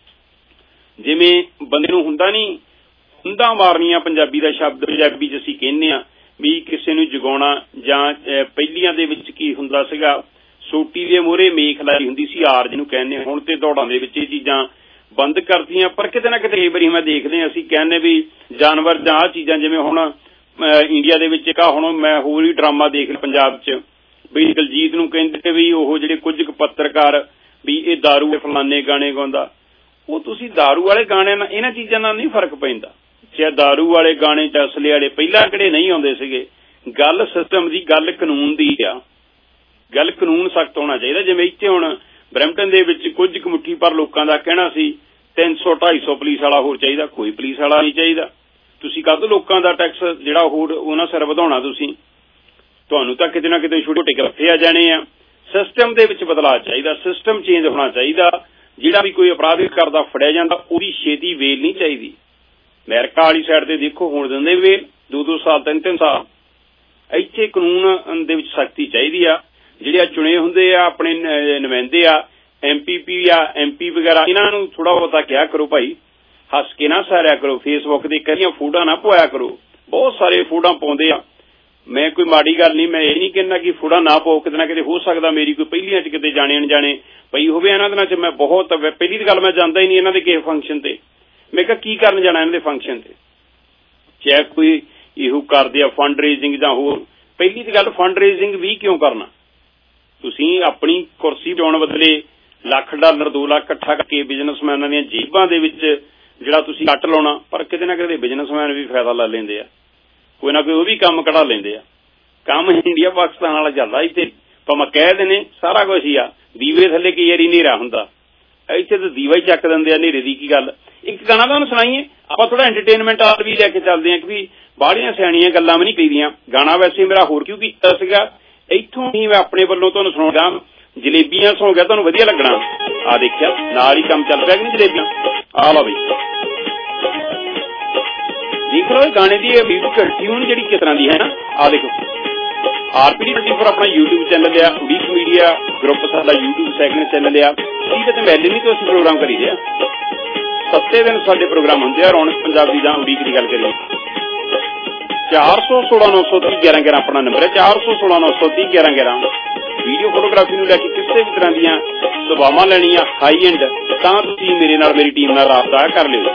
ਜਿਵੇਂ ਬੰਦੇ ਨੂੰ ਹੁੰਦਾ ਨਹੀਂ, ਹੁੰਦਾਂ ਮਾਰਨੀਆਂ ਪੰਜਾਬੀ ਦਾ ਸ਼ਬਦ ਪੰਜਾਬੀ 'ਚ ਅਸੀਂ ਕਹਿੰਦੇ ਹਾਂ ਵੀ ਕਿਸੇ ਨੂੰ ਜਗਾਉਣਾ, ਜਾਂ ਪਹਿਲੀਆਂ ਦੇ ਵਿੱਚ ਕੀ ਹੁੰਦਾ ਸੀਗਾ, ਸੋਟੀ ਦੇ ਮੂਹਰੇ ਮੇਖ ਲਾਈ ਹੁੰਦੀ ਸੀ ਆਰ ਜਿਹਨੂੰ ਕਹਿੰਦੇ। ਹੁਣ ਤੇ ਦੌੜਾਂ ਦੇ ਵਿੱਚ ਇਹ ਚੀਜ਼ਾਂ ਬੰਦ ਕਰਤੀਆਂ। ਪਰ ਕਿਤੇ ਨਾ ਕਿਤੇ ਕਈ ਵਾਰੀ ਮੈਂ ਦੇਖਦੇ ਹਾਂ, ਅਸੀਂ ਕਹਿੰਦੇ ਵੀ ਜਾਨਵਰ ਜਾਂ ਆਹ ਚੀਜ਼ਾਂ, ਜਿਵੇਂ ਹੁਣ ਇੰਡੀਆ ਦੇ ਵਿੱਚ ਇੱਕ ਆ ਹੁਣ ਮੈਂ ਹੋਰ ਹੀ ਡਰਾਮਾ ਦੇਖ ਲਿਆ ਪੰਜਾਬ 'ਚ ਵੀ ਦਲਜੀਤ ਨੂੰ ਕਹਿੰਦੇ ਵੀ ਉਹ ਜਿਹੜੇ ਕੁਝ ਕੁ ਪੱਤਰਕਾਰ ਵੀ ਇਹ ਦਾਰੂ ਦੇ ਫਲਾਨੇ ਗਾਣੇ ਗਾਉਂਦਾ। ਉਹ ਤੁਸੀਂ ਦਾਰੂ ਵਾਲੇ ਗਾਣਿਆਂ ਨਾਲ ਇਹਨਾਂ ਚੀਜ਼ਾਂ ਨਾਲ ਨਹੀਂ ਫਰਕ ਪੈਂਦਾ। ਚਾਹੇ ਦਾਰੂ ਵਾਲੇ ਗਾਣੇ ਚ ਅਸਲੇ ਵਾਲੇ ਪਹਿਲਾਂ ਕਿਹੜੇ ਨਹੀਂ ਆਉਂਦੇ ਸੀਗੇ। ਗੱਲ ਸਿਸਟਮ ਦੀ, ਗੱਲ ਕਾਨੂੰਨ ਦੀ ਆ। ਗੱਲ ਕਾਨੂੰਨ ਸਖਤ ਹੋਣਾ ਚਾਹੀਦਾ। ਜਿਵੇਂ ਇੱਥੇ ਹੁਣ ਬਰੈਂਪਟਨ ਦੇ ਵਿੱਚ ਕੁਝ ਕੁ ਮੁੱਠੀ ਪਰ ਲੋਕਾਂ ਦਾ ਕਹਿਣਾ ਸੀ ਤਿੰਨ ਸੌ ਢਾਈ ਸੌ ਪੁਲਿਸ ਵਾਲਾ ਹੋਰ ਚਾਹੀਦਾ। ਕੋਈ ਪੁਲਿਸ ਵਾਲਾ ਨਹੀਂ ਚਾਹੀਦਾ। ਤੁਸੀਂ ਕਦ ਲੋਕਾਂ ਦਾ ਟੈਕਸ ਜਿਹੜਾ ਹੋਰ ਉਹਨਾਂ ਸਿਰ ਵਧਾਉਣਾ, ਤੁਸੀਂ ਤੁਹਾਨੂੰ ਤਾਂ ਕਿਤੇ ਨਾ ਕਿਤੇ ਛੋਟੇ ਛੋਟੇ ਰੱਖੇ ਆ ਜਾਣੇ ਆ। ਸਿਸਟਮ ਦੇ ਵਿੱਚ ਬਦਲਾਅ ਚਾਹੀਦਾ, ਸਿਸਟਮ ਚੇਂਜ ਹੋਣਾ ਚਾਹੀਦਾ। ਜਿਹੜਾ ਵੀ ਕੋਈ ਅਪਰਾਧਿਕ ਕਰਦਾ ਫੜਿਆ ਜਾਂਦਾ ਉਹਦੀ ਛੇਤੀ ਵੇਲ ਨਹੀਂ ਚਾਹੀਦੀ। ਅਮਰੀਕਾ ਵਾਲੀ ਸਾਈਡ ਤੇ ਦੇਖੋ ਹੁਣ ਦਿੰਦੇ ਵੇਲ ਦੋ ਦੋ ਸਾਲ ਤਿੰਨ ਤਿੰਨ ਸਾਲ। ਇੱਥੇ ਕਾਨੂੰਨ ਦੇ ਵਿੱਚ ਸਖਤੀ ਚਾਹੀਦੀ ਆ। ਜਿਹੜੇ ਆ ਚੁਣੇ ਹੁੰਦੇ ਆ ਆਪਣੇ ਨੁਮਾਇੰਦੇ ਆ, ਐਮ ਪੀ ਪੀ ਆ, ਐਮ ਪੀ ਵਗੈਰਾ, ਇਹਨਾਂ ਨੂੰ ਥੋੜਾ ਬਹੁਤਾ ਕਿਹਾ ਕਰੋ ਭਾਈ, ਹੱਸ ਕੇ ਨਾ ਸਾਰਿਆ ਕਰੋ। ਫੇਸਬੁੱਕ ਤੇ ਕਰੀਆਂ ਫੋਟੋਆਂ ਨਾ ਪਵਾਇਆ ਕਰੋ। ਬਹੁਤ ਸਾਰੇ ਫੋਟੋਆਂ ਪਾਉਂਦੇ ਆ। ਮੈਂ ਕੋਈ ਮਾੜੀ ਗੱਲ ਨਹੀਂ, ਮੈਂ ਇਹ ਨਹੀਂ ਕਹਿੰਦਾ ਕਿ ਫੋਟੋਆਂ ਨਾ ਪਾਓ। ਕਿਤੇ ਨਾ ਕਿਤੇ ਹੋ ਸਕਦਾ ਮੇਰੀ ਕੋਈ ਪਹਿਲੀਆਂ ਚ ਕਿਤੇ ਜਾਣੇ ਅਣਜਾਣੇ ਪਈ ਹੋਵੇ ਇਹਨਾਂ ਦਿਨਾਂ ਚ। ਮੈਂ ਬਹੁਤ ਪਹਿਲੀ ਦੀ ਗੱਲ ਮੈਂ ਜਾਂਦਾ ਹੀ ਨਹੀਂ ਇਹਨਾਂ ਦੇ ਕਿਸੇ ਫੰਕਸ਼ਨ ਤੇ। ਮੈਂ ਕਿਹਾ ਕੀ ਕਰਨ ਜਾਣਾ ਇਹਨਾਂ ਦੇ ਫੰਕਸ਼ਨ ਤੇ, ਚਾਹੇ ਕੋਈ ਇਹੋ ਕਰਦੇ ਆ ਫੰਡ ਰੇਜ਼ਿੰਗ ਜਾਂ ਹੋਰ। ਪਹਿਲੀ ਦੀ ਗੱਲ ਫੰਡ ਰੇਜ਼ਿੰਗ ਵੀ ਕਿਉਂ ਕਰਨਾ? ਤੁਸੀਂ ਆਪਣੀ ਕੁਰਸੀ ਬਚਾਉਣ ਬਦਲੇ ਲੱਖ ਡਾਲਰ ਦੋ ਲੱਖ ਇਕੱਠਾ ਕਰਕੇ ਬਿਜ਼ਨਸਮੈਨਾਂ ਦੀਆਂ ਜੇਬਾਂ ਦੇ ਵਿੱਚ ਜਿਹੜਾ ਤੁਸੀਂ ਕੱਟ ਲਾਉਣਾ। ਪਰ ਕਿਤੇ ਨਾ ਕਿਤੇ ਬਿਜ਼ਨਸਮੈਨ ਵੀ ਫਾਇਦਾ ਲੈ ਲੈਂਦੇ ਆ, ਕੋਈ ਨਾ ਕੋਈ ਉਹ ਵੀ ਕੰਮ ਕਢਾ ਲੈਂਦੇ ਆ। ਕੰਮ ਇੰਡੀਆ ਪਾਕਿਸਤਾਨ ਵਾਲਾ ਚੱਲਦਾ ਇੱਥੇ। ਭਾਵੇਂ ਕਹਿ ਦੇਣੇ ਸਾਰਾ ਕੁਛ ਹੀ ਆ, ਦੀਵੇ ਥੱਲੇ ਕਈ ਵਾਰੀ ਹਨੇਰਾ ਹੁੰਦਾ, ਇੱਥੇ ਤਾਂ ਦੀਵਾ ਹੀ ਚੱਕ ਦਿੰਦੇ ਆ। ਹਨੇਰੇ ਦੀ ਕੀ ਗੱਲ। ਇੱਕ ਗਾਣਾ ਤੁਹਾਨੂੰ ਸੁਣਾਈਏ ਆਪਾਂ, ਥੋੜਾ ਐਂਟਰਟੇਨਮੈਂਟ ਆਲ ਵੀ ਲੈ ਕੇ ਚੱਲਦੇ ਹਾਂ ਕਿ ਬਾਹਲੀਆਂ ਸਿਆਣੀਆਂ ਗੱਲਾਂ ਵੀ ਨਹੀਂ ਕਰੀਦੀਆਂ। ਗਾਣਾ ਵੈਸੇ ਮੇਰਾ ਹੋਰ ਕਿਉਂ ਕੀਤਾ ਸੀਗਾ, ਇੱਥੋਂ ਹੀ ਮੈਂ ਆਪਣੇ ਵੱਲੋਂ ਤੁਹਾਨੂੰ ਸੁਣਾਉਂਦਾ। ਜਲੇਬੀਆਂ ਸੌਂ ਗਿਆ, ਤੁਹਾਨੂੰ ਵਧੀਆ ਲੱਗਣਾ। ਆ ਦੇਖਿਆ ਨਾਲ ਹੀ ਕੰਮ ਚੱਲ ਪਿਆ ਕਿ ਨਹੀਂ ਜਲੇਬੀਆਂ। ਆ ਲਾ ਬਈ ਦੇਖ ਲਓ ਗਾਣੇ ਦੀ ਟਿਊਨ ਜਿਹੜੀ ਕਿਸ ਤਰ੍ਹਾਂ ਦੀ ਹੈ ਨਾ। ਆ ਦੇਖੋ ਆਰਪੀਡੀ ਟਵੈਂਟੀ ਫੋਰ ਆਪਣਾ ਯੂਟਿਊਬ ਚੈਨਲ ਆ, ਉਡੀਕ ਮੀਡੀਆ ਗਰੁੱਪ ਸਾਡਾ ਯੂਟਿਊਬ ਸੈਕੰਡ ਚੈਨਲ ਆ। ਠੀਕ ਹੈ, ਤੇ ਮੈਲੇ ਨਹੀਂ ਤੋਂ ਅਸੀਂ ਪ੍ਰੋਗਰਾਮ ਕਰੀਦੇ ਆ। ਸੱਤੇ ਦਿਨ ਸਾਡੇ ਪ੍ਰੋਗਰਾਮ ਹੁੰਦੇ ਆ। ਰੌਣਕ ਪੰਜਾਬੀ ਜਾਂ ਉਡੀਕ ਦੀ ਗੱਲ ਕਰੀਏ ਚਾਰ ਸੌ ਸੋਲਾਂ ਨੌ ਸੌ ਤੀਹ ਗਿਆਰਾਂ ਗਿਆਰਾਂ ਆਪਣਾ ਨੰਬਰ ਹੈ। ਚਾਰ ਸੌ ਸੋਲਾਂ ਨੌ ਸੌ ਤੀਹ ਗਿਆਰਾਂ ਗਿਆਰਾਂ। ਵੀਡੀਓ ਫੋਟੋਗ੍ਰਾਫੀ ਨੂੰ ਲੈ ਕੇ ਕਿਸੇ ਵੀ ਤਰ੍ਹਾਂ ਦੀਆਂ ਸੇਵਾਵਾਂ ਲੈਣੀਆਂ ਹਾਈ ਐਂਡ, ਤਾਂ ਤੁਸੀਂ ਮੇਰੇ ਨਾਲ ਮੇਰੀ ਟੀਮ ਨਾਲ ਰਾਬਤਾ ਕਰ ਲਿਓ।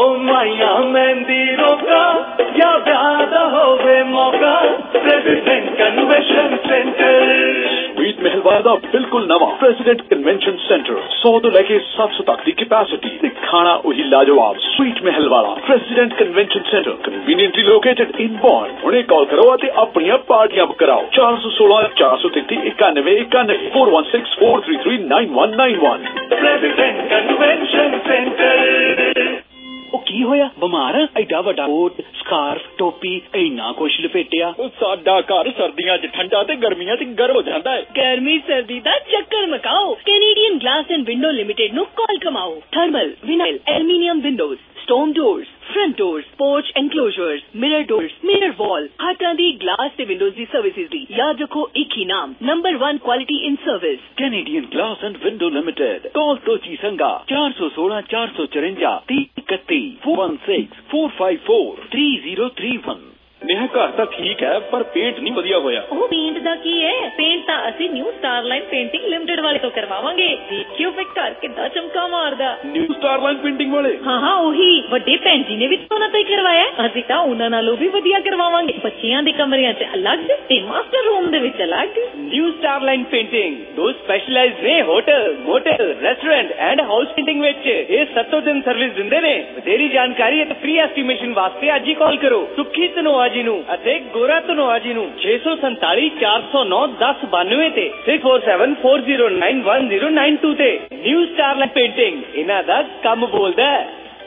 ओ माइया मेहंदी रोका या ब्याह होवे मौका प्रेसिडेंट कन्वेंशन सेंटर मीत महलवाड़ा ਦਾ ਬਿਲਕੁਲ ਨਵਾਂ ਪ੍ਰੈਜ਼ੀਡੈਂਟ ਕਨਵੈਨਸ਼ਨ ਸੈਂਟਰ सौ ਤੋਂ ਲੈ ਕੇ ਸੱਤ सौ ਤੱਕ ਦੀ ਕੈਪੈਸਿਟੀ ਤੇ ਖਾਣਾ ਉਹੀ ਲਾਜਵਾਬ ਸਵੀਟ ਮਹਿਲਵਾੜਾ president convention centre conveniently located in Bond ਹੁਣੇ ਕਾਲ ਕਰੋ ਅਤੇ ਆਪਣੀਆਂ ਪਾਰਟੀਆਂ ਬੁੱਕ ਕਰਾਓ ਚਾਰ ਸੌ ਸੋਲਾਂ ਚਾਰ ਸੌ ਤੇਤੀ ਇਕਾਨਵੇਂ ਇਕਾਨਵੇਂ four one six four three three nine one nine one president convention centre ਉਹ ਕੀ ਹੋਇਆ ਬਿਮਾਰ ਐਡਾ ਵੱਡਾ ਕੋਟ ਸਕਾਰਫ ਟੋਪੀ ਇੰਨਾ ਕੁਛ ਲਪੇਟਿਆ ਉਹ ਸਾਡਾ ਘਰ ਸਰਦੀਆਂ 'ਚ ਠੰਡਾ ਤੇ ਗਰਮੀਆਂ 'ਚ ਗਰਮ ਹੋ ਜਾਂਦਾ ਹੈ ਗਰਮੀ ਸਰਦੀ ਦਾ ਚੱਕਰ ਮਕਾਓ Canadian glass and window limited ਨੂੰ ਕਾਲ ਕਮਾਓ thermal vinyl aluminium windows storm doors, front doors, porch enclosures, mirror doors, mirror wall, हर तरह दी glass से windows दी services दी याद रखो एक ही नाम number one quality in service Canadian Glass and Window Limited call तो चीसंगा चार सौ सोलह चार सौ चौरंजा तीन इकतीस four one six four five four three zero three one Neha घर ਤਾਂ ਠੀਕ ਹੈ ਪਰ ਪੇਂਟ ਨਹੀਂ ਵਧੀਆ ਹੋਇਆ ਉਹ ਪੇਂਟ ਦਾ ਕੀ ਹੈ ਪੇਂਟ ਤਾਂ ਅਸੀਂ ਨਿਊ ਸਟਾਰਲਾਈਨ ਪੇਂਟਿੰਗ ਲਿਮਟਿਡ ਵਾਲੇ ਤੋਂ ਕਰਵਾਵਾਂਗੇ ਦੇਖਿਓ ਫਿਰ ਘਰ ਕਿੱਦਾਂ ਚਮਕਾ ਮਾਰਦਾ ਨਿਊ ਸਟਾਰਲਾਈਨ ਪੇਂਟਿੰਗ ਵਾਲੇ ਹਾਂ ਹਾਂ ਉਹੀ ਵੱਡੇ ਭੈਣ ਜੀ ਨੇ ਵੀ ਉਹਨਾਂ ਤੋਂ ਹੀ ਕਰਵਾਇਆ ਅਸੀਂ ਤਾਂ ਉਹਨਾਂ ਨਾਲੋਂ ਵੀ ਵਧੀਆ ਕਰਵਾਵਾਂਗੇ ਬੱਚਿਆਂ ਦੇ ਕਮਰਿਆਂ 'ਚ ਅਲੱਗ ਤੇ ਮਾਸਟਰ ਰੂਮ ਦੇ ਵਿੱਚ ਅਲੱਗ ਨਿਊ ਸਟਾਰਲਾਈਨ ਪੇਂਟਿੰਗ ਦੋ ਸਪੈਸ਼ਲਾਈਜ਼ਡ ਨੇ hotel motel restaurant and house painting ਵਿੱਚ ਇਹ ਸੱਤੋ ਦਿਨ ਸਰਵਿਸ ਦਿੰਦੇ ਨੇ ਵਧੇਰੀ ਜਾਣਕਾਰੀ ਅਤੇ ਫ੍ਰੀ ਐਸਟੀਮੇਸ਼ਨ ਵਾਸਤੇ ਅੱਜ ਹੀ ਕਾਲ ਕਰੋ ਸੁੱਖੀ ਧਨੋਆ ਜੀ ਨੂੰ ਅਤੇ ਗੋਰਾ ਧਨੋਆ ਜੀ ਨੂੰ ਛੇ ਸੌ ਸੰਤਾਲੀ ਚਾਰ ਸੌ ਨੌ ਦਸ ਬਾਨਵੇਂ ਤੇ six four seven four zero nine one zero nine two ਤੇ ਨਿਊ ਸਟਾਰਲਾਈਨ ਪੇਂਟਿੰਗ ਇਹਨਾਂ ਦਾ ਕੰਮ ਬੋਲਦਾ ਹੈ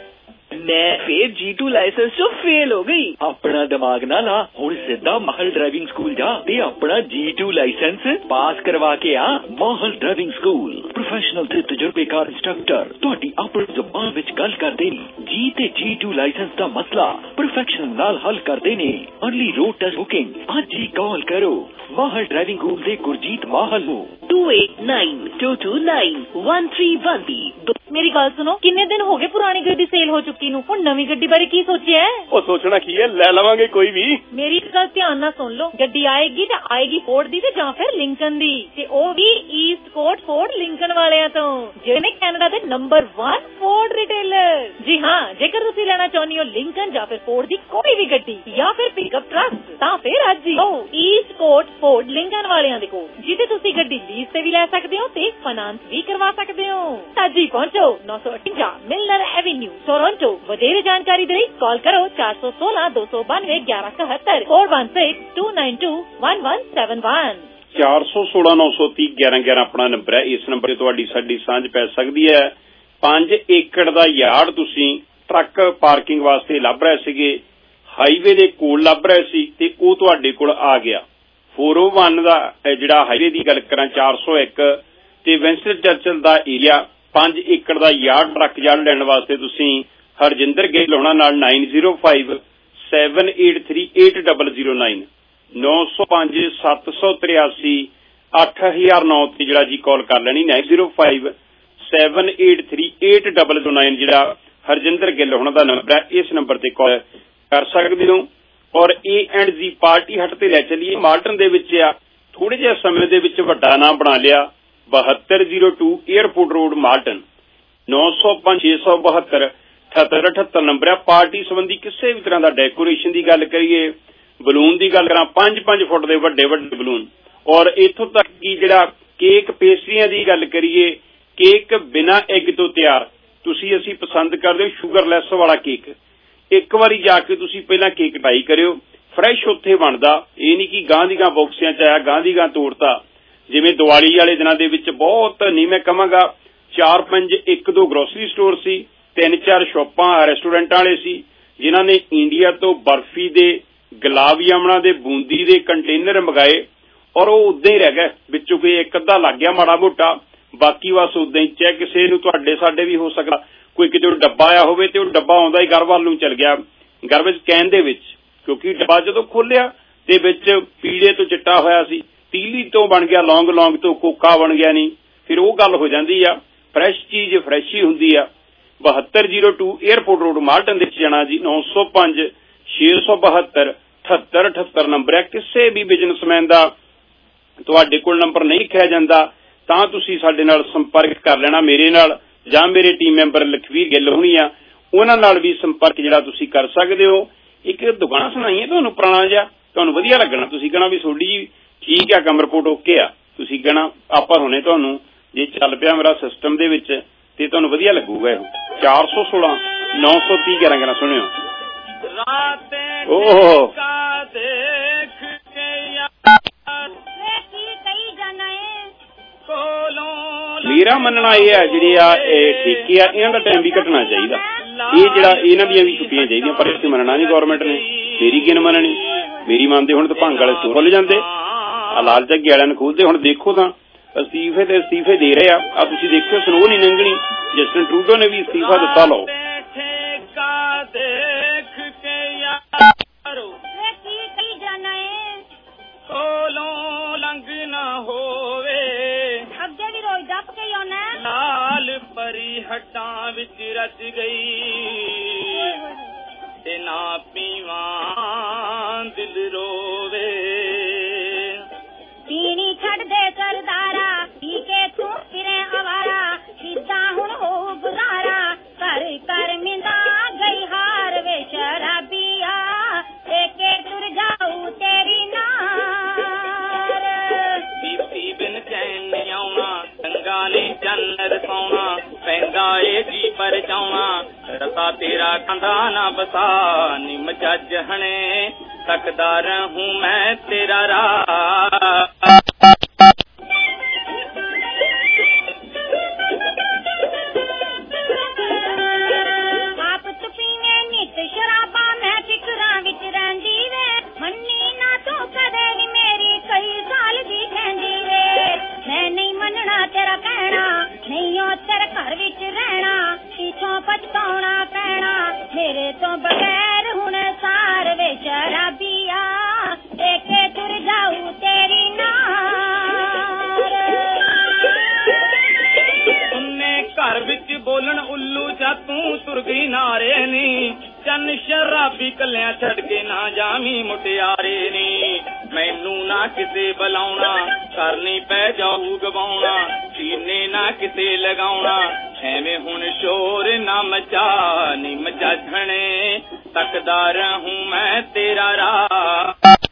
ਮੈਂ ਫੇਰ ਜੀ ਟੂ ਲਾਇਸੈਂਸ ਤੋਂ ਫੇਲ ਹੋ ਗਈ ਆਪਣਾ ਦਿਮਾਗ ਨਾ ਲਾ ਹੁਣ ਸਿੱਧਾ ਮਾਹਲ ਡਰਾਈਵਿੰਗ ਸਕੂਲ ਜਾ ਤੇ ਆਪਣਾ ਜੀ ਟੂ ਲਾਇਸੈਂਸ ਪਾਸ ਕਰਵਾ ਕੇ ਆ ਮਾਹਲ ਡਰਾਈਵਿੰਗ ਸਕੂਲ ਪ੍ਰੋਫੈਸ਼ਨਲ ਤੇ ਤਜਰਬੇਕਾਰ ਇੰਸਟ੍ਰਕਟਰ ਤੁਹਾਡੀ ਆਪਣੀ ਜ਼ੁਬਾਨ ਵਿੱਚ ਗੱਲ ਕਰਦੇ ਨੇ ਜੀ ਤੇ ਜੀ ਟੂ ਲਾਇਸੈਂਸ ਦਾ ਮਸਲਾ ਪਰਫੈਕਸ਼ਨ ਨਾਲ ਹੱਲ ਕਰਦੇ ਨੇ ਅਰਲੀ ਰੋਡ ਟੈਸਟ ਬੁਕਿੰਗ ਅੱਜ ਹੀ ਕਾਲ ਕਰੋ ਮਾਹਲ ਡਰਾਈਵਿੰਗ ਸਕੂਲ ਦੇ ਗੁਰਜੀਤ ਮਾਹਲ ਨੂੰ two eight nine two two nine one three one ਮੇਰੀ ਗੱਲ ਸੁਣੋ ਕਿੰਨੇ ਦਿਨ ਹੋ ਗਏ ਪੁਰਾਣੀ ਗੱਡੀ ਸੇਲ ਹੋ ਚੁੱਕੀ ਨੂੰ ਹੁਣ ਨਵੀਂ ਗੱਡੀ ਬਾਰੇ ਕੀ ਸੋਚਿਆ ਉਹ ਸੋਚਣਾ ਕੀ ਹੈ ਲੈ ਲਵਾਂਗੇ ਕੋਈ ਵੀ ਮੇਰੀ ਗੱਲ ਧਿਆਨ ਨਾਲ ਸੁਣ ਲਓ ਗੱਡੀ ਆਏਗੀ ਤਾਂ ਆਏਗੀ ਫੋਰਡ ਦੀ ਤੇ ਜਾਂ ਫਿਰ ਲਿੰਕਨ ਦੀ ਤੇ ਉਹ ਵੀ ਈਸਟ ਕੋਟ ਫੋਰਡ ਲਿੰਕਨ ਵਾਲਿਆਂ ਤੋਂ ਜਿਹੜੇ ਨੇ ਕੈਨੇਡਾ ਦੇ ਨੰਬਰ one ਫੋਰਡ ਰਿਟੇਲਰ ਜੀ ਹਾਂ ਜੇਕਰ ਤੁਸੀਂ ਲੈਣਾ ਚਾਹੁੰਦੇ ਹੋ ਲਿੰਕਨ ਜਾਂ ਫਿਰ ਫੋਰਡ ਦੀ ਕੋਈ ਵੀ ਗੱਡੀ ਜਾਂ ਫਿਰ ਪਿਕਅਪ ਟਰੱਕ ਤਾਂ ਫਿਰ ਅੱਜ ਹੀ ਆਓ ਈਸਟ ਕੋਟ ਫੋਰਡ ਲਿੰਕਨ ਵਾਲਿਆਂ ਦੇ ਕੋਲ ਜਿੱਥੇ ਤੁਸੀਂ ਗੱਡੀ ਲੀਜ਼ ਤੇ ਵੀ ਲੈ ਸਕਦੇ ਹੋ ਤੇ ਫਾਈਨਾਂਸ ਵੀ ਕਰਵਾ ਸਕਦੇ ਹੋ ਅੱਜ ਹੀ ਪਹੁੰਚੋ नौ सौ अठवंजा मिलनर एवेन्यू टोरंटो ਵਧੇਰੇ ਜਾਣਕਾਰੀ ਦੇ ਲਈ ਕਾਲ ਕਰੋ ਚਾਰ ਸੌ ਸੋਲਾਂ ਦੋ ਸੌ ਬਾਨਵੇਂ ਗਿਆਰਾਂ ਇਕਹੱਤਰ four one six two nine two one one seven one ਚਾਰ ਸੌ ਸੋਲਾਂ ਨੌ ਸੌ ਤੀਹ ਗਿਆਰਾਂ ਗਿਆਰਾਂ ਆਪਣਾ ਨੰਬਰ ਹੈ ਇਸ ਨੰਬਰ ਤੇ ਤੁਹਾਡੀ ਸਾਡੀ ਸਾਂਝ ਪੈ ਸਕਦੀ ਹੈ ਪੰਜ ਏਕੜ ਦਾ ਯਾਰਡ ਤੁਸੀਂ ਟਰੱਕ ਪਾਰਕਿੰਗ ਵਾਸਤੇ ਲੱਭ ਰਹੇ ਸੀਗੇ ਹਾਈਵੇ ਦੇ ਕੋਲ ਲੱਭ ਰਹੇ ਸੀ ਤੇ ਉਹ ਤੁਹਾਡੇ ਕੋਲ ਆ ਗਿਆ four oh one ਦਾ ਜਿਹੜਾ ਹਾਈਵੇ ਦੀ ਗੱਲ ਕਰਾਂ ਚਾਰ ਸੌ ਇੱਕ ਤੇ ਵਿੰਸਟਨ ਚਰਚਲ ਦਾ ਏਰੀਆ ਪੰਜ ਏਕੜ ਦਾ ਯਾਰਡ ਟਰੱਕ ਯਾਰਡ ਲੈਣ ਵਾਸਤੇ ਤੁਸੀਂ ਹਰਜਿੰਦਰ ਗਿੱਲ ਹੋਣਾ ਨਾਲ nine zero five seven eight three eight zero zero nine ਨੌ ਸੌ ਪੰਜ ਸੱਤ ਸੌ ਤਰਿਆਸੀ ਅੱਠ ਹਜ਼ਾਰ ਨੌ ਤੇ ਜਿਹੜਾ ਜੀ ਕਾਲ ਕਰ ਲੈਣੀ nine zero five seven eight three eight zero zero nine ਜਿਹੜਾ ਹਰਜਿੰਦਰ ਗਿੱਲ ਹੋਣਾ ਦਾ ਨੰਬਰ ਹੈ ਇਸ ਨੰਬਰ ਤੇ ਕਾਲ ਕਰ ਸਕਦੇ ਹੋ ਔਰ ਏ ਐਂਡ ਜੀ ਪਾਰਟੀ ਹੱਟ ਤੇ ਲੈ ਚੱਲੀਏ ਮਾਲਟਨ ਦੇ ਵਿੱਚ ਆ ਥੋੜੇ ਜਿਹੇ ਸਮੇਂ ਦੇ ਵਿੱਚ ਵੱਡਾ ਨਾਮ ਬਣਾ ਲਿਆ ਬਹੱਤਰ zero two airport road Malton ਨੌ ਸੌ ਪੰਜ ਛੇ ਸੌ ਬਹੱਤਰ ਅਠੱਤਰ ਅਠੱਤਰ ਨੰਬਰ ਹੈ ਪਾਰਟੀ ਸੰਬੰਧੀ ਕਿਸੇ ਵੀ ਤਰ੍ਹਾਂ ਦਾ ਡੈਕੋਰੇਸ਼ਨ ਦੀ ਗੱਲ ਕਰੀਏ ਬਲੂਨ ਦੀ ਗੱਲ ਕਰਾਂ ਪੰਜ ਪੰਜ ਫੁੱਟ ਦੇ ਵੱਡੇ ਵੱਡੇ ਬਲੂਨ ਔਰ ਇੱਥੋਂ ਤੱਕ ਕਿ ਜਿਹੜਾ ਕੇਕ ਪੇਸਟਰੀਆਂ ਦੀ ਗੱਲ ਕਰੀਏ ਕੇਕ ਬਿਨਾਂ ਐਗ ਤੋਂ ਤਿਆਰ ਤੁਸੀਂ ਅਸੀਂ ਪਸੰਦ ਕਰਦੇ ਹੋ ਸ਼ੂਗਰਲੈਸ ਵਾਲਾ ਕੇਕ ਇੱਕ ਵਾਰੀ ਜਾ ਕੇ ਤੁਸੀਂ ਪਹਿਲਾਂ ਕੇਕ ਟਰਾਈ ਕਰਿਓ ਫਰੈਸ਼ ਉੱਥੇ ਬਣਦਾ ਇਹ ਨਹੀਂ ਕਿ ਗਾਂ ਦੀ ਗਾਂ ਬਾਕਸਿਆਂ 'ਚ ਆਇਆ ਗਾਂ ਦੀ ਗਾਂ ਤੋੜਤਾ ਜਿਵੇਂ ਦੀਵਾਲੀ ਵਾਲੇ ਦਿਨਾਂ ਦੇ ਵਿੱਚ ਬਹੁਤ ਨਹੀਂ ਮੈਂ ਕਹਾਂਗਾ ਚਾਰ ਪੰਜ ਇੱਕ ਦੋ ਗਰੋਸਰੀ ਸਟੋਰ ਸੀ ਤਿੰਨ ਚਾਰ ਸ਼ਾਪਾਂ ਰੈਸਟੋਰੈਂਟਾਂ ਵਾਲੇ ਸੀ ਜਿਨ੍ਹਾਂ ਨੇ ਇੰਡੀਆ ਤੋਂ ਬਰਫੀ ਦੇ ਗੁਲਾਬ ਜਾਮਣਾ ਦੇ ਬੂੰਦੀ ਦੇ ਕੰਟੇਨਰ ਮੰਗਾਏ ਔਰ ਉਹ ਉਦਾਂ ਹੀ ਰਹਿ ਗਏ ਵਿੱਚੋਂ ਕੋਈ ਇੱਕ ਅੱਧਾ ਲੱਗ ਗਿਆ ਮਾੜਾ ਮੋਟਾ ਬਾਕੀ ਬਸ ਉਦਾਂ ਹੀ ਚਾਹੇ ਕਿਸੇ ਨੂੰ ਤੁਹਾਡੇ ਸਾਡੇ ਵੀ ਹੋ ਸਕਦਾ ਕੋਈ ਕਿਤੇ ਡੱਬਾ ਆਇਆ ਹੋਵੇ ਤੇ ਉਹ ਡੱਬਾ ਆਉਂਦਾ ਹੀ ਘਰ ਵੱਲ ਨੂੰ ਚਲ ਗਿਆ ਘਰ ਵਿੱਚ ਕੈਨ ਦੇ ਵਿੱਚ ਕਿਉਂਕਿ ਡੱਬਾ ਜਦੋਂ ਖੋਲਿਆ ਤੇ ਵਿੱਚ ਪੀਲੇ ਤੋਂ ਚਿੱਟਾ ਹੋਇਆ ਸੀ ਤੀਲੀ ਤੋਂ ਬਣ ਗਿਆ ਲੌਂਗ ਲੌਂਗ ਤੋਂ ਕੋਕਾ ਬਣ ਗਿਆ ਨਹੀਂ ਫਿਰ ਉਹ ਗੱਲ ਹੋ ਜਾਂਦੀ ਆ ਫਰੈਸ਼ ਚੀਜ਼ ਫਰੈਸ਼ ਹੀ ਹੁੰਦੀ ਆ ਬਹੱਤਰ zero two airport road Malton ਦੇ ਵਿੱਚ ਜਾਣਾ ਜੀ ਨੌ ਸੌ ਪੰਜ ਛੇ ਸੌ ਬਹੱਤਰ ਅਠੱਤਰ ਅਠੱਤਰ ਨੰਬਰ ਹੈ ਕਿਸੇ ਵੀ ਬਿਜ਼ਨਸਮੈਨ ਦਾ ਤੁਹਾਡੇ ਕੋਲ ਨੰਬਰ ਨਹੀਂ ਲਿਖਿਆ ਜਾਂਦਾ ਤਾਂ ਤੁਸੀਂ ਸਾਡੇ ਨਾਲ ਸੰਪਰਕ ਕਰ ਲੈਣਾ ਮੇਰੇ ਨਾਲ ਜਾਂ ਮੇਰੇ ਟੀਮ ਮੈਂਬਰ ਲਖਵੀਰ ਗਿੱਲ ਹੋਣੀ ਆ ਉਹਨਾਂ ਨਾਲ ਵੀ ਸੰਪਰਕ ਜਿਹੜਾ ਤੁਸੀਂ ਕਰ ਸਕਦੇ ਹੋ। ਇੱਕ ਦੁਕਾਨ ਸੁਣਾਈਏ ਤੁਹਾਨੂੰ ਪੁਰਾਣਾ ਜਿਹਾ, ਤੁਹਾਨੂੰ ਵਧੀਆ ਲੱਗਣਾ। ਤੁਸੀਂ ਕਹਿਣਾ ਵੀ ਤੁਹਾਡੀ ਠੀਕ ਆ, ਕੰਮ ਰਿਪੋਰਟ ਓਕੇ ਆ। ਤੁਸੀਂ ਕਹਿਣਾ ਆਪਾਂ ਹੁਣੇ ਤੁਹਾਨੂੰ ਜੇ ਚੱਲ ਪਿਆ ਮੇਰਾ ਸਿਸਟਮ ਦੇ ਵਿੱਚ ਤੇ ਤੁਹਾਨੂੰ ਵਧੀਆ ਲੱਗੂਗਾ। ਇਹੋ ਚਾਰ ਸੌ ਸੋਲਾਂ ਨੌ ਸੌ ਤੀਹ ਗਿਆਰਾਂ ਗਿਆਰਾਂ ਸੁਣਿਓ। ਓਹ ਮੇਰਾ ਮੰਨਣਾ ਇਹ ਹੈ ਜਿਹੜੇ ਆ ਠੇਕੇ ਆ ਇਹਨਾਂ ਦਾ ਟਾਈਮ ਵੀ ਘਟਣਾ ਚਾਹੀਦਾ। ਇਹ ਜਿਹੜਾ ਇਹਨਾਂ ਦੀਆਂ ਵੀ ਛੁੱਟੀਆਂ ਚਾਹੀਦੀਆਂ, ਪਰ ਇੱਥੇ ਮੰਨਣਾ ਨਹੀਂ ਗੌਰਮੈਂਟ ਨੇ। ਮੇਰੀ ਕਿਨ ਮੰਨਣੀ, ਮੇਰੀ ਮੰਨਦੇ ਹੁਣ ਤਾਂ ਭੰਗ ਵਾਲੇ ਸਟੋਰ ਖੁੱਲ ਜਾਂਦੇ, ਆ ਲਾਲ ਝੱਗੇ ਵਾਲਿਆਂ ਨੂੰ ਖੋਲਦੇ। ਹੁਣ ਦੇਖੋ ਤਾਂ ਅਸਤੀਫੇ ਤੇ ਅਸਤੀਫੇ ਦੇ ਰਹੇ ਆ। ਆ ਤੁਸੀਂ ਦੇਖਿਓ ਸਨੋ ਨਹੀਂ ਲੰਘਣੀ। ਜਸਟਿਨ ਟਰੂਡੋ ਨੇ ਵੀ ਅਸਤੀਫਾ ਦਿੱਤਾ। ਲਓ ਕੋਲੋਂ ਲੰਘ ਨਾ ਹੋਵੇ, ਅੱਗੇ ਵੀ ਰੋਜ਼ ਦੱਸ ਕੇ ਆਉਣਾ। ਲਾਲ ਪਰੀ ਹੱਟਾਂ ਵਿੱਚ ਰਚ ਗਈ ਤੇ ਨਾ ਪੀਵਾਂ ਦਿਲ ਰੋਵੇ। ਪੀਣੀ ਛੱਡ ਦੇ ਸਰਦਾਰਾ, ਪੀ ਕੇ ਤੂੰ ਫਿਰੇ ਅਵਾਰਾ, ਕਿੱਦਾਂ ਹੁਣ ਹੋ ਗੁਜ਼ਾਰਾ, ਘਰ ਘਰ ਮਿੰਦਾ ਗਈ ਹਾਰ ਵੇ ਸ਼ਰਾਬੀਆ, ਏਕੇ ਤੁਰ ਜਾਊ ਤੇਰੀ ਨਾਰ। ਬੀਬੀ ਬਿਨ ਚੈਨ ਨੀ ਆਉਣਾ, ਚੰਗਾ ਨੀ ਚੰਨ ਰਸਾਉਣਾ, ਪੈਂਦਾ ਏ ਜੀ ਪਰ ਜਾਉਣਾ, ਰਤਾ ਤੇਰਾ ਕੰਧਾ ਨਾ ਬਸਾ, ਨਿਮ ਜੱਜ ਹਣੇ ਤੱਕਦਾ ਰਹੂੰ ਮੈਂ ਤੇਰਾ ਰਾਹ। ਮੇਰੇ ਤੋਂ ਬਗੈਰ ਹੁਣ ਸਾਰ ਵੇ ਸ਼ਰਾਬੀਆ, ਏਕੇ ਤੁਰ ਜਾਊ ਤੇਰੀ ਨਾਰ। ਉਹਨੇ ਘਰ ਵਿੱਚ ਬੋਲਣ ਉੱਲੂ ਜਾ ਤੂੰ ਤੁਰ ਗਈ ਨਾਰੇ ਨੀ, ਚੰਨ ਸ਼ਰਾਬੀ ਕੱਲਿਆਂ ਛੱਡ ਕੇ ਨਾ ਜਾਵੀਂ ਮੁਟਿਆਰੇ ਨੀ। ਮੈਨੂੰ ਨਾ ਕਿਤੇ ਬੁਲਾਉਣਾ, ਕਰਨੀ ਪੈ ਜਾਊ ਗਵਾਉਣਾ, ਸੀਨੇ ਨਾ ਕਿਤੇ ਲਗਾਉਣਾ, ਐਵੇਂ ਹੁਣ ਸ਼ੋਰ ਨਾ ਮਚਾ, ਨੀ ਮਚਾਝਣੇ ਤੱਕਦਾ ਰਹੂੰ ਮੈਂ ਤੇਰਾ ਰਾਹ।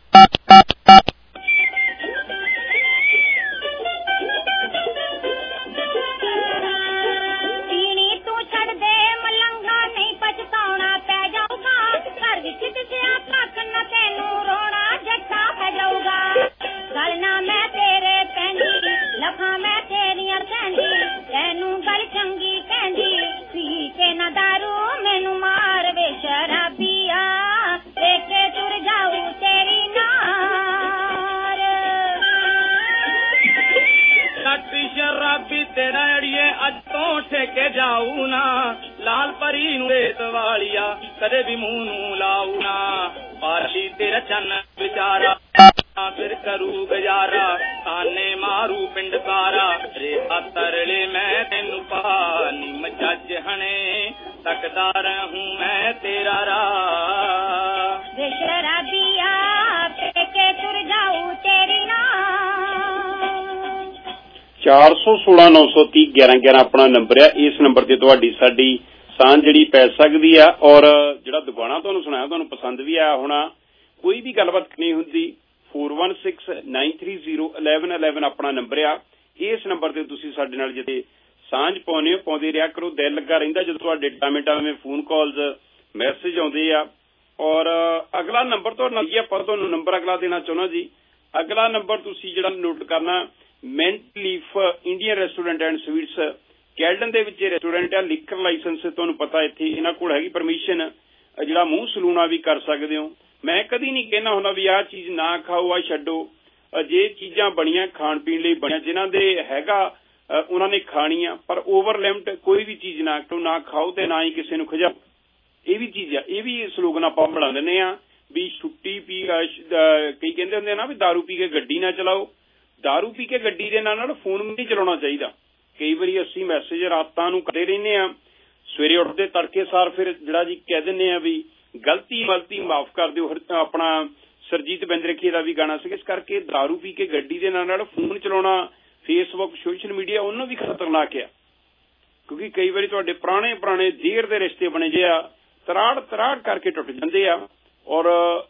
ਪੀਣੀ ਤੂੰ ਛੱਡ ਦੇ ਮਲੰਗਾ, ਨਹੀਂ ਪਛਤਾਉਣਾ ਪੈ ਜਾਊਗਾ, ਘਰ ਵਿੱਚ ਦਿਸਿਆ ਕੱਖ ਨਾ ਤੈਨੂੰ ਰੋਣਾ ਜੱਟਾ ਪੈ ਜਾਊਗਾ। ਗੱਲ ਨਾ ਮੈਂ ਤੇਰੇ ਕਹਿੰਦੀ, ਲੱਖਾਂ ਮੈਂ ਤੇਰੀਆਂ ਕਹਿੰਦੀ, ਤੈਨੂੰ ਗੱਲ ਚੰਗੀ ਕਹਿੰਦੀ, ਪੀ ਕੇ ਨਾ ਦਾਰੂ ਮੈਨੂੰ ਮਾਰ ਵੇ ਸ਼ਰਾਬੀਆ, ਏਕੇ ਤੁਰ ਜਾਊ ਤੇਰੀ ਨਾਰ। ਕੱਟ ਸ਼ਰਾਬੀ ਤੇਰਾ ਅੜੀਏ ਅੱਜ ਤੋਂ ਠੇਕੇ ਜਾਊ ਨਾ, ਲਾਲ ਪਰੀ ਨੂੰ ਰੇਤ ਵਾਲੀਆ ਕਦੇ ਵੀ ਮੂੰਹ ਨੂੰ ਲਾਊ ਨਾ। ਪਾਰਲੀ ਤੇਰਾ ਚੰਨ ਵਿਚਾਰਾ ਫਿਰ ਕਰੂ ਗੁਜ਼ਾਰਾ, ਤਾਨੇ ਮਾਰੂ ਪਿੰਡ ਸਾਰਾ, ਰੇਤਾ ਤਰਲੇ ਮੈਂ ਤੈਨੂੰ ਪਾ, ਨਿੰਮ ਜੱਜ ਹਣੇ ਤੱਕਦਾ ਰਹੂੰ ਮੈਂ ਤੇਰਾ ਰਾਹ। ਵੇ ਸ਼ਰਾਬੀਆ ਏਕੇ ਤੁਰ ਜਾਊ ਤੇਰੀ ਨਾਰ। ਚਾਰ ਸੌ ਸੋਲਾਂ ਨੌ ਸੌ ਤੀਹ ਗਿਆਰਾਂ ਗਿਆਰਾਂ ਆਪਣਾ ਨੰਬਰ ਆ। ਇਸ ਨੰਬਰ ਤੇ ਤੁਹਾਡੀ ਸਾਡੀ ਸਾਂਝ ਜਿਹੜੀ ਪੈ ਸਕਦੀ ਆ। ਔਰ ਜਿਹੜਾ ਦੁਬਾਰਾ ਤੁਹਾਨੂੰ ਸੁਣਾਇਆ ਤੁਹਾਨੂੰ ਪਸੰਦ ਵੀ ਆਇਆ ਹੋਣਾ। ਕੋਈ ਵੀ ਗੱਲਬਾਤ ਕਰਨੀ ਹੁੰਦੀ four one six nine three zero eleven eleven ਆਪਣਾ ਨੰਬਰ ਆ। ਇਸ ਨੰਬਰ ਤੇ ਤੁਸੀਂ ਸਾਡੇ ਨਾਲ ਜਿੱਥੇ ਸਾਂਝ ਪਾਉਂਦੇ ਹੋ ਪਾਉਂਦੇ ਰਿਹਾ ਕਰੋ। ਦਿਲ ਲੱਗਾ ਰਹਿੰਦਾ ਜਦੋਂ ਤੁਹਾਡੇ ਟਾਵੇਂ ਟਾਵੇਂ ਫੋਨ ਕਾਲਸ ਮੈਸੇਜ ਆਉਂਦੇ ਆ। ਔਰ ਅਗਲਾ ਨੰਬਰ ਤੁਹਾਡਾ ਕੀ ਆਪਾਂ ਤੁਹਾਨੂੰ ਨੰਬਰ ਅਗਲਾ ਦੇਣਾ ਚਾਹੁੰਦਾ ਜੀ। ਅਗਲਾ ਨੰਬਰ ਤੁਸੀਂ ਜਿਹੜਾ ਨੋਟ ਕਰਨਾ, mint leaf Indian restaurant and sweets Caledon ਦੇ ਵਿੱਚ ਰੈਸਟੋਰੈਂਟ ਆ। ਲਿਕਰ ਲਾਇਸੈਂਸ ਤੁਹਾਨੂੰ ਪਤਾ ਇੱਥੇ ਇਹਨਾਂ ਕੋਲ ਹੈਗੀ ਪਰਮਿਸ਼ਨ, ਜਿਹੜਾ ਮੂੰਹ ਸਲੂਣਾ ਵੀ ਕਰ ਸਕਦੇ ਹੋ। ਮੈਂ ਕਦੀ ਨਹੀਂ ਕਹਿਣਾ ਹੁੰਦਾ ਵੀ ਆਹ ਚੀਜ਼ ਨਾ ਖਾਓ, ਆਹ ਛੱਡੋ। ਜੇ ਚੀਜ਼ਾਂ ਬਣੀਆਂ ਖਾਣ ਪੀਣ ਲਈ ਬਣੀਆਂ, ਜਿਨ੍ਹਾਂ ਦੇ ਹੈਗਾ ਉਹਨਾਂ ਨੇ ਖਾਣੀ ਆ, ਪਰ ਓਵਰ ਲਿਮਟ ਕੋਈ ਵੀ ਚੀਜ਼ ਨਾ ਨਾ ਖਾਓ ਤੇ ਨਾ ਹੀ ਕਿਸੇ ਨੂੰ ਖਿਜਾਓ। ਇਹ ਵੀ ਚੀਜ਼ ਆ, ਇਹ ਵੀ ਸਲੋਗਨ ਆਪਾਂ ਬਣਾ ਦਿੰਦੇ ਆ ਵੀ ਛੁੱਟੀ ਪੀ ਕਈ ਕਹਿੰਦੇ ਹੁੰਦੇ ਨਾ ਵੀ ਦਾਰੂ ਪੀ ਕੇ ਗੱਡੀ ਨਾ ਚਲਾਓ। ਦਾਰੂ ਪੀ ਕੇ ਗੱਡੀ ਦੇ ਨਾਲ ਨਾਲ ਫੋਨ ਵੀ ਨਹੀਂ ਚਲਾਉਣਾ ਚਾਹੀਦਾ। ਕਈ ਵਾਰੀ ਅਸੀਂ ਮੈਸੇਜ ਰਾਤਾਂ ਨੂੰ ਕਰਦੇ ਰਹਿੰਦੇ ਆ, ਸਵੇਰੇ ਉੱਠਦੇ ਤੜਕੇ ਸਾਰ ਫਿਰ ਜਿਹੜਾ ਜੀ ਕਹਿ ਦਿੰਦੇ ਆ ਵੀ ਗਲਤੀ ਗਲਤੀ ਮਾਫ ਕਰ ਦਿਓ। ਆਪਣਾ ਸਰਜੀਤ ਬਿੰਦਰਖੀਏ ਦਾ ਵੀ ਗਾਣਾ ਸੀ। ਇਸ ਕਰਕੇ ਦਾਰੂ ਪੀ ਕੇ ਗੱਡੀ ਦੇ ਨਾਲ ਨਾਲ ਫੋਨ ਚਲਾਉਣਾ, ਫੇਸਬੁੱਕ, ਸੋਸ਼ਲ ਮੀਡੀਆ ਉਹਨਾਂ ਵੀ ਖਤਰਨਾਕ ਆ। ਕਿਉਂਕਿ ਕਈ ਵਾਰੀ ਤੁਹਾਡੇ ਪੁਰਾਣੇ ਪੁਰਾਣੇ ਦੇਰ ਦੇ ਰਿਸ਼ਤੇ ਬਣੇ ਜੇ ਆ ਤਰਾੜ ਤਰਾੜ ਕਰਕੇ ਟੁੱਟ ਜਾਂਦੇ ਆ। ਔਰ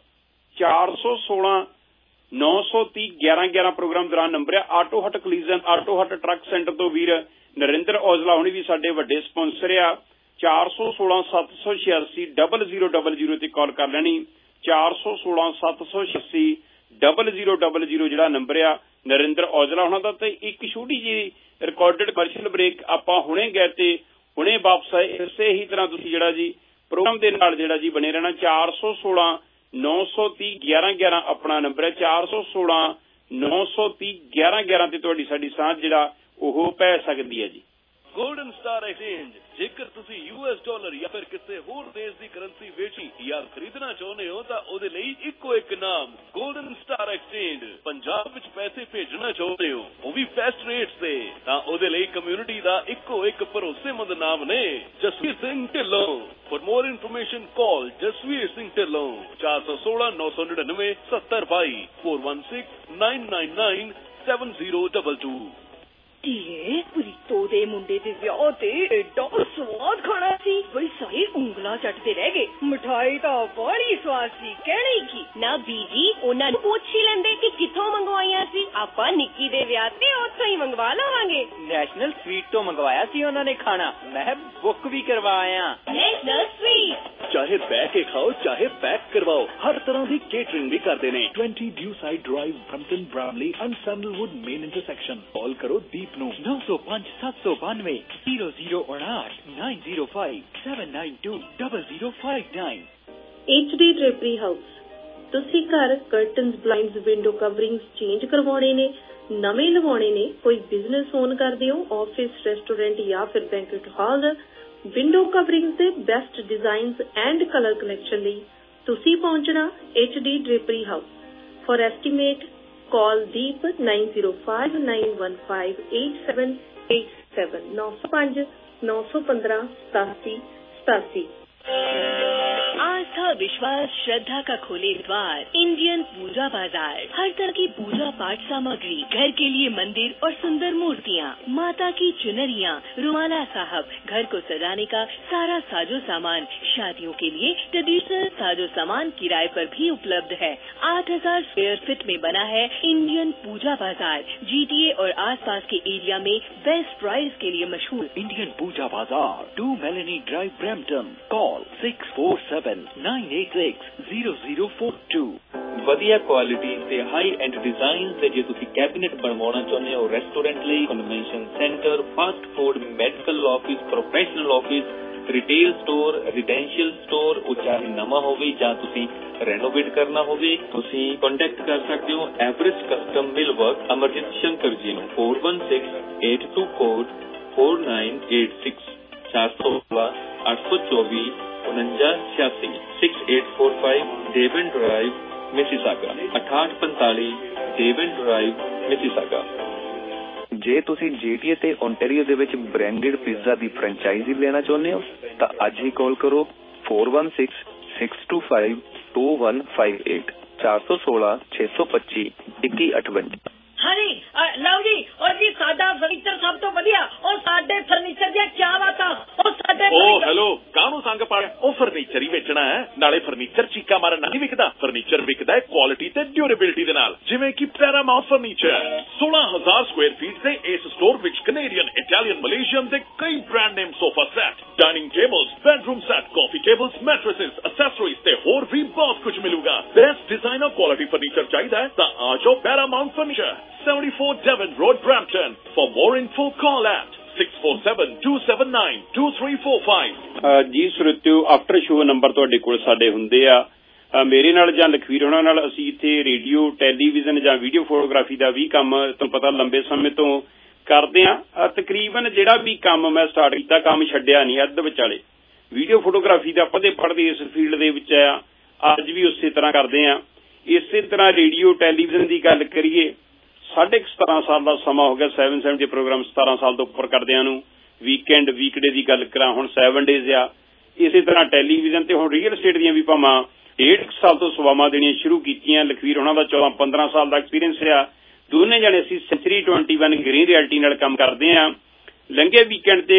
ਚਾਰ ਸੌ ਸੋਲਾਂ ਨੌ ਸੌ ਤੀਹ ਗਿਆਰਾਂ ਗਿਆਰਾਂ ਪ੍ਰੋਗਰਾਮ ਦੌਰਾਨ ਨੰਬਰ ਆ। Auto hut collision auto hut truck centre ਤੋਂ ਵੀਰ ਨਰਿੰਦਰ ਔਜਲਾ ਹੁਣੀ ਵੀ ਸਾਡੇ ਵੱਡੇ ਸਪਾਂਸਰ ਆ। ਚਾਰ ਸੌ ਸੋਲਾਂ ਸੱਤ ਸੌ ਛਿਆਸੀ ਡਬਲ ਜ਼ੀਰੋ ਡਬਲ ਜ਼ੀਰੋ ਤੇ ਕਾਲ ਕਰ ਲੈਣੀ। ਚਾਰ ਸੌ ਸੋਲਾਂ ਸੱਤ ਸੌ ਛਿਆਸੀ ਡਬਲ ਜ਼ੀਰੋ ਡਬਲ ਜ਼ੀਰੋ ਜਿਹੜਾ ਨੰਬਰ ਆ ਨਰਿੰਦਰ ਔਜਲਾ ਹੁਣਾਂ ਦਾ। ਤੇ ਇੱਕ ਛੋਟੀ ਜਿਹੀ ਰਿਕਾਰਡਡ ਕਮਰਸ਼ੀਅਲ ਬ੍ਰੇਕ ਆਪਾਂ ਹੁਣੇ ਗਏ ਤੇ ਹੁਣੇ ਵਾਪਸ ਆਏ। ਇਸੇ ਹੀ ਤਰ੍ਹਾਂ ਤੁਸੀਂ ਜਿਹੜਾ ਜੀ ਪ੍ਰੋਗਰਾਮ ਦੇ ਨਾਲ ਜਿਹੜਾ ਜੀ ਬਣੇ ਰਹਿਣਾ। ਚਾਰ ਸੌ ਸੋਲਾਂ ਨੌ ਸੌ ਤੀਹ ਗਿਆਰਾਂ ਗਿਆਰਾਂ ਆਪਣਾ ਨੰਬਰ ਹੈ। ਚਾਰ ਸੌ ਸੋਲਾਂ ਨੌ ਸੌ ਤੀਹ ਗਿਆਰਾਂ ਗਿਆਰਾਂ ਤੇ ਤੁਹਾਡੀ ਸਾਡੀ ਸਾਂਝ ਜਿਹੜਾ ਉਹ ਪੈ ਸਕਦੀ ਹੈ ਜੀ। ਗੋਲਡਨ ਸਟਾਰ ਐਕਸਚੇਂਜ ਜੇਕਰ ਤੁਸੀਂ ਯੂ ਐਸ ਡਾਲਰ ਜਾਂ ਫਿਰ ਕਿਸੇ ਹੋਰ ਦੇਸ਼ ਦੀ ਕਰੰਸੀ ਵੇਚਣੀ ਜਾਂ ਖਰੀਦਣਾ ਚਾਹੁੰਦੇ ਹੋ ਤਾਂ ਉਹਦੇ ਲਈ ਇੱਕੋ ਇੱਕ ਨਾਮ ਗੋਲਡਨ ਸਟਾਰ ਐਕਸਚੇਂਜ। ਪੰਜਾਬ ਵਿੱਚ ਪੈਸੇ ਭੇਜਣਾ ਚਾਹੁੰਦੇ ਹੋ ਉਹ ਵੀ ਬੈਸਟ ਰੇਟਸ ਤੇ ਤਾਂ ਉਹਦੇ ਲਈ ਕਮਿਊਨਿਟੀ ਦਾ ਇੱਕੋ ਇੱਕ ਭਰੋਸੇਮੰਦ ਨਾਮ ਨੇ Jasvir Singh Dhillon. For more information call Jasvir Singh Dhillon चार सौ सोलह नौ सौ निन्यानवे सत्तर बाई four one six nine nine nine seven zero double two. ਧੀਏ ਪ੍ਰੀਤੋ ਦੇ ਮੁੰਡੇ ਦੇ ਵਿਆਹ ਤੇ ਏਡਾ ਸਵਾਦ ਖਾਣਾ ਸੀ ਬਈ ਸਾਰੇ ਉਂਗਲਾਂ ਚੱਟਦੇ ਰਹਿ ਗਏ। ਮਿਠਾਈ ਤਾਂ ਬੜੀ ਸਵਾਦ ਸੀ ਕਹਿਣੀ ਕੀ ਨਾ ਬੀਜੀ ਉਹਨਾਂ ਨੂੰ ਪੁੱਛ ਹੀ ਲੈਂਦੇ ਕਿ ਕਿੱਥੋਂ ਮੰਗਵਾਈਆਂ ਸੀ। ਆਪਾਂ ਨਿੱਕੀ ਦੇ ਵਿਆਹ ਤੇ ਉੱਥੋਂ ਹੀ ਮੰਗਵਾ ਲਵਾਂਗੇ। ਨੈਸ਼ਨਲ ਸਵੀਟ ਤੋਂ ਮੰਗਵਾਇਆ ਸੀ ਉਹਨਾਂ ਨੇ ਖਾਣਾ। ਮੈਂ ਬੁੱਕ ਵੀ ਕਰਵਾਇਆ। ਨੈਸ਼ਨਲ ਸਵੀਟ ਚਾਹੇ ਬਹਿ ਕੇ ਖਾਓ ਚਾਹੇ ਪੈਕ ਕਰਵਾਓ ਹਰ ਤਰ੍ਹਾਂ ਦੀ ਕੇਟਰਿੰਗ ਵੀ ਕਰਦੇ ਨੇ। Twenty Dewside drive Brampton Bramalea and Sandalwood main intersection. Call करो दीप नौ सौ पाँच सात सौ बानवे जीरो जीरो उनाठ nine zero five seven nine two double zero five nine. H D drapery house ਤੁਸੀਂ ਘਰ curtains blinds window coverings change ਕਰਵਾਉਣੇ ਨੇ ਨਵੇਂ ਲਵਾਉਣੇ ਨੇ ਕੋਈ ਬਿਜ਼ਨਸ ਓਨ ਕਰਦੇ ਹੋ ਆਫਿਸ ਰੈਸਟੋਰੈਂਟ ਜਾਂ ਫਿਰ ਬੈਂਕਟ ਹਾਲ ਵਿੰਡੋ ਕਵਰਿੰਗਸ ਦੇ best designs and colour collection ਲਈ ਤੁਸੀਂ ਪਹੁੰਚਣਾ H D drapery house. For estimate call Deep nine zero five nine one five eight seven eight seven नौ सौ पाँच नौ सौ पंद्रह सतासी सतासी। आस्था विश्वास श्रद्धा का खोले द्वार इंडियन पूजा बाजार। हर तरह की पूजा पाठ सामग्री घर के लिए मंदिर और सुंदर मूर्तियाँ माता की चुनरियाँ रुमाला साहब घर को सजाने का सारा साजो सामान शादियों के लिए ट्रेडिशनल साजो सामान किराए पर भी उपलब्ध है। आठ हजार स्क्वायर फीट में बना है इंडियन पूजा बाजार। जीटीए और आसपास के एरिया में बेस्ट प्राइस के लिए मशहूर Indian Puja Bazaar two Melanie drive Brampton. Call six four seven nine eight six zero zero four two. ਵਧੀਆ ਕੁਆਲਿਟੀ ਤੇ ਹਾਈ ਐਂਡ ਡਿਜ਼ਾਈਨ ਤੇ ਜੇ ਤੁਸੀਂ ਕੈਬਿਨੇਟ ਬਣਵਾਉਣਾ ਚਾਹੁੰਦੇ ਹੋ ਰੈਸਟੋਰੈਂਟ ਲਈ convention centre fast food medical office professional office retail store residential store ਉਹ ਚਾਹੇ ਨਵਾਂ ਹੋਵੇ ਜਾਂ ਤੁਸੀਂ ਰੈਨੋਵੇਟ ਕਰਨਾ ਹੋਵੇ ਤੁਸੀਂ ਕੰਟੈਕਟ ਕਰ ਸਕਦੇ ਹੋ average custom millwork Amarjit Shankar ji ਨੂੰ four one six eight two code four nine eight six चार सौ सोलह आठ सौ चौबीस उनंजा छियासी six eight four five Devon drive Mississauga अठाठ पैंताली डेवन ड्राइव मिसिसागा। ਜੇ ਤੁਸੀਂ ਜੀਟੀਏ ਤੇ ਓਨਟਾਰੀਓ ਦੇ ਵਿੱਚ ਬ੍ਰਾਂਡਡ ਪੀਜ਼ਾ ਦੀ ਫਰੈਂਚਾਈਜ਼ੀ ਲੈਣਾ ਚਾਹੁੰਦੇ ਹੋ ਤਾਂ ਅੱਜ ਹੀ ਕਾਲ ਕਰੋ four one six six two five two one five eight चार सौ सोलह छह सौ पच्चीस इक्की अठवंजा। हाँ जी लव जी और जी साडा फर्नीचर सब तो वधिया और साडे फर्नीचर ਦੀਆਂ ਕੀ ਬਾਤਾਂ ਉਹ ਸਾਡੇ ਓ ਹੈਲੋ ਕਾਹਨੂੰ ਸੰਗ ਪਾ ਉਹ ਫਰਨੀਚਰ ਹੀ ਵੇਚਣਾ ਹੈ ਨਾਲੇ ਫਰਨੀਚਰ ਚੀਕਾ ਮਾਰਨ ਨਹੀਂ ਵਿਕਦਾ ਫਰਨੀਚਰ ਵਿਕਦਾ ਹੈ ਕੁਆਲਿਟੀ ਤੇ ਡਿਊਰੇਬਿਲਿਟੀ ਦੇ ਨਾਲ ਜਿਵੇਂ ਕਿ ਪੈਰਾਮਾਉਂਟ ਫਰਨੀਚਰ सोलह हज़ार ਸਕੁਅਰ ਫੀਟ ਦੇ ਇਸ ਸਟੋਰ ਵਿੱਚ ਕੈਨੇਡੀਅਨ ਇਟਾਲੀਅਨ ਮਲੇਸ਼ੀਅਨ ਦੇ ਕਈ brand name sofa set dining tables bedroom set coffee tables mattresses accessories ਤੇ ਹੋਰ ਵੀ ਬਹੁਤ ਕੁਝ ਮਿਲੂਗਾ। ਬੈਸਟ ਡਿਜ਼ਾਈਨਰ ਕੁਆਲਿਟੀ ਫਰਨੀਚਰ ਚਾਹੀਦਾ ਹੈ ਤਾਂ ਆ ਜਾਓ Paramount furniture seventy-four Devon Road, Brampton. For more info, call at six four seven two seven nine two three four five. ਜੀ ਸਰੋਤਿਓ ਆਫਟਰ ਸ਼ੋ ਨੰਬਰ ਤੁਹਾਡੇ ਕੋਲ ਸਾਡੇ ਹੁੰਦੇ ਆ ਮੇਰੇ ਨਾਲ ਜਾਂ ਲਖਵੀਰ ਹੋਣਾ ਨਾਲ ਅਸੀਂ ਇੱਥੇ ਰੇਡੀਓ ਟੈਲੀਵਿਜ਼ਨ ਜਾਂ ਵੀਡੀਓ ਫੋਟੋਗ੍ਰਾਫੀ ਦਾ ਵੀ ਕੰਮ ਤੁਹਾਨੂੰ ਪਤਾ ਲੰਬੇ ਸਮੇਂ ਤੋਂ ਕਰਦੇ ਆ। ਤਕਰੀਬਨ ਜਿਹੜਾ ਵੀ ਕੰਮ ਮੈਂ ਸਟਾਰਟ ਕੀਤਾ ਕੰਮ ਛੱਡਿਆ ਨਹੀਂ ਅੱਧ ਵਿਚਾਲੇ। ਵੀਡੀਓ ਫੋਟੋਗ੍ਰਾਫੀ ਦਾ ਪੜ੍ਹਦੇ ਪੜ੍ਹਦੇ ਇਸ ਫੀਲਡ ਦੇ ਵਿੱਚ ਆ ਅੱਜ ਵੀ ਉਸੇ ਤਰ੍ਹਾਂ ਕਰਦੇ ਆ। ਇਸੇ ਤਰ੍ਹਾਂ ਰੇਡੀਓ ਟੈਲੀਵਿਜ਼ਨ ਦੀ ਗੱਲ ਕਰੀਏ ਸਾਢੇ ਸਤਾਰਾਂ ਸਾਲ ਦਾ ਸਮਾਂ ਹੋ ਗਿਆ ਸੈਵਨ ਸੈਵਨਟੀ ਪ੍ਰੋਗਰਾਮ ਸਤਾਰਾਂ ਸਾਲ ਤੋਂ ਉੱਪਰ ਕਰਦਿਆਂ ਨੂੰ। ਵੀਕਐਂਡ ਵੀਕਡੇ ਦੀ ਗੱਲ ਕਰਾਂ ਹੁਣ ਸੈਵਨ ਡੇਜ਼ ਆ। ਇਸੇ ਤਰ੍ਹਾਂ ਟੈਲੀਵਿਜ਼ਨ ਤੇ ਹੁਣ ਰੀਅਲ estate ਦੀਆਂ ਵੀ ਭਾਵਾਂ ਡੇਢ ਸਾਲ ਤੋਂ ਸੇਵਾਵਾਂ ਦੇਣੀਆਂ ਸ਼ੁਰੂ ਕੀਤੀਆਂ। ਲਖਵੀਰ ਉਹਨਾਂ ਦਾ ਚੌਦਾਂ ਪੰਦਰਾਂ ਸਾਲ ਦਾ ਐਕਸਪੀਰੀਅੰਸ ਰਿਹਾ। ਦੋਨੇ ਜਣੇ ਅਸੀਂ century twenty one green realty ਨਾਲ ਕੰਮ ਕਰਦੇ ਆ। ਲੰਘੇ ਵੀਕਐਂਡ ਤੇ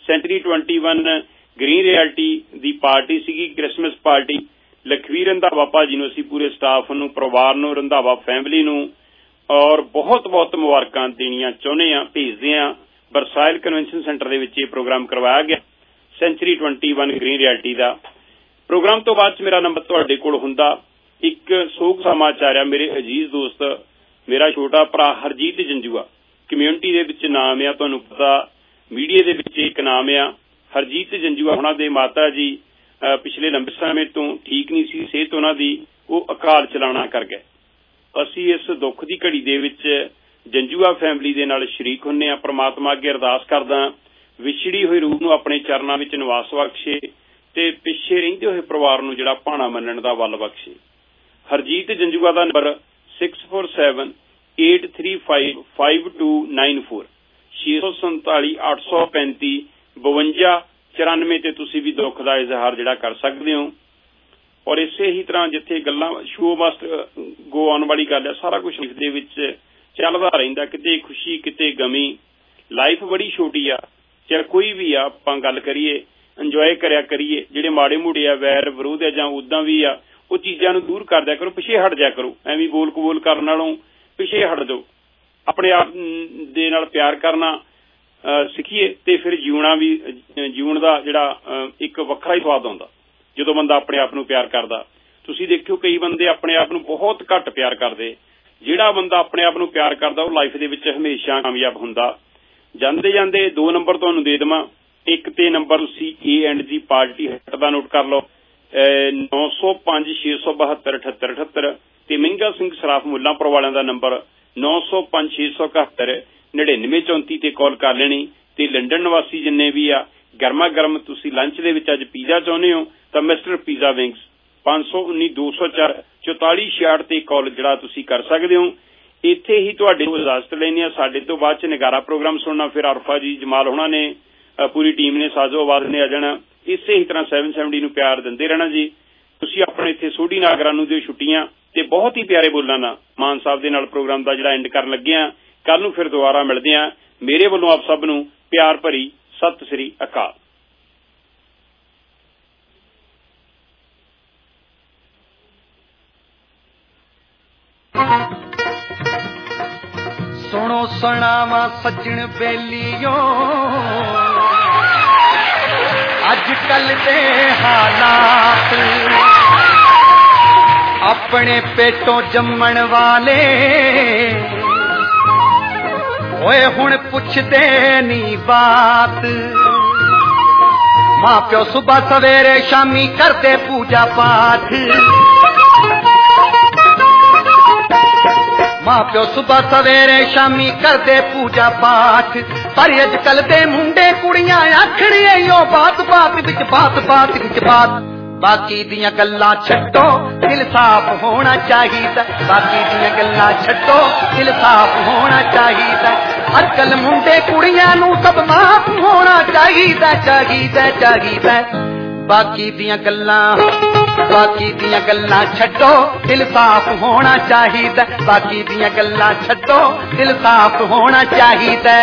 century twenty one green realty ਦੀ ਪਾਰਟੀ ਸੀਗੀ, ਕ੍ਰਿਸਮਸ ਪਾਰਟੀ। ਲਖਵੀਰ ਰੰਧਾਵਾ ਭਾਜੀ ਨੂੰ ਅਸੀਂ ਪੂਰੇ ਸਟਾਫ ਨੂੰ, ਪਰਿਵਾਰ ਨੂੰ, ਰੰਧਾਵਾ ਫੈਮਿਲੀ ਨੂੰ ਔਰ ਬਹੁਤ ਬਹੁਤ ਮੁਬਾਰਕਾਂ ਦੇਣੀਆਂ ਚਾਹੁੰਦੇ ਹਾਂ, ਭੇਜਦੇ ਹਾਂ। ਵਰਸਾਇਲ ਕਨਵੈਨਸ਼ਨ ਸੈਂਟਰ ਦੇ ਵਿੱਚ ਇਹ ਪ੍ਰੋਗਰਾਮ ਕਰਵਾਇਆ ਗਿਆ century twenty one green realty ਦਾ। ਪ੍ਰੋਗਰਾਮ ਤੋਂ ਬਾਅਦ ਚ ਮੇਰਾ ਨੰਬਰ ਤੁਹਾਡੇ ਕੋਲ ਹੁੰਦਾ। ਇੱਕ ਸੋਗ ਸਮਾਚਾਰ ਆ, ਮੇਰੇ ਅਜੀਜ਼ ਦੋਸਤ, ਮੇਰਾ ਛੋਟਾ ਭਰਾ ਹਰਜੀਤ ਜੰਜੂਆ, ਕਮਿਊਨਿਟੀ ਦੇ ਵਿੱਚ ਨਾਮ ਆ, ਤੁਹਾਨੂੰ ਪਤਾ ਮੀਡੀਆ ਦੇ ਵਿੱਚ ਇੱਕ ਨਾਮ ਆ। ਹਰਜੀਤ ਜੰਜੂਆ ਉਹਨਾਂ ਦੇ ਮਾਤਾ ਜੀ ਪਿਛਲੇ ਲੰਬੇ ਸਮੇਂ ਤੋਂ ਠੀਕ ਨਹੀਂ ਸੀ, ਸਿਹਤ ਉਹਨਾਂ ਦੀ, ਉਹ ਅਕਾਲ ਚਲਾਣਾ ਕਰ ਗਏ। ਅਸੀਂ ਇਸ ਦੁੱਖ ਦੀ ਘੜੀ ਦੇ ਵਿੱਚ ਜੰਜੂਆ ਫੈਮਿਲੀ ਦੇ ਨਾਲ ਸ਼ਰੀਕ ਹੁੰਨੇ ਆ। ਪ੍ਰਮਾਤਮਾ ਅੱਗੇ ਅਰਦਾਸ ਕਰਦਾ ਵਿਛੜੀ ਹੋਈ ਰੂਹ ਨੂੰ ਆਪਣੇ ਚਰਨਾਂ ਵਿੱਚ ਨਿਵਾਸ ਬਖਸ਼ੇ ਤੇ ਪਿੱਛੇ ਰਹਿੰਦੇ ਹੋਏ ਪਰਿਵਾਰ ਨੂੰ ਜਿਹੜਾ ਭਾਣਾ ਮੰਨਣ ਦਾ ਵੱਲ ਬਖਸ਼ੇ। ਹਰਜੀਤ ਜੰਜੂਆ ਦਾ number six four seven eight three five five two nine four ਛੇ ਸੌ ਸੰਤਾਲੀ ਅੱਠ ਸੌ ਪੈਂਤੀ ਬਵੰਜਾ ਚੁਰਾਨਵੇਂ ਤੇ ਤੁਸੀਂ ਵੀ ਦੁੱਖ ਦਾ ਇਜ਼ਹਾਰ ਜਿਹੜਾ ਕਰ ਸਕਦੇ ਹੋ। ਔਰ ਇਸੇ ਹੀ ਤਰ੍ਹਾਂ ਜਿੱਥੇ ਗੱਲਾਂ ਸ਼ੋ ਮਸਟ ਗੋ ਆਨ ਵਾਲੀ ਗੱਲ ਹੈ, ਸਾਰਾ ਕੁਝ ਲਾਈਫ ਦੇ ਵਿੱਚ ਚੱਲਦਾ ਰਹਿੰਦਾ, ਕਿਤੇ ਖੁਸ਼ੀ ਕਿਤੇ ਗਮੀ। ਲਾਈਫ ਬੜੀ ਛੋਟੀ ਆ, ਚਾਹੇ ਕੋਈ ਵੀ ਆ, ਆਪਾਂ ਗੱਲ ਕਰੀਏ ਇੰਜੋਏ ਕਰਿਆ ਕਰੀਏ। ਜਿਹੜੇ ਮਾੜੇ ਮੋੜੇ ਆ, ਵੈਰ ਵਿਰੋਧ ਆ ਜਾਂ ਉਦਾਂ ਵੀ ਆ, ਉਹ ਚੀਜ਼ਾਂ ਨੂੰ ਦੂਰ ਕਰ ਦਿਆ ਕਰੋ, ਪਿੱਛੇ ਹਟ ਜਾ ਕਰੋ। ਐਵੇਂ ਬੋਲ ਕਬੋਲ ਕਰਨ ਨਾਲੋਂ ਪਿੱਛੇ ਹਟ ਜਾਓ। ਆਪਣੇ ਆਪ ਦੇ ਨਾਲ ਪਿਆਰ ਕਰਨਾ ਸਿੱਖੀਏ ਤੇ ਫਿਰ ਜਿਉਣਾ ਵੀ, ਜਿਉਣ ਦਾ ਜਿਹੜਾ ਇੱਕ ਵੱਖਰਾ ਹੀ ਸਵਾਦ ਆਉਂਦਾ ਜਦੋਂ ਬੰਦਾ ਆਪਣੇ ਆਪ ਨੂੰ ਪਿਆਰ ਕਰਦਾ। ਤੁਸੀਂ ਦੇਖਿਓ ਕਈ ਬੰਦੇ ਆਪਣੇ ਆਪ ਨੂੰ ਬਹੁਤ ਘੱਟ ਪਿਆਰ ਕਰਦੇ। ਜਿਹੜਾ ਬੰਦਾ ਆਪਣੇ ਆਪ ਨੂੰ ਪਿਆਰ ਕਰਦਾ ਉਹ ਲਾਈਫ ਦੇ ਵਿੱਚ ਹਮੇਸ਼ਾ ਕਾਮਯਾਬ ਹੁੰਦਾ। ਜਾਂਦੇ ਜਾਂਦੇ ਦੋ ਨੰਬਰ ਤੁਹਾਨੂੰ ਦੇ ਦੇਵਾਂ। ਇੱਕ ਤੇ ਨੰਬਰ ਤੁਸੀਂ A and G party hut ਦਾ ਨੋਟ ਕਰ ਲਓ, ਨੌ ਸੌ ਪੰਜ ਛੇ ਸੌ ਬਹੱਤਰ ਅਠੱਤਰ ਅਠੱਤਰ ਤੇ ਮਹਿੰਗਾ ਸਿੰਘ ਸਰਾਫ ਮੁੱਲਾਂਪੁਰ ਵਾਲਿਆਂ ਦਾ ਨੰਬਰ ਨੌ ਸੌ ਪੰਜ ਛੇ ਸੌ ਇਕਹੱਤਰ ਨੜਿਨਵੇਂ ਚੌਂਤੀ ਤੇ ਕਾਲ ਕਰ ਲੈਣੀ। ਤੇ ਲੰਡਨ ਨਿਵਾਸੀ ਜਿੰਨੇ ਵੀ ਆ, ਗਰਮਾ ਗਰਮ ਤੁਸੀਂ ਲੰਚ ਦੇ ਵਿੱਚ ਅੱਜ ਪੀਜ਼ਾ ਚਾਹੁੰਦੇ ਹੋ ਤਾਂ ਮਿਸਟਰ ਪੀਜ਼ਾ ਵਿੰਗਸ ਪੰਜ ਸੌ ਉੱਨੀ ਦੋ ਸੌ ਚਾਰ ਚੌਤਾਲੀ ਛਿਆਹਠ ਤੇ ਕਾਲ ਜਿਹੜਾ ਤੁਸੀਂ ਕਰ ਸਕਦੇ ਹੋ। ਇੱਥੇ ਹੀ ਤੁਹਾਡੇ ਤੋਂ ਇਜਾਜ਼ਤ ਲੈਣੀ ਆ। ਸਾਡੇ ਤੋਂ ਬਾਅਦ ਚ ਨਿਗਾਰਾ ਪ੍ਰੋਗਰਾਮ ਸੁਣਨਾ, ਫਿਰ ਅਰਫਾ ਜੀ, ਜਮਾਲ ਹੋਣਾ ਨੇ, ਪੂਰੀ ਟੀਮ ਨੇ, ਸਾਜੋ ਆਵਾਜ਼ ਨੇ ਆ ਜਾਣਾ। ਇਸੇ ਹੀ ਤਰ੍ਹਾਂ ਸੈਵਨ ਸੈਵਨਟੀ ਨੂੰ ਪਿਆਰ ਦਿੰਦੇ ਰਹਿਣਾ ਜੀ। ਤੁਸੀਂ ਆਪਣੇ ਇੱਥੇ ਸੋਢੀ ਨਾਗਰਾਂ ਨੂੰ ਦਿਓ ਛੁੱਟੀਆਂ ਤੇ ਬਹੁਤ ਹੀ ਪਿਆਰੇ ਬੋਲਾਂ ਨਾਲ ਮਾਨ ਸਾਹਿਬ ਦੇ ਨਾਲ ਪ੍ਰੋਗਰਾਮ ਦਾ ਜਿਹੜਾ ਐਂਡ ਕਰਨ ਲੱਗੇ ਆ। ਕੱਲ ਨੂੰ ਫਿਰ ਦੁਬਾਰਾ ਮਿਲਦੇ ਆ। ਮੇਰੇ ਵੱਲੋਂ ਆਪ ਸਭ ਨੂੰ ਪਿਆਰ ਭਰੀ ਸਤਿ ਸ੍ਰੀ ਅਕਾਲ। ਸੁਣੋ ਸੁਣਾਵਾ ਸੱਜਣ ਬੇਲੀਓ ਅੱਜ ਕੱਲ ਦੇ ਹਾਲਾਤ, ਆਪਣੇ ਪੇਟੋਂ ਜੰਮਣ ਵਾਲੇ ਓਏ ਹੁਣ ਪੁੱਛਦੇ ਨੀ ਬਾਤ। ਮਾਂ ਪਿਓ ਸੁਬਹ ਸਵੇਰੇ ਸ਼ਾਮੀ ਕਰਦੇ ਪੂਜਾ ਪਾਠ, ਮਾਂ ਪਿਓ ਸੁਬਹ ਸਵੇਰੇ ਸ਼ਾਮੀ ਕਰਦੇ ਪੂਜਾ ਪਾਠ। ਪਰ ਅੱਜ ਕੱਲ ਦੇ ਮੁੰਡੇ ਕੁੜੀਆਂ ਆਖਣੀਆਂ ਓ ਬਾਤ ਬਾਤ ਵਿੱਚ ਬਾਤ ਬਾਤ ਵਿੱਚ ਬਾਤ। ਬਾਕੀ ਦੀਆਂ ਗੱਲਾਂ ਛੱਡੋ, ਦਿਲ ਸਾਫ਼ ਹੋਣਾ ਚਾਹੀਦਾ। ਬਾਕੀ ਦੀਆਂ ਗੱਲਾਂ ਛੱਡੋ, ਦਿਲ ਸਾਫ਼ ਹੋਣਾ ਚਾਹੀਦਾ। ਅੱਜ ਕੱਲ ਮੁੰਡੇ ਕੁੜੀਆਂ ਨੂੰ ਸਭ ਮਾਫ਼ ਹੋਣਾ ਚਾਹੀਦਾ ਚਾਹੀਦਾ ਚਾਹੀਦਾ। ਬਾਕੀ ਦੀਆਂ ਗੱਲਾਂ ਬਾਕੀ ਦੀਆਂ ਗੱਲਾਂ ਛੱਡੋ, ਦਿਲ ਸਾਫ਼ ਹੋਣਾ ਚਾਹੀਦਾ। ਬਾਕੀ ਦੀਆਂ ਗੱਲਾਂ ਛੱਡੋ, ਦਿਲ ਸਾਫ਼ ਹੋਣਾ ਚਾਹੀਦਾ।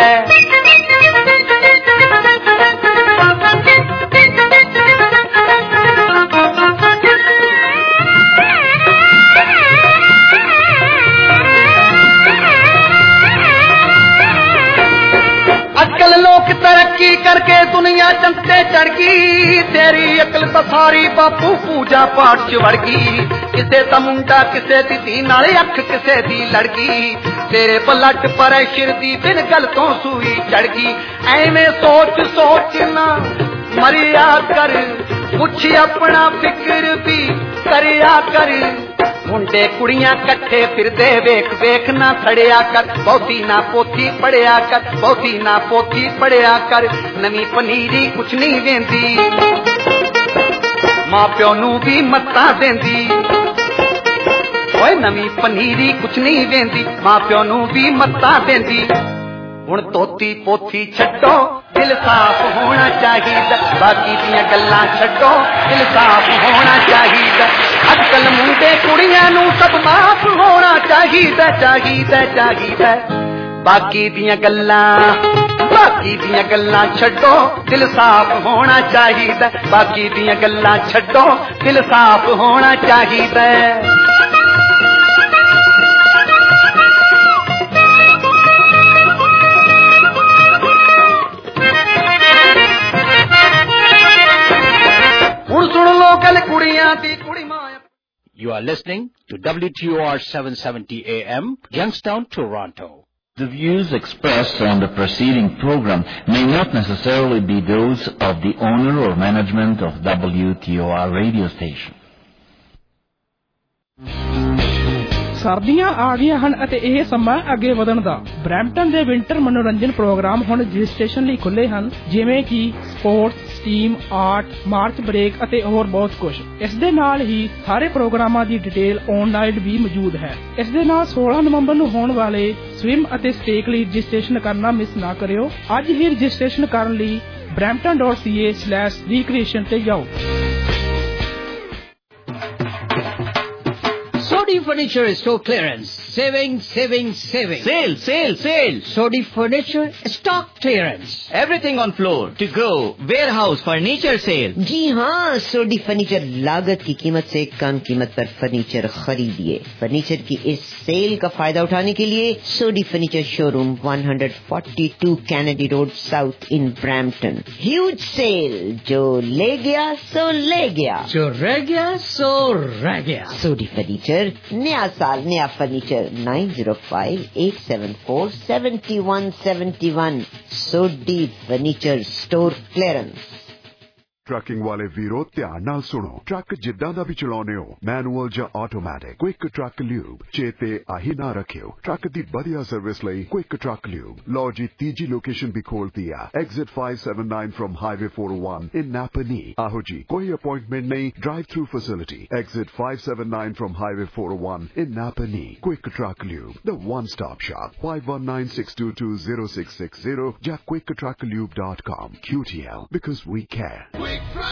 अजकल लोग तरक्की करके दुनिया चंते चढ़ गई। तेरी अकल तो सारी बापू पूजा पाठ च वड़ गई। किसे दा मुंडा किसे दी धी नाले अख किसे दी लड़की। तेरे पलट पर शिर दी बिन गल तो सूई चढ़ गई। ऐवें सोच सोच ना मरिया कर, कुछ अपना फिक्र भी करिया कर। मुंडे कुड़ियां कट्ठे फिरदे वेख वेख ना सड़िया कर। बहुती ना पोथी पढ़िया कर, बहुती ना पोथी पढ़िया कर। नवी पनीरी कुछ नहीं वेंदी, मां प्यो नू भी मत्ता देंदी। ओए नवी पनीरी कुछ नहीं वेंदी, मां प्यो नू भी मत्ता देंदी। हुण तोती पोथी छड्डो, दिल साफ होना चाहिदा। बाकी दियां गल्लां छड्डो, दिल साफ होना चाहिदा। अजकल मुंडे कुड़ियां नू सब माफ होना चाहिदा चाहिदा चाहिदा। बाकी दियां गल्लां बाकी दियां गल्लां छड्डो दिल साफ होना चाहिदा बाकी दियां गल्लां छड्डो दिल साफ होना चाहिदा हुण सुन लो गल कुड़ियां दी कुड़ी मां You are listening to W T O R seven seventy A M, Youngstown, Toronto. The views expressed on the preceding program may not necessarily be those of the owner or management of W T O R radio station. ਸਰਦੀਆਂ ਆ ਗਈਆਂ ਹਨ ਅਤੇ ਇਹ ਸਮਾਂ ਅੱਗੇ ਵਧਣ ਦਾ। ਬਰੈਂਪਟਨ ਦੇ ਵਿੰਟਰ ਮਨੋਰੰਜਨ ਪ੍ਰੋਗਰਾਮ ਹੁਣ ਰਜਿਸਟ੍ਰੇਸ਼ਨ ਲਈ ਖੁੱਲੇ ਹਨ, ਜਿਵੇਂ ਕਿ sports, steam, art, March break ਅਤੇ ਹੋਰ ਬਹੁਤ ਕੁਝ। ਇਸ ਦੇ ਨਾਲ ਹੀ ਸਾਰੇ ਪ੍ਰੋਗਰਾਮਾਂ ਦੀ ਡਿਟੇਲ ਆਨਲਾਈਨ ਵੀ ਮੌਜੂਦ ਹੈ। ਇਸ ਦੇ ਨਾਲ ਸੋਲਾਂ ਨਵੰਬਰ ਨੂੰ ਹੋਣ ਵਾਲੇ ਸਵਿਮ ਅਤੇ ਸਟੇਕ ਲਈ ਰਜਿਸਟ੍ਰੇਸ਼ਨ ਕਰਨਾ ਮਿਸ ਨਾ ਕਰਿਓ। ਅੱਜ ਹੀ ਰਜਿਸਟ੍ਰੇਸ਼ਨ ਕਰਨ ਲਈ brampton dot c a slash recreation ਤੇ ਜਾਓ। Sodi Furniture Store Clearance. Saving, saving, saving. Sale, sale, sale. Sodi Furniture Stock Clearance. Everything on floor, to go, warehouse, furniture sale. जी हाँ, सोडी फर्नीचर लागत की कीमत से कम कीमत पर फर्नीचर खरीदिए। फर्नीचर की इस सेल का फायदा उठाने के लिए Sodhi furniture showroom one forty-two Kennedy Road South in Brampton. Huge sale, जो ले गया सो ले गया, जो रह गया सो रह गया। सोडी फर्नीचर, नया साल नया furniture. nine zero five eight seven four seven one seven one Sodhi furniture store clearance. Trucking वाले वीरो ध्यान नाल सुनो। ट्रक जिद्दां दा भी चलाउने हो, मैनुअल या ऑटोमैटिक, क्विक ट्रक ल्यूब चेते आही ना रखियो। ट्रक दी बढ़िया सर्विस लई क्विक ट्रक ल्यूब। लो जी तीजी लोकेशन भी खोल दिया, exit five seventy-nine from highway four oh one in Napanee. आहो जी, कोई अपॉइंटमेंट नहीं, drive through facility. Exit five seventy-nine from highway four oh one in Napanee. Quick truck lube, the one stop shop. five one nine six two two zero six six zero या quick truck lube dot com। Q T L, because we care।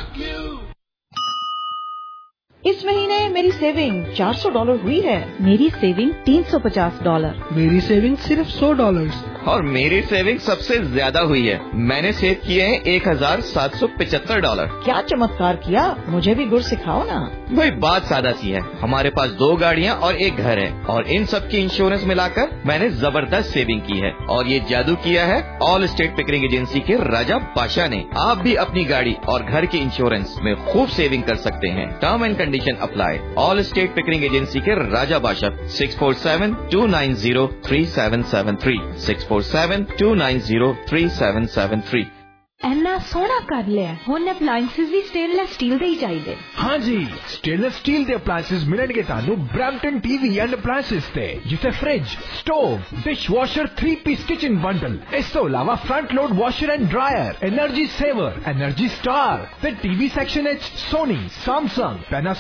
इस महीने मेरी सेविंग चार सौ डॉलर हुई है। मेरी सेविंग तीन सौ पचास डॉलर। मेरी सेविंग सिर्फ सौ डॉलर। और मेरी सेविंग सबसे ज्यादा हुई है, मैंने सेव किए हैं एक हजार सात सौ पिचहत्तर डॉलर। क्या चमत्कार किया, मुझे भी गुर सिखाओ ना। भाई बात सादा सी है, हमारे पास दो गाड़ियाँ और एक घर है और इन सब की इंश्योरेंस मिलाकर मैंने जबरदस्त सेविंग की है। और ये जादू किया है ऑल स्टेट पिकरिंग एजेंसी के राजा बादशाह ने। आप भी अपनी गाड़ी और घर के इंश्योरेंस में खूब सेविंग कर सकते हैं। Term and condition apply. Allstate Pickering agency के राजा बादशाह six four seven two nine zero three seven seven three six four seven two nine zero three seven seven three। ਇੰਨਾ ਸੋਹਣਾ ਕਰ ਲਿਆ, ਹੁਣ ਅਪਲਾਈਐਂਸਸ ਵੀ ਸਟੇਨਲੈਸ ਸਟੀਲ ਦੇ ਹੀ ਚਾਹੀਦੇ। हाँ जी, स्टेनलेस स्टील ਦੇ ਅਪਲਾਈਐਂਸਸ ਮਿਲਣਗੇ ਤੁਹਾਨੂੰ ਬ੍ਰੈਂਪਟਨ ਟੀਵੀ ਐਂਡ ਅਪਲਾਈਐਂਸਸ ਤੇ, ਜਿੱਥੇ fridge, stove, dishwasher three piece kitchen bundle, ਇਸ ਤੋਂ ਇਲਾਵਾ front load washer and dryer, energy saver, energy star ਤੇ ਟੀਵੀ ਸੈਕਸ਼ਨ ਵਿੱਚ ਸੋਨੀ, ਸੈਮਸੰਗ,